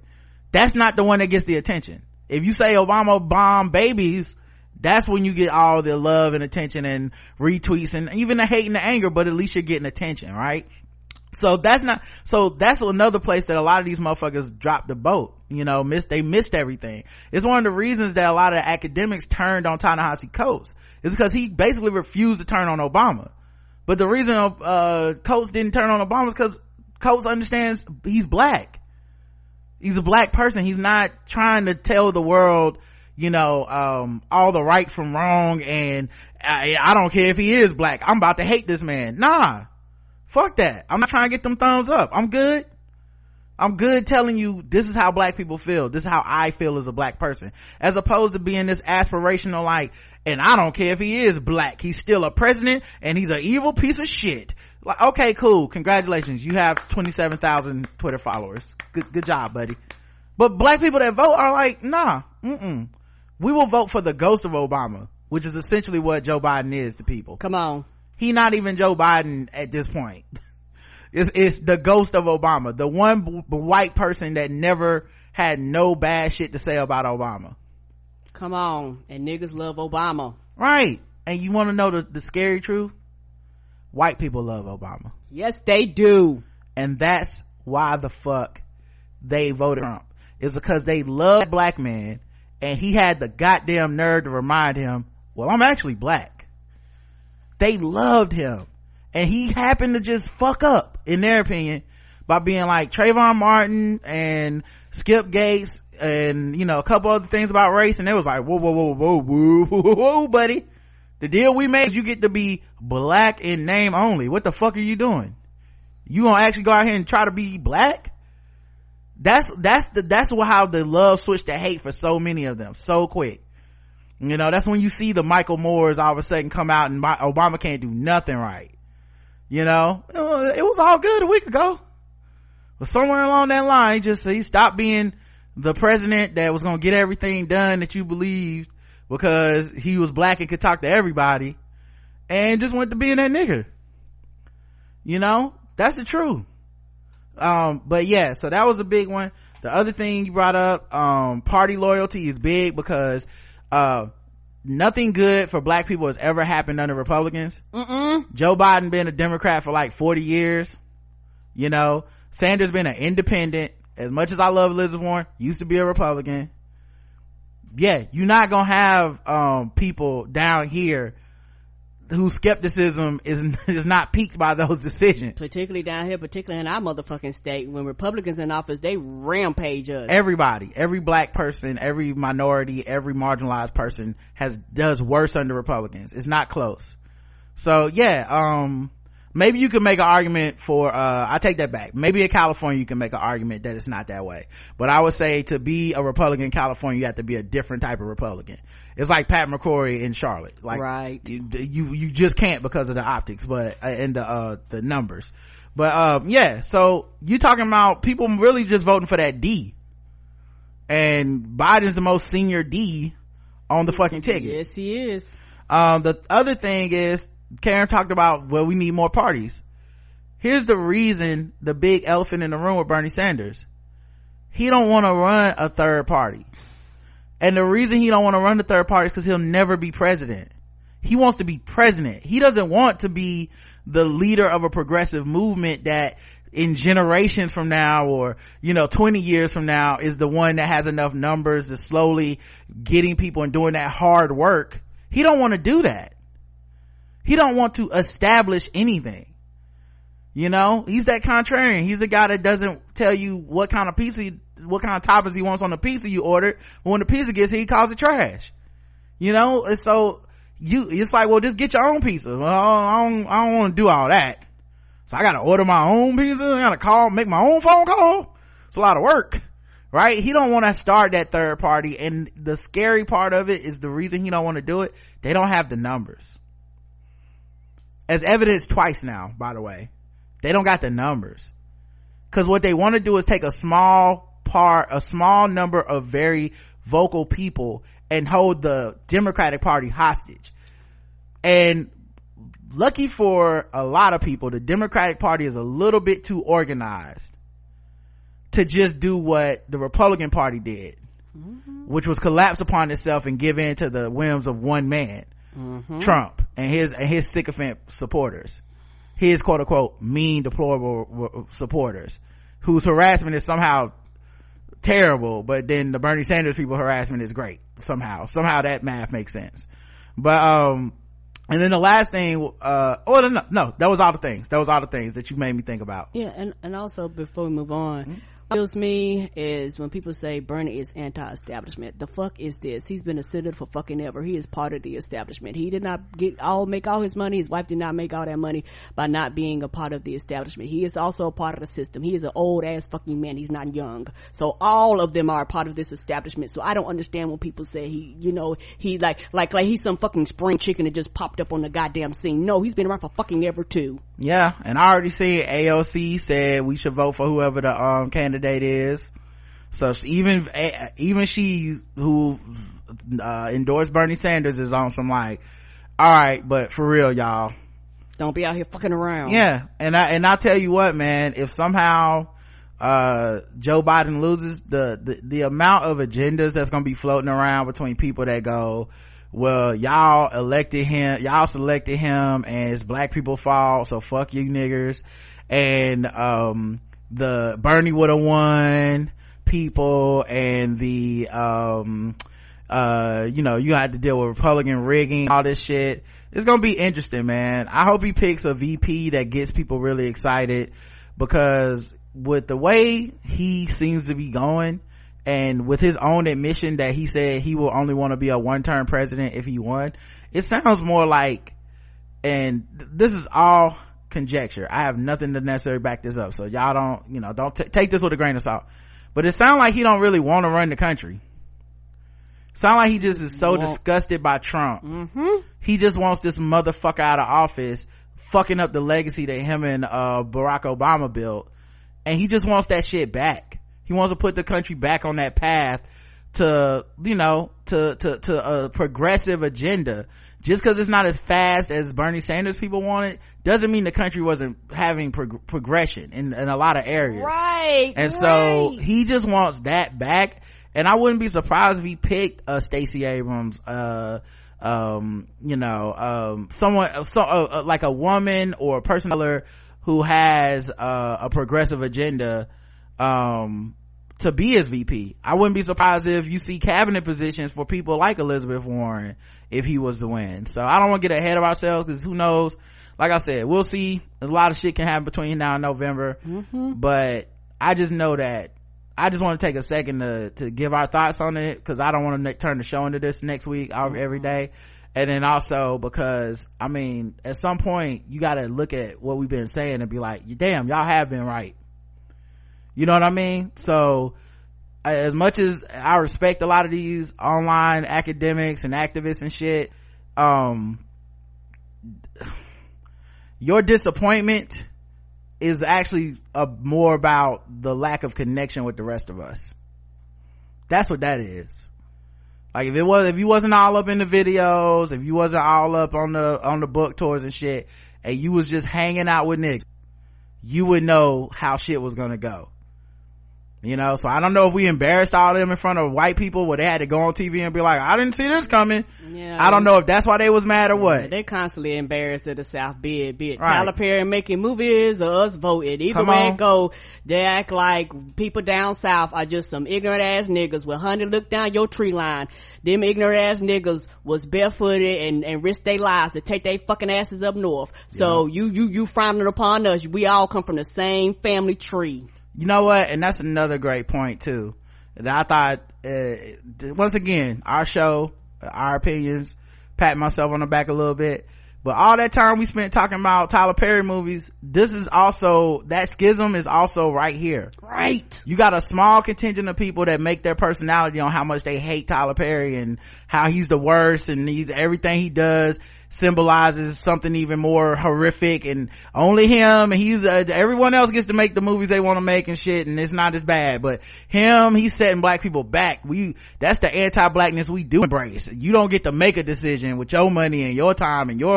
that's not the one that gets the attention. If you say Obama bombed babies, that's when you get all the love and attention and retweets and even the hate and the anger, but at least you're getting attention, right? So that's not, so that's another place that a lot of these motherfuckers dropped the boat, you know, missed, they missed everything. It's one of the reasons that a lot of academics turned on Ta-Nehisi Coates is because he basically refused to turn on Obama. But the reason, uh, Coates didn't turn on Obama is because Coates understands he's black. He's a black person. He's not trying to tell the world, you know, um, all the right from wrong and I, I don't care if he is black. I'm about to hate this man. Nah. Fuck that. I'm not trying to get them thumbs up. I'm good. I'm good telling you this is how black people feel. This is how I feel as a black person. As opposed to being this aspirational like, and I don't care if he is black. He's still a president and he's an evil piece of shit. Like, okay, cool. Congratulations. You have twenty-seven thousand Twitter followers. Good, good job, buddy. But black people that vote are like, nah, mm-mm. We will vote for the ghost of Obama, which is essentially what Joe Biden is to people. Come on. He not even Joe Biden at this point. it's, it's the ghost of Obama. The one b- b- white person that never had no bad shit to say about Obama. Come on. And niggas love Obama. Right. And you want to know the, the scary truth? White people love Obama. Yes, they do. And that's why the fuck they voted Trump. It's because they love that black man and he had the goddamn nerve to remind him, well, I'm actually black. They loved him and he happened to just fuck up in their opinion by being like Trayvon Martin and Skip Gates and, you know, a couple other things about race. And it was like, whoa, whoa, whoa, whoa, whoa, whoa, whoa, buddy. The deal we made is you get to be black in name only. What the fuck are you doing? You gonna actually go out here and try to be black? That's, that's the, that's how the love switched to hate for so many of them so quick. You know, that's when you see the Michael Moores all of a sudden come out and Obama can't do nothing right. You know, it was all good a week ago. But somewhere along that line, he just, he stopped being the president that was gonna get everything done that you believed because he was black and could talk to everybody and just went to being that nigger. You know, that's the truth. Um, but yeah, so that was a big one. The other thing you brought up, um, party loyalty is big because uh nothing good for black people has ever happened under Republicans. Mm-mm. Joe Biden been a Democrat for like forty years, you know. Sanders been an independent. As much as I love Elizabeth Warren, used to be a Republican. Yeah, you're not gonna have um people down here whose skepticism is is not piqued by those decisions, particularly down here, particularly in our motherfucking state. When Republicans in office, they rampage us. Everybody, every black person, every minority, every marginalized person has does worse under Republicans. It's not close. So yeah, um maybe you can make an argument for uh I take that back, maybe in California you can make an argument that it's not that way, but I would say to be a Republican in California you have to be a different type of Republican. It's like Pat McCrory in Charlotte, like right. you you, you just can't because of the optics, but uh, and the uh the numbers. But um yeah, so you talking about people really just voting for that D, and Biden's the most senior D on the fucking ticket. Yes, he is. Um the other thing is, Karen talked about, well, we need more parties. Here's the reason, the big elephant in the room with Bernie Sanders. He don't want to run a third party. And the reason he don't want to run the third party is because he'll never be president. He wants to be president. He doesn't want to be the leader of a progressive movement that in generations from now, or, you know, twenty years from now, is the one that has enough numbers to slowly getting people and doing that hard work. He don't want to do that. He don't want to establish anything. You know, he's that contrarian. He's the guy that doesn't tell you what kind of pizza, what kind of toppings he wants on the pizza you ordered. But when the pizza gets here, he calls it trash. You know, and so you, it's like, well, just get your own pizza. Well, I don't, I don't want to do all that. So I gotta order my own pizza. I gotta call, make my own phone call. It's a lot of work, right? He don't want to start that third party. And the scary part of it is the reason he don't want to do it. They don't have the numbers. As evidenced twice now, by the way. They don't got the numbers. Cause what they want to do is take a small part, a small number of very vocal people and hold the Democratic Party hostage. And lucky for a lot of people, the Democratic Party is a little bit too organized to just do what the Republican Party did, mm-hmm. which was collapse upon itself and give in to the whims of one man, mm-hmm. Trump, and his and his sycophant supporters, his quote unquote mean, deplorable supporters, whose harassment is somehow terrible, but then the Bernie Sanders people harassment is great somehow. Somehow that math makes sense. But um, and then the last thing, uh, oh no, no, that was all the things. That was all the things that you made me think about. Yeah, and and also before we move on. Mm-hmm. What kills me is when people say Bernie is anti-establishment. The fuck is this? He's been a senator for fucking ever. He is part of the establishment. He did not get all make all his money. His wife did not make all that money by not being a part of the establishment. He is also a part of the system. He is an old ass fucking man. He's not young. So all of them are a part of this establishment. So I don't understand when people say he, you know, he like like like he's some fucking spring chicken that just popped up on the goddamn scene. No, he's been around for fucking ever too. Yeah, and I already see A O C said we should vote for whoever the um candidate is. So even even she who uh endorsed Bernie Sanders is on some like, all right, but for real, y'all, don't be out here fucking around. Yeah, and I and I tell you what, man, if somehow uh Joe Biden loses, the the, the amount of agendas that's gonna be floating around between people that go, well, y'all elected him, y'all selected him, and it's black people's fault, so fuck you niggers, and um the Bernie would have won people, and the um uh you know, you had to deal with Republican rigging, all this shit. It's gonna be interesting, man. I hope he picks a V P that gets people really excited, because with the way he seems to be going, and with his own admission that he said he will only want to be a one-term president if he won, it sounds more like, and th- this is all conjecture, I have nothing to necessarily back this up, so y'all don't, you know, don't t- take this with a grain of salt, but it sounds like he don't really want to run the country. Sound like he just is so disgusted by Trump. Mm-hmm. He just wants this motherfucker out of office, fucking up the legacy that him and uh Barack Obama built, and he just wants that shit back. He wants to put the country back on that path to, you know, to to to a progressive agenda. Just because it's not as fast as Bernie Sanders people wanted doesn't mean the country wasn't having prog- progression in, in a lot of areas. Right. And right. so he just wants that back. And I wouldn't be surprised if he picked a uh, Stacey Abrams, uh, um, you know, um, someone, so, uh, like a woman or a person of color who has uh, a progressive agenda, um, to be his V P. I wouldn't be surprised if you see cabinet positions for people like Elizabeth Warren if he was to win. So I don't want to get ahead of ourselves, because who knows, like I said, we'll see. A lot of shit can happen between now and November, mm-hmm. but I just know that I just want to take a second to to give our thoughts on it, because I don't want to ne- turn the show into this next week mm-hmm. every day. And then also because, I mean, at some point you got to look at what we've been saying and be like, damn, y'all have been right. You know what I mean? So as much as I respect a lot of these online academics and activists and shit, um your disappointment is actually a, more about the lack of connection with the rest of us. That's what that is. Like if it was, if you wasn't all up in the videos, if you wasn't all up on the on the book tours and shit, and you was just hanging out with niggas, you would know how shit was gonna go. You know, so I don't know if we embarrassed all of them in front of white people where they had to go on T V and be like, I didn't see this coming. Yeah, I don't know if that's why they was mad or yeah, what. They constantly embarrassed at the South, be it, be it right. Tyler Perry making movies or us voting. Either Come way on. it go, they act like people down south are just some ignorant ass niggas. Well, honey, look down your tree line. Them ignorant ass niggas was barefooted and, and risked their lives to take their fucking asses up north. So yeah. you, you, you frowning upon us. We all come from the same family tree. You know what? And that's another great point too. That I thought, uh, once again, our show, our opinions, patting myself on the back a little bit, but all that time we spent talking about Tyler Perry movies, this is also, that schism is also right here. Right. You got a small contingent of people that make their personality on how much they hate Tyler Perry and how he's the worst, and he's, everything he does symbolizes something even more horrific, and only him, and he's uh, everyone else gets to make the movies they want to make and shit, and it's not as bad, but him, he's setting black people back. We, that's the anti-blackness we do embrace. You don't get to make a decision with your money and your time and your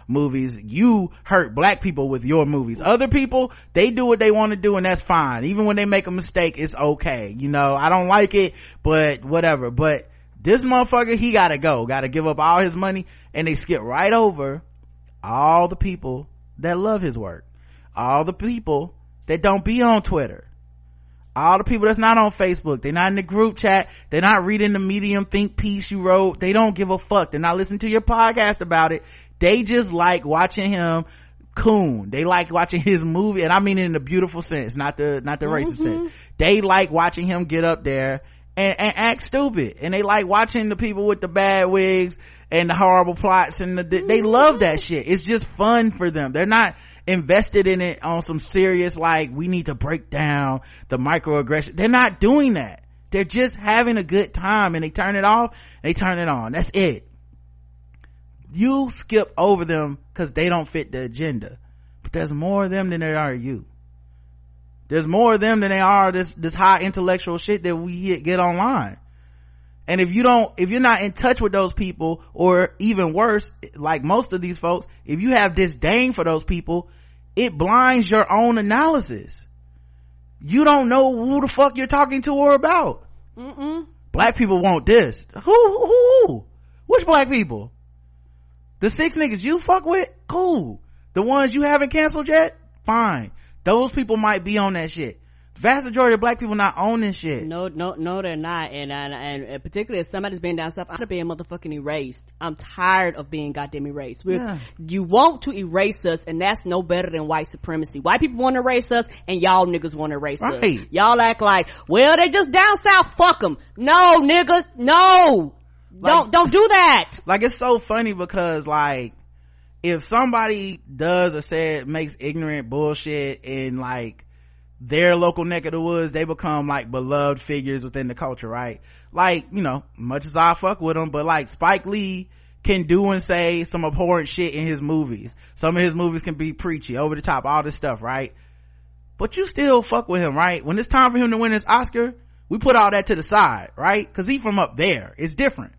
movies. You hurt black people with your movies. Other people, they do what they want to do and that's fine. Even when they make a mistake, it's okay. You know, I don't like it, but whatever. But this motherfucker, he gotta go, gotta give up all his money, and they skip right over all the people that love his work, all the people that don't be on Twitter, all the people that's not on Facebook, they're not in the group chat, they're not reading the Medium think piece you wrote, they don't give a fuck, they're not listening to your podcast about it, they just like watching him coon, they like watching his movie, and I mean it in a beautiful sense, not the not the mm-hmm. racist sense. They like watching him get up there and, and act stupid, and they like watching the people with the bad wigs and the horrible plots, and the, they love that shit. It's just fun for them. They're not invested in it on some serious, like, we need to break down the microaggression. They're not doing that. They're just having a good time, and they turn it off, they turn it on. That's it. You skip over them because they don't fit the agenda. But there's more of them than there are you. There's more of them than there are this, this high intellectual shit that we get online. And if you don't, if you're not in touch with those people, or even worse, like most of these folks, if you have disdain for those people, it blinds your own analysis. You don't know who the fuck you're talking to or about. Mm-mm. Black people want this. Who, who, who? Which black people? The six niggas you fuck with? Cool. The ones you haven't canceled yet? Fine. Those people might be on that shit. Vast majority of black people not owning shit. No, no, no, they're not. And, and, and particularly if somebody's been down south, I'm being motherfucking erased. I'm tired of being goddamn erased. We're, yeah. You want to erase us, and that's no better than white supremacy. White people want to erase us, and y'all niggas want to erase right. us. Y'all act like, well, they just down south, fuck them. No, nigga, no. Like, don't, don't do that. Like, it's so funny because, like, if somebody does or said, makes ignorant bullshit in, like, their local neck of the woods, they become like beloved figures within the culture, right? Like, you know, much as I fuck with them, but like Spike Lee can do and say some abhorrent shit in his movies. Some of his movies can be preachy, over the top, all this stuff, right? But you still fuck with him, right? When it's time for him to win his Oscar, we put all that to the side, right? Cause he from up there. It's different.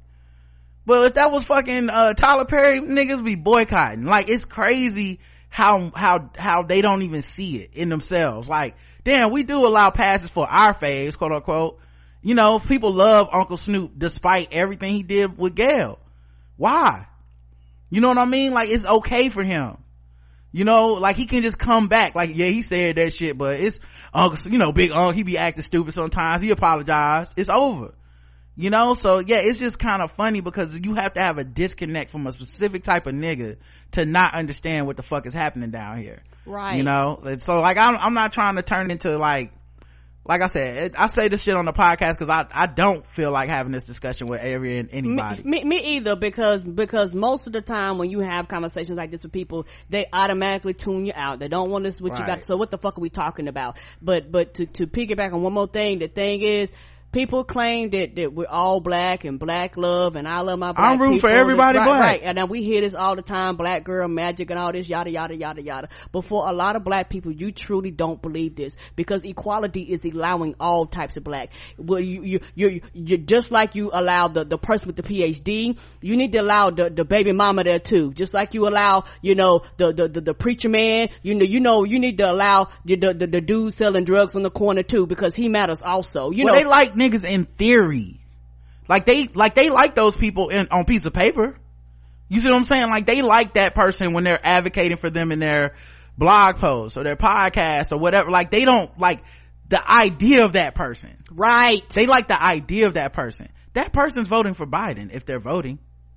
But if that was fucking uh Tyler Perry, niggas be boycotting. Like, it's crazy how how how they don't even see it in themselves. Like, damn, we do allow passes for our faves, quote unquote. You know, people love Uncle Snoop despite everything he did with Gayle. Why? You know what I mean? Like, it's okay for him. You know, like, he can just come back. Like, yeah, he said that shit, but it's Uncle, you know, big Uncle, he be acting stupid sometimes. He apologized. It's over. You know, so yeah, it's just kind of funny because you have to have a disconnect from a specific type of nigga to not understand what the fuck is happening down here. Right. You know, and so like, I'm, I'm not trying to turn into like, like I said, I say this shit on the podcast because I, I don't feel like having this discussion with every and anybody. Me, me, me either, because, because most of the time when you have conversations like this with people, they automatically tune you out. They don't want this, what right. you got. So what the fuck are we talking about? But, but to, to piggyback on one more thing, the thing is, people claim that, that we're all black and black love and I love my black I'm rooting people. for everybody right, black. Right. And then we hear this all the time, black girl magic and all this yada yada yada yada. But for a lot of black people, you truly don't believe this, because equality is allowing all types of black. Well, you, you, you, you just like you allow the, the person with the P H D, you need to allow the, the baby mama there too. Just like you allow, you know, the, the, the, the preacher man, you know, you know, you need to allow the, the, the, the dude selling drugs on the corner too, because he matters also. You well, know, they like niggas in theory, like they like they like those people in on piece of paper. You see what I'm saying? Like, they like that person when they're advocating for them in their blog posts or their podcast or whatever. Like, they don't like the idea of that person, right? They like the idea of that person. That person's voting for Biden if they're voting.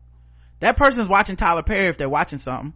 That person's watching Tyler Perry if they're watching something.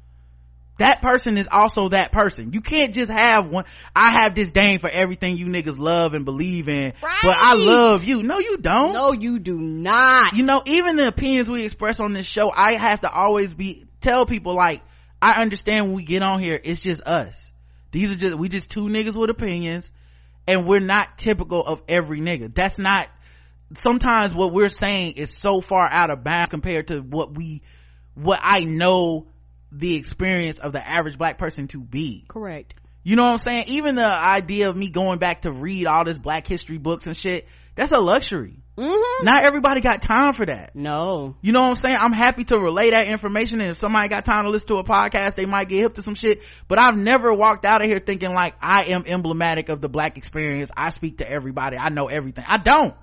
That person is also that person. You can't just have one. I have disdain for everything you niggas love and believe in, right. but I love you. No, you don't. No, you do not. You know, even the opinions we express on this show, I have to always be, tell people, like, I understand when we get on here, it's just us. These are just, we just two niggas with opinions, and we're not typical of every nigga. That's not, sometimes what we're saying is so far out of bounds compared to what we, what I know the experience of the average black person to be. Correct. You know what I'm saying? Even the idea of me going back to read all this black history books and shit, that's a luxury. Mm-hmm. Not everybody got time for that. No. You know what I'm saying? I'm happy to relay that information, and if somebody got time to listen to a podcast, they might get hip to some shit. But I've never walked out of here thinking like I am emblematic of the black experience. I speak to everybody. I know everything. I don't.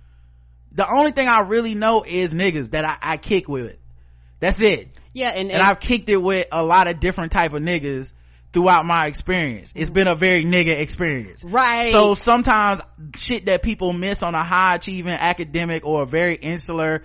The only thing I really know is niggas that I, I kick with. That's it. Yeah, and, and, and I've kicked it with a lot of different type of niggas throughout my experience. It's been a very nigga experience. Right. So sometimes shit that people miss on a high achieving academic or a very insular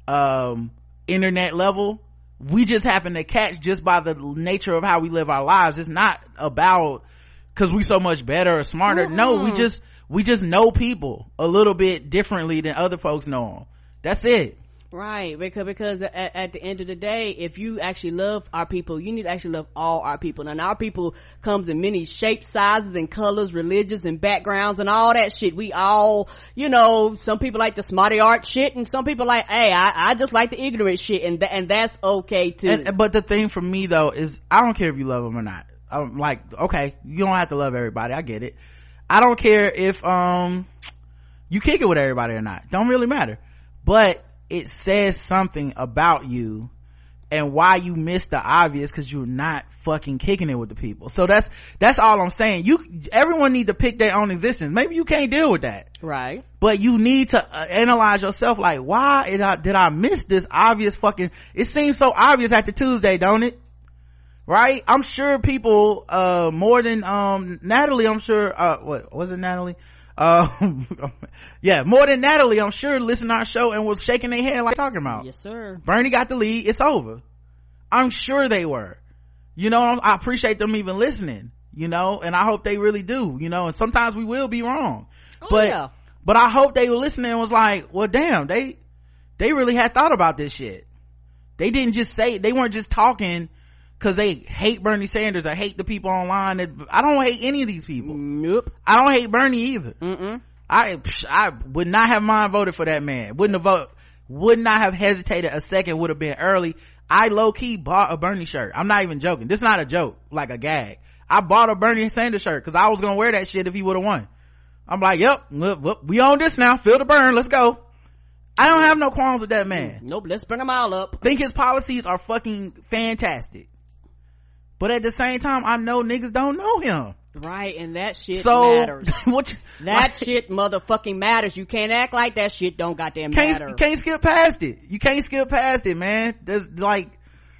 um internet level, we just happen to catch just by the nature of how we live our lives. It's not about because we so much better or smarter. Mm-hmm. No, we just we just know people a little bit differently than other folks know them. That's it. Right, because because at, at the end of the day, if you actually love our people, you need to actually love all our people. And our people comes in many shapes, sizes, and colors, religions, and backgrounds, and all that shit. We all, you know, some people like the smarty art shit, and some people like, hey, I, I just like the ignorant shit, and th- and that's okay too. And, but the thing for me though is, I don't care if you love them or not. I'm like, okay, you don't have to love everybody. I get it. I don't care if um you kick it with everybody or not. Don't really matter. But it says something about you and why you missed the obvious, because you're not fucking kicking it with the people. So that's that's all I'm saying. You everyone need to pick their own existence. Maybe you can't deal with that, right? But you need to uh, analyze yourself. Like, why did I did I miss this obvious fucking? It seems so obvious after Tuesday, don't it? Right? I'm sure people uh more than um Natalie. I'm sure. Uh, what was it, Natalie? Um, yeah, more than Natalie, I'm sure, listened to our show and was shaking their head like talking about. Yes, sir. Bernie got the lead. It's over. I'm sure they were. You know, I appreciate them even listening, you know, and I hope they really do, you know, and sometimes we will be wrong. Oh, but, yeah. but I hope they were listening and was like, well, damn, they, they really had thought about this shit. They didn't just say, they weren't just talking because they hate Bernie Sanders or hate the people online. That, I don't hate any of these people. Nope. I don't hate Bernie either. Mm-mm. I I would not have mind voted for that man. Wouldn't have vote. Would not have hesitated a second. Would have been early. I low key bought a Bernie shirt. I'm not even joking. This is not a joke, like a gag. I bought a Bernie Sanders shirt because I was gonna wear that shit if he would have won. I'm like, yep, look, look, we own this now. Feel the burn. Let's go. I don't have no qualms with that man. Nope. Let's burn them all up. Think his policies are fucking fantastic. But at the same time, I know niggas don't know him. Right, and that shit so, matters. what you, that like, shit motherfucking matters. You can't act like that shit don't goddamn can't, matter. Can't skip past it. You can't skip past it, man. There's like,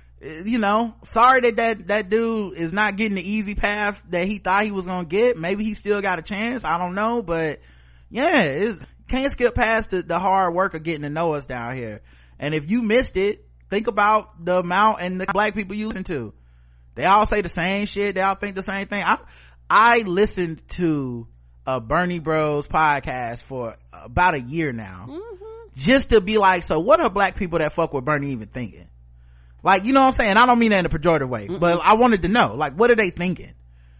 you know, sorry that that, that dude is not getting the easy path that he thought he was gonna get. Maybe he still got a chance. I don't know, but yeah, it's, can't skip past the, the hard work of getting to know us down here. And if you missed it, think about the amount and the black people you listen to. They all say the same shit. They all think the same thing. I, I listened to a Bernie Bros podcast for about a year now. Mm-hmm. Just to be like, so what are black people that fuck with Bernie even thinking? Like, you know what I'm saying? I don't mean that in a pejorative way, mm-hmm. but I wanted to know, like, what are they thinking?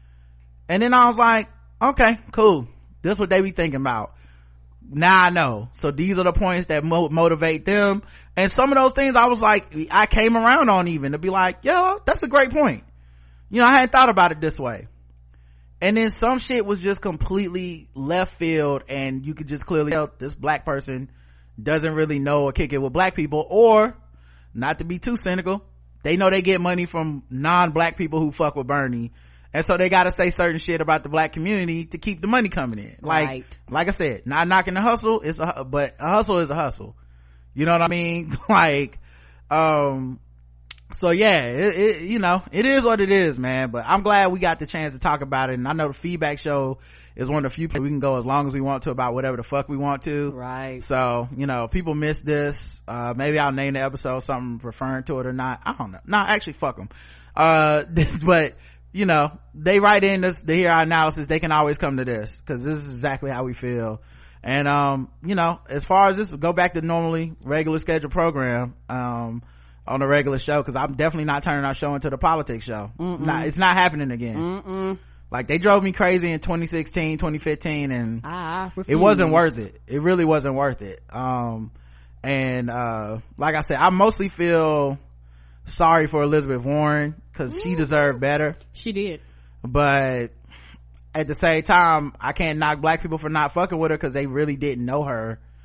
And then I was like, okay, cool. This is what they be thinking about. Now I know. So these are the points that mo- motivate them. And some of those things I was like, I came around on even to be like, yo, that's a great point. You know, I hadn't thought about it this way. And then some shit was just completely left field, and you could just clearly tell this black person doesn't really know or kick it with black people, or, not to be too cynical, they know they get money from non-black people who fuck with Bernie, and so they gotta say certain shit about the black community to keep the money coming in. Like, right. like I said, not knocking the hustle, it's a, but a hustle is a hustle. You know what I mean? like, um, so yeah, it, it, you know, it is what it is, man. But I'm glad we got the chance to talk about it. And I know the feedback show is one of the few we can go as long as we want to about whatever the fuck we want to. Right. So, you know, people miss this. Uh, maybe I'll name the episode something referring to it or not. I don't know. No, actually, fuck them. Uh, but, you know, they write in this to hear our analysis. They can always come to this because this is exactly how we feel. And, um, you know, as far as this, go back to normally regular scheduled program, um, on a regular show, because I'm definitely not turning our show into the politics show. Not, it's not happening again. Mm-mm. Like, they drove me crazy in twenty sixteen, twenty fifteen, and I it wasn't worth it. It really wasn't worth it. Um, and, uh, like I said, I mostly feel sorry for Elizabeth Warren, because mm. she deserved better. She did. But at the same time, I can't knock black people for not fucking with her, because they really didn't know her.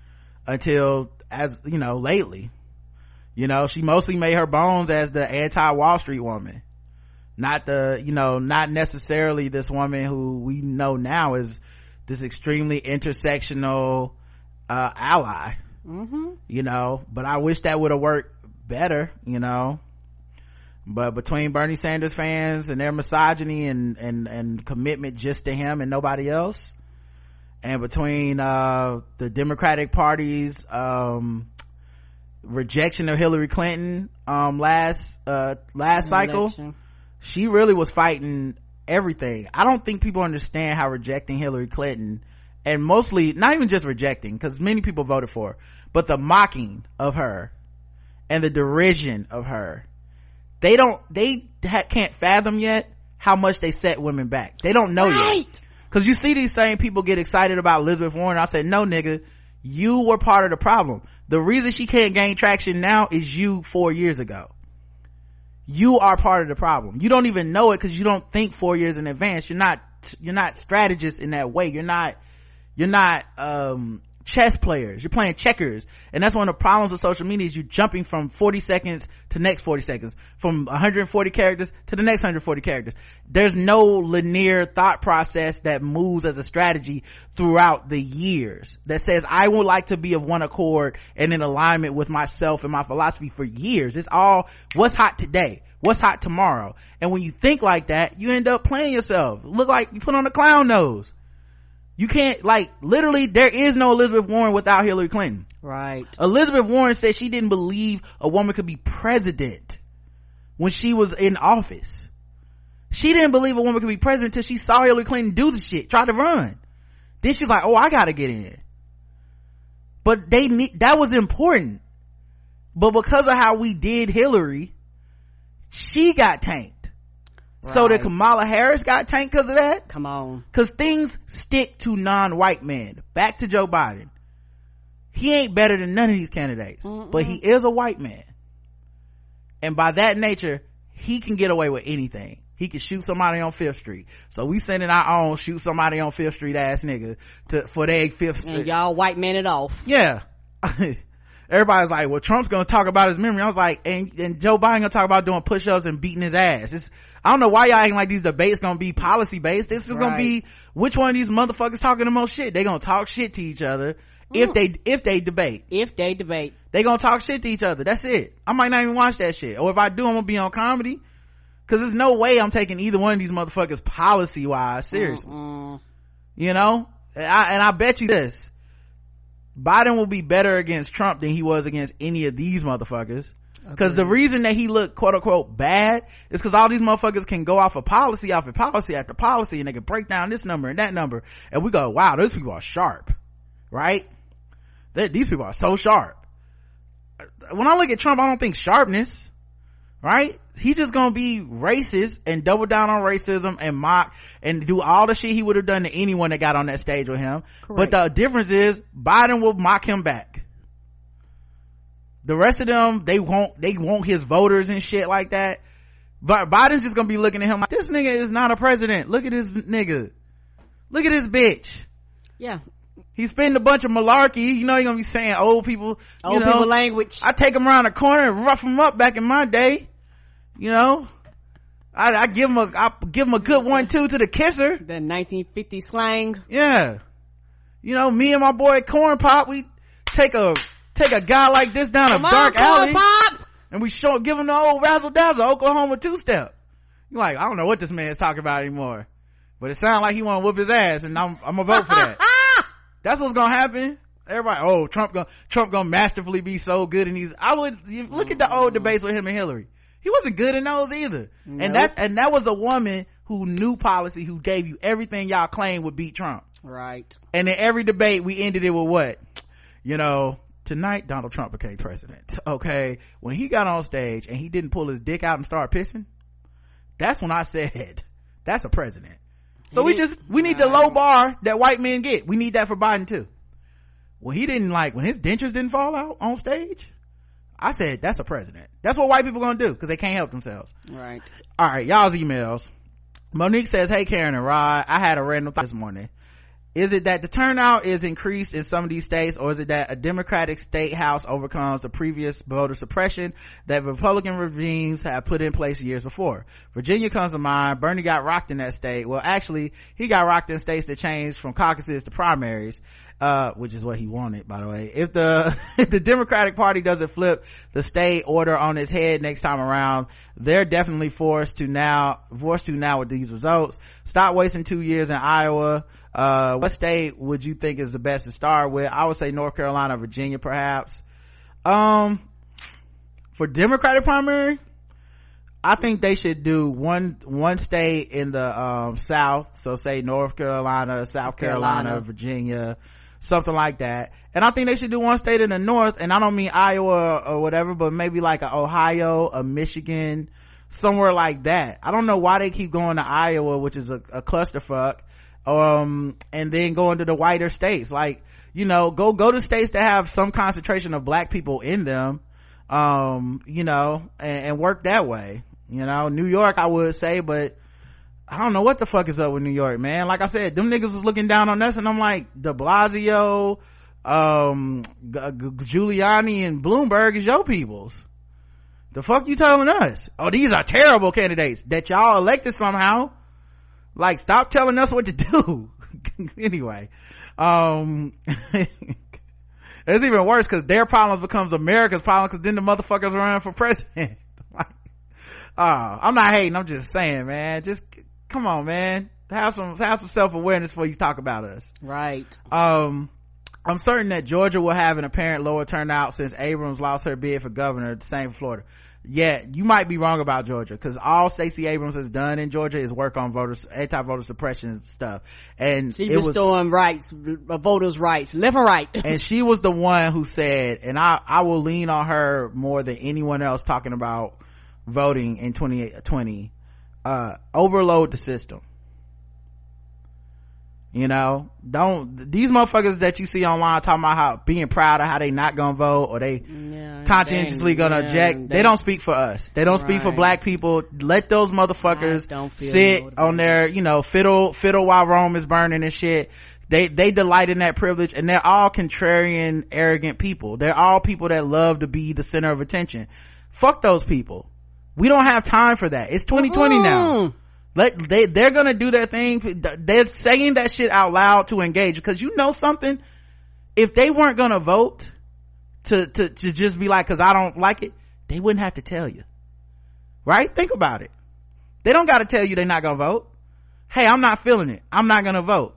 until, as you know, lately. You know, she mostly made her bones as the anti-Wall Street woman, not the, you know, not necessarily this woman who we know now is this extremely intersectional uh ally. Mm-hmm. You know, but I wish that would have worked better, you know. But between Bernie Sanders fans and their misogyny and and and commitment just to him and nobody else, and between uh the Democratic Party's um rejection of Hillary Clinton um last uh last cycle, election. She really was fighting everything. I don't think people understand how rejecting Hillary Clinton, and mostly not even just rejecting, because many people voted for her, but the mocking of her and the derision of her, they don't they ha- can't fathom yet how much they set women back. They don't know right. yet, because you see these same people get excited about Elizabeth Warren. I said, no nigga, you were part of the problem. The reason she can't gain traction now is you four years ago. You are part of the problem. You don't even know it because you don't think four years in advance. You're not you're not strategists in that way. You're not you're not um chess players. You're playing checkers. And that's one of the problems with social media, is you jumping from forty seconds to next forty seconds, from one hundred forty characters to the next one hundred forty characters. There's no linear thought process that moves as a strategy throughout the years that says, I would like to be of one accord and in alignment with myself and my philosophy for years. It's all what's hot today, what's hot tomorrow. And when you think like that, you end up playing yourself. Look like you put on a clown nose. You can't, like, literally, there is no Elizabeth Warren without Hillary Clinton. Right. Elizabeth Warren said she didn't believe a woman could be president when she was in office. She didn't believe a woman could be president until she saw Hillary Clinton do the shit, try to run. Then she's like, oh, I gotta get in. But they need, that was important. But because of how we did Hillary, she got tanked. Right. So that Kamala Harris got tanked because of that? Come on. Because things stick to non-white men. Back to Joe Biden. He ain't better than none of these candidates. Mm-mm. But he is a white man. And by that nature, he can get away with anything. He can shoot somebody on Fifth Street. So we sending our own shoot somebody on Fifth Street ass nigga to, for their Fifth Street. And y'all white men it off. Yeah. Everybody's like, well, Trump's gonna talk about his memory. I was like, and, and Joe Biden gonna talk about doing push-ups and beating his ass. It's, I don't know why y'all acting like these debates gonna be policy based. It's just right. gonna be which one of these motherfuckers talking the most shit. They gonna talk shit to each other. Mm. if they if they debate if they debate they gonna talk shit to each other. That's it. I might not even watch that shit, or if I do, I'm gonna be on comedy, because there's no way I'm taking either one of these motherfuckers policy wise seriously. Mm-mm. You know, and I, and I bet you this, Biden will be better against Trump than he was against any of these motherfuckers. Because the reason that he looked quote unquote bad is because all these motherfuckers can go off of policy off of policy after policy, and they can break down this number and that number, and we go, wow, those people are sharp, right? They, these people are so sharp. When I look at Trump, I don't think sharpness, right? He's just gonna be racist and double down on racism and mock and do all the shit he would have done to anyone that got on that stage with him. Correct. But the difference is Biden will mock him back. The rest of them, they won't, they want his voters and shit like that. But Biden's just gonna be looking at him like, this nigga is not a president. Look at this nigga. Look at this bitch. Yeah. He's spitting a bunch of malarkey. You know, he's gonna be saying old people, old you know, people language. I take him around the corner and rough him up back in my day. You know, I, I give him a, I give him a good one, two to the kisser. The nineteen fifty slang. Yeah. You know, me and my boy Corn Pop, we take a, take a guy like this down Come a dark on, alley, Pop. and we show give him the old razzle dazzle Oklahoma two step. You're like, I don't know what this man's talking about anymore, but it sounds like he want to whoop his ass, and I'm I'm gonna vote for that. That's what's gonna happen. Everybody, oh, Trump gonna Trump gonna masterfully be so good in these. I would look at the old debates with him and Hillary. He wasn't good in those either. Nope. And that and that was a woman who knew policy, who gave you everything y'all claimed would beat Trump. Right. And in every debate, we ended it with what? You know, tonight Donald Trump became president. Okay, when he got on stage and he didn't pull his dick out and start pissing, that's when I said that's a president. So he we just we need the low bar that white men get. We need that for Biden too. When he didn't, like, when his dentures didn't fall out on stage, I said that's a president. That's what white people gonna do because they can't help themselves. Right. All right, y'all's emails. Monique says, hey Karen and Rod, I had a random thought this morning. Is it that the turnout is increased in some of these states, or is it that a Democratic state house overcomes the previous voter suppression that Republican regimes have put in place years before? Virginia comes to mind. Bernie got rocked in that state. Well, actually, he got rocked in states that changed from caucuses to primaries, uh, which is what he wanted, by the way. If the, if the Democratic Party doesn't flip the state order on its head next time around, they're definitely forced to now, forced to now with these results. Stop wasting two years in Iowa. Uh, what state would you think is the best to start with? I would say North Carolina, Virginia, perhaps. Um, for Democratic primary, I think they should do one, one state in the, um, South. So say North Carolina, South Carolina, Carolina, Virginia, something like that. And I think they should do one state in the North. And I don't mean Iowa or whatever, but maybe like a Ohio, a Michigan, somewhere like that. I don't know why they keep going to Iowa, which is a, a clusterfuck. Um, and then go into the whiter states. Like, you know, go, go to states that have some concentration of black people in them, um, you know, and, and work that way. You know, New York, I would say, but I don't know what the fuck is up with New York, man. Like I said, them niggas was looking down on us, and I'm like, de Blasio, um, G- G- Giuliani and Bloomberg is your peoples. The fuck you telling us? Oh, these are terrible candidates that y'all elected somehow. Like, stop telling us what to do. Anyway, um, it's even worse because their problems becomes America's problem, because then the motherfuckers run for president. Like, uh, I'm not hating, I'm just saying, man, just come on, man, have some have some self-awareness before you talk about us. Right. um I'm certain that Georgia will have an apparent lower turnout since Abrams lost her bid for governor. The same for Florida. Yeah, you might be wrong about Georgia, because all Stacey Abrams has done in Georgia is work on voters, anti-voter suppression stuff. And she's it was restoring rights, voters' rights, left and right. And she was the one who said, and I, I will lean on her more than anyone else talking about voting in twenty twenty, uh, overload the system. You know, don't, these motherfuckers that you see online talking about how being proud of how they not gonna vote, or they yeah, conscientiously gonna yeah, object, they, they don't speak for us. They don't right. speak for black people. Let those motherfuckers sit motivated. on their, you know, fiddle, fiddle while Rome is burning and shit. They, they delight in that privilege, and they're all contrarian, arrogant people. They're all people that love to be the center of attention. Fuck those people. We don't have time for that. It's twenty twenty mm-hmm. now. Let they they're gonna do their thing. They're saying that shit out loud to engage, because you know something, if they weren't gonna vote to to to just be like, because I don't like it, they wouldn't have to tell you, right? Think about it. They don't gotta tell you they're not gonna vote. Hey, I'm not feeling it, I'm not gonna vote.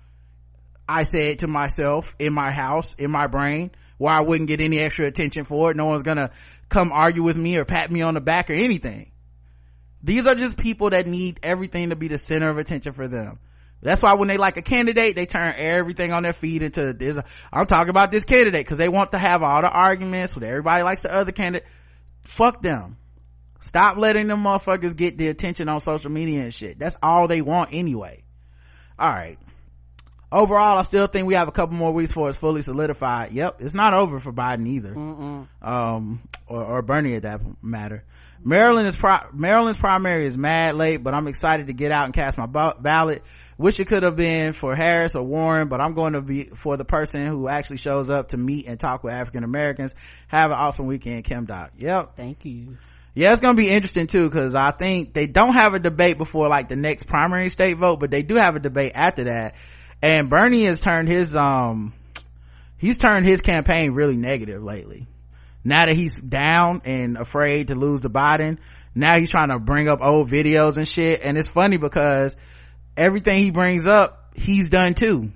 I said to myself in my house, in my brain, where I wouldn't get any extra attention for it. No one's gonna come argue with me or pat me on the back or anything. These are just people that need everything to be the center of attention for them. That's why when they like a candidate, they turn everything on their feed into this. I'm talking about this candidate because they want to have all the arguments with everybody likes the other candidate. Fuck them. Stop letting them motherfuckers get the attention on social media and shit. That's all they want anyway. All right. Overall, I still think we have a couple more weeks before it's fully solidified. Yep, it's not over for Biden either. Mm-mm. Um, or, or Bernie at that matter. Maryland is pri- Maryland's primary is mad late, but I'm excited to get out and cast my b- ballot. Wish it could have been for Harris or Warren, but I'm going to be for the person who actually shows up to meet and talk with African Americans. Have an awesome weekend, Kim Doc. Yep. Thank you. Yeah, it's gonna be interesting too, because I think they don't have a debate before like the next primary state vote, but they do have a debate after that. And Bernie has turned his um he's turned his campaign really negative lately. Now that he's down and afraid to lose to Biden, now he's trying to bring up old videos and shit. And it's funny because everything he brings up, he's done too.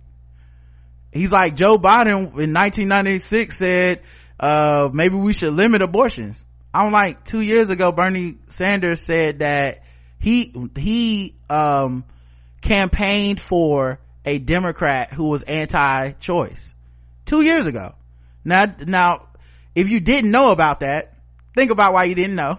He's like, Joe Biden in nineteen ninety-six said, uh, maybe we should limit abortions. I'm like, two years ago, Bernie Sanders said that he, he, um, campaigned for a Democrat who was anti-choice. Two years ago. Now, now, if you didn't know about that, think about why you didn't know.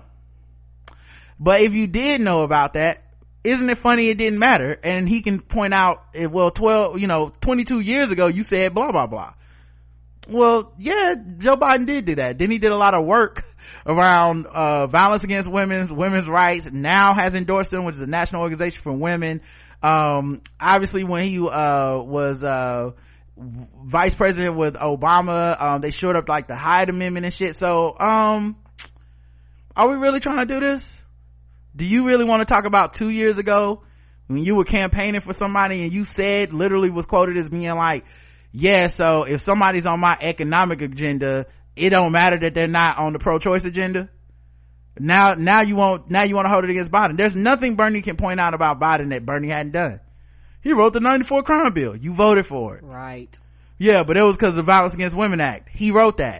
But if you did know about that, isn't it funny it didn't matter? And he can point out, well, twelve, you know, twenty-two years ago, you said blah, blah, blah. Well, yeah, Joe Biden did do that. Then he did a lot of work around, uh, violence against women's, women's rights. Now has endorsed them, which is a national organization for women. um obviously when he uh was uh vice president with Obama, um they showed up like the Hyde Amendment and shit. So um are we really trying to do this? Do you really want to talk about two years ago when you were campaigning for somebody and you said, literally was quoted as being like, yeah, so if somebody's on my economic agenda, it don't matter that they're not on the pro-choice agenda? Now, now you want, now you want to hold it against Biden. There's nothing Bernie can point out about Biden that Bernie hadn't done. He wrote the ninety-four crime bill. You voted for it. Right. Yeah, but it was because of the Violence Against Women Act. He wrote that.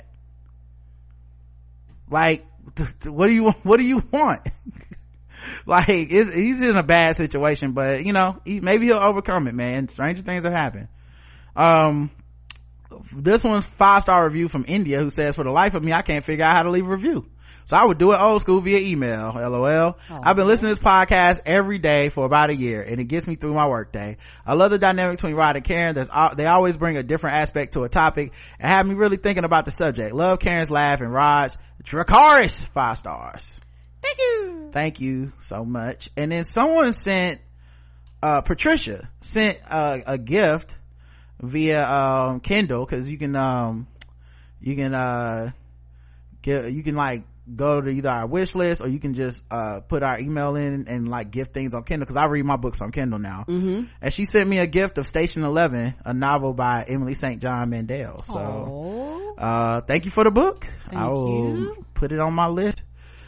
Like, what do you, what do you want? Like, it's, he's in a bad situation, but you know, he, maybe he'll overcome it, man. Stranger things are happening. Um, this one's five star review from India, who says, for the life of me, I can't figure out how to leave a review. So I would do it old school via email. LOL. Oh, I've been listening to this podcast every day for about a year, and it gets me through my work day. I love the dynamic between Rod and Karen. There's, they always bring a different aspect to a topic and have me really thinking about the subject. Love Karen's laugh and Rod's Dracarys. Five stars. Thank you. Thank you so much. And then someone sent, uh, Patricia sent uh, a gift via, um, Kindle, cause you can, um, you can, uh, get, you can like, go to either our wish list or you can just uh put our email in and, and like gift things on Kindle, because I read my books on Kindle now. Mm-hmm. And she sent me a gift of Station eleven, a novel by Emily Saint John Mandel. So Aww. uh thank you for the book. Thank I will you. Put it on my list.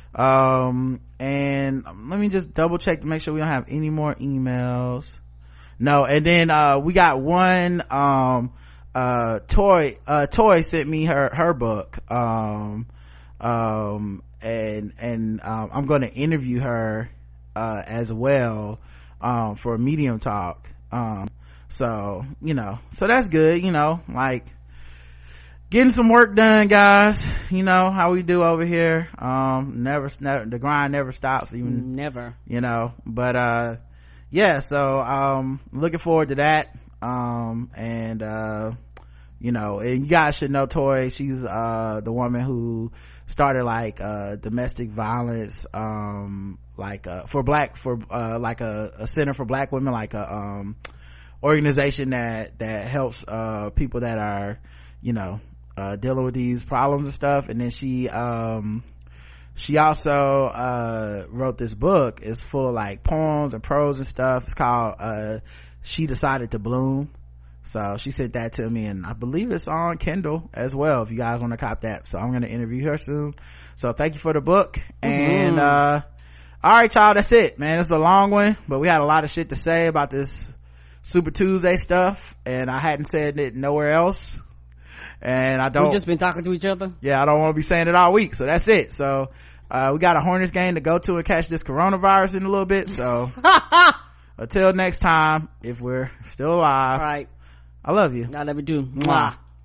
Um and let me just double check to make sure we don't have any more emails. No. And then uh we got one um uh Toy uh Toy sent me her her book. um um and and um I'm going to interview her uh as well um for a Medium Talk. Um so you know, so that's good, you know, like getting some work done, guys. You know how we do over here. Um never, never the grind never stops, even never, you know. But uh yeah, so um looking forward to that. Um and uh you know, and you guys should know Toy. She's uh the woman who started like uh domestic violence um like uh for black for uh like a, a center for black women, like a um organization that that helps uh people that are, you know, uh dealing with these problems and stuff. And then she um she also uh wrote this book. It's full of like poems and prose and stuff. It's called uh She Decided to Bloom. So she sent that to me, and I believe it's on Kindle as well if you guys want to cop that. So I'm going to interview her soon. So thank you for the book. Mm-hmm. And uh all right, y'all, that's it, man. It's a long one, but we had a lot of shit to say about this Super Tuesday stuff, and I hadn't said it nowhere else. And I don't, we've just been talking to each other. Yeah, I don't want to be saying it all week. So that's it. So uh we got a Hornets game to go to and catch this coronavirus in a little bit. So until next time, if we're still alive. All right. I love you. I love you too. Mwah. Mwah.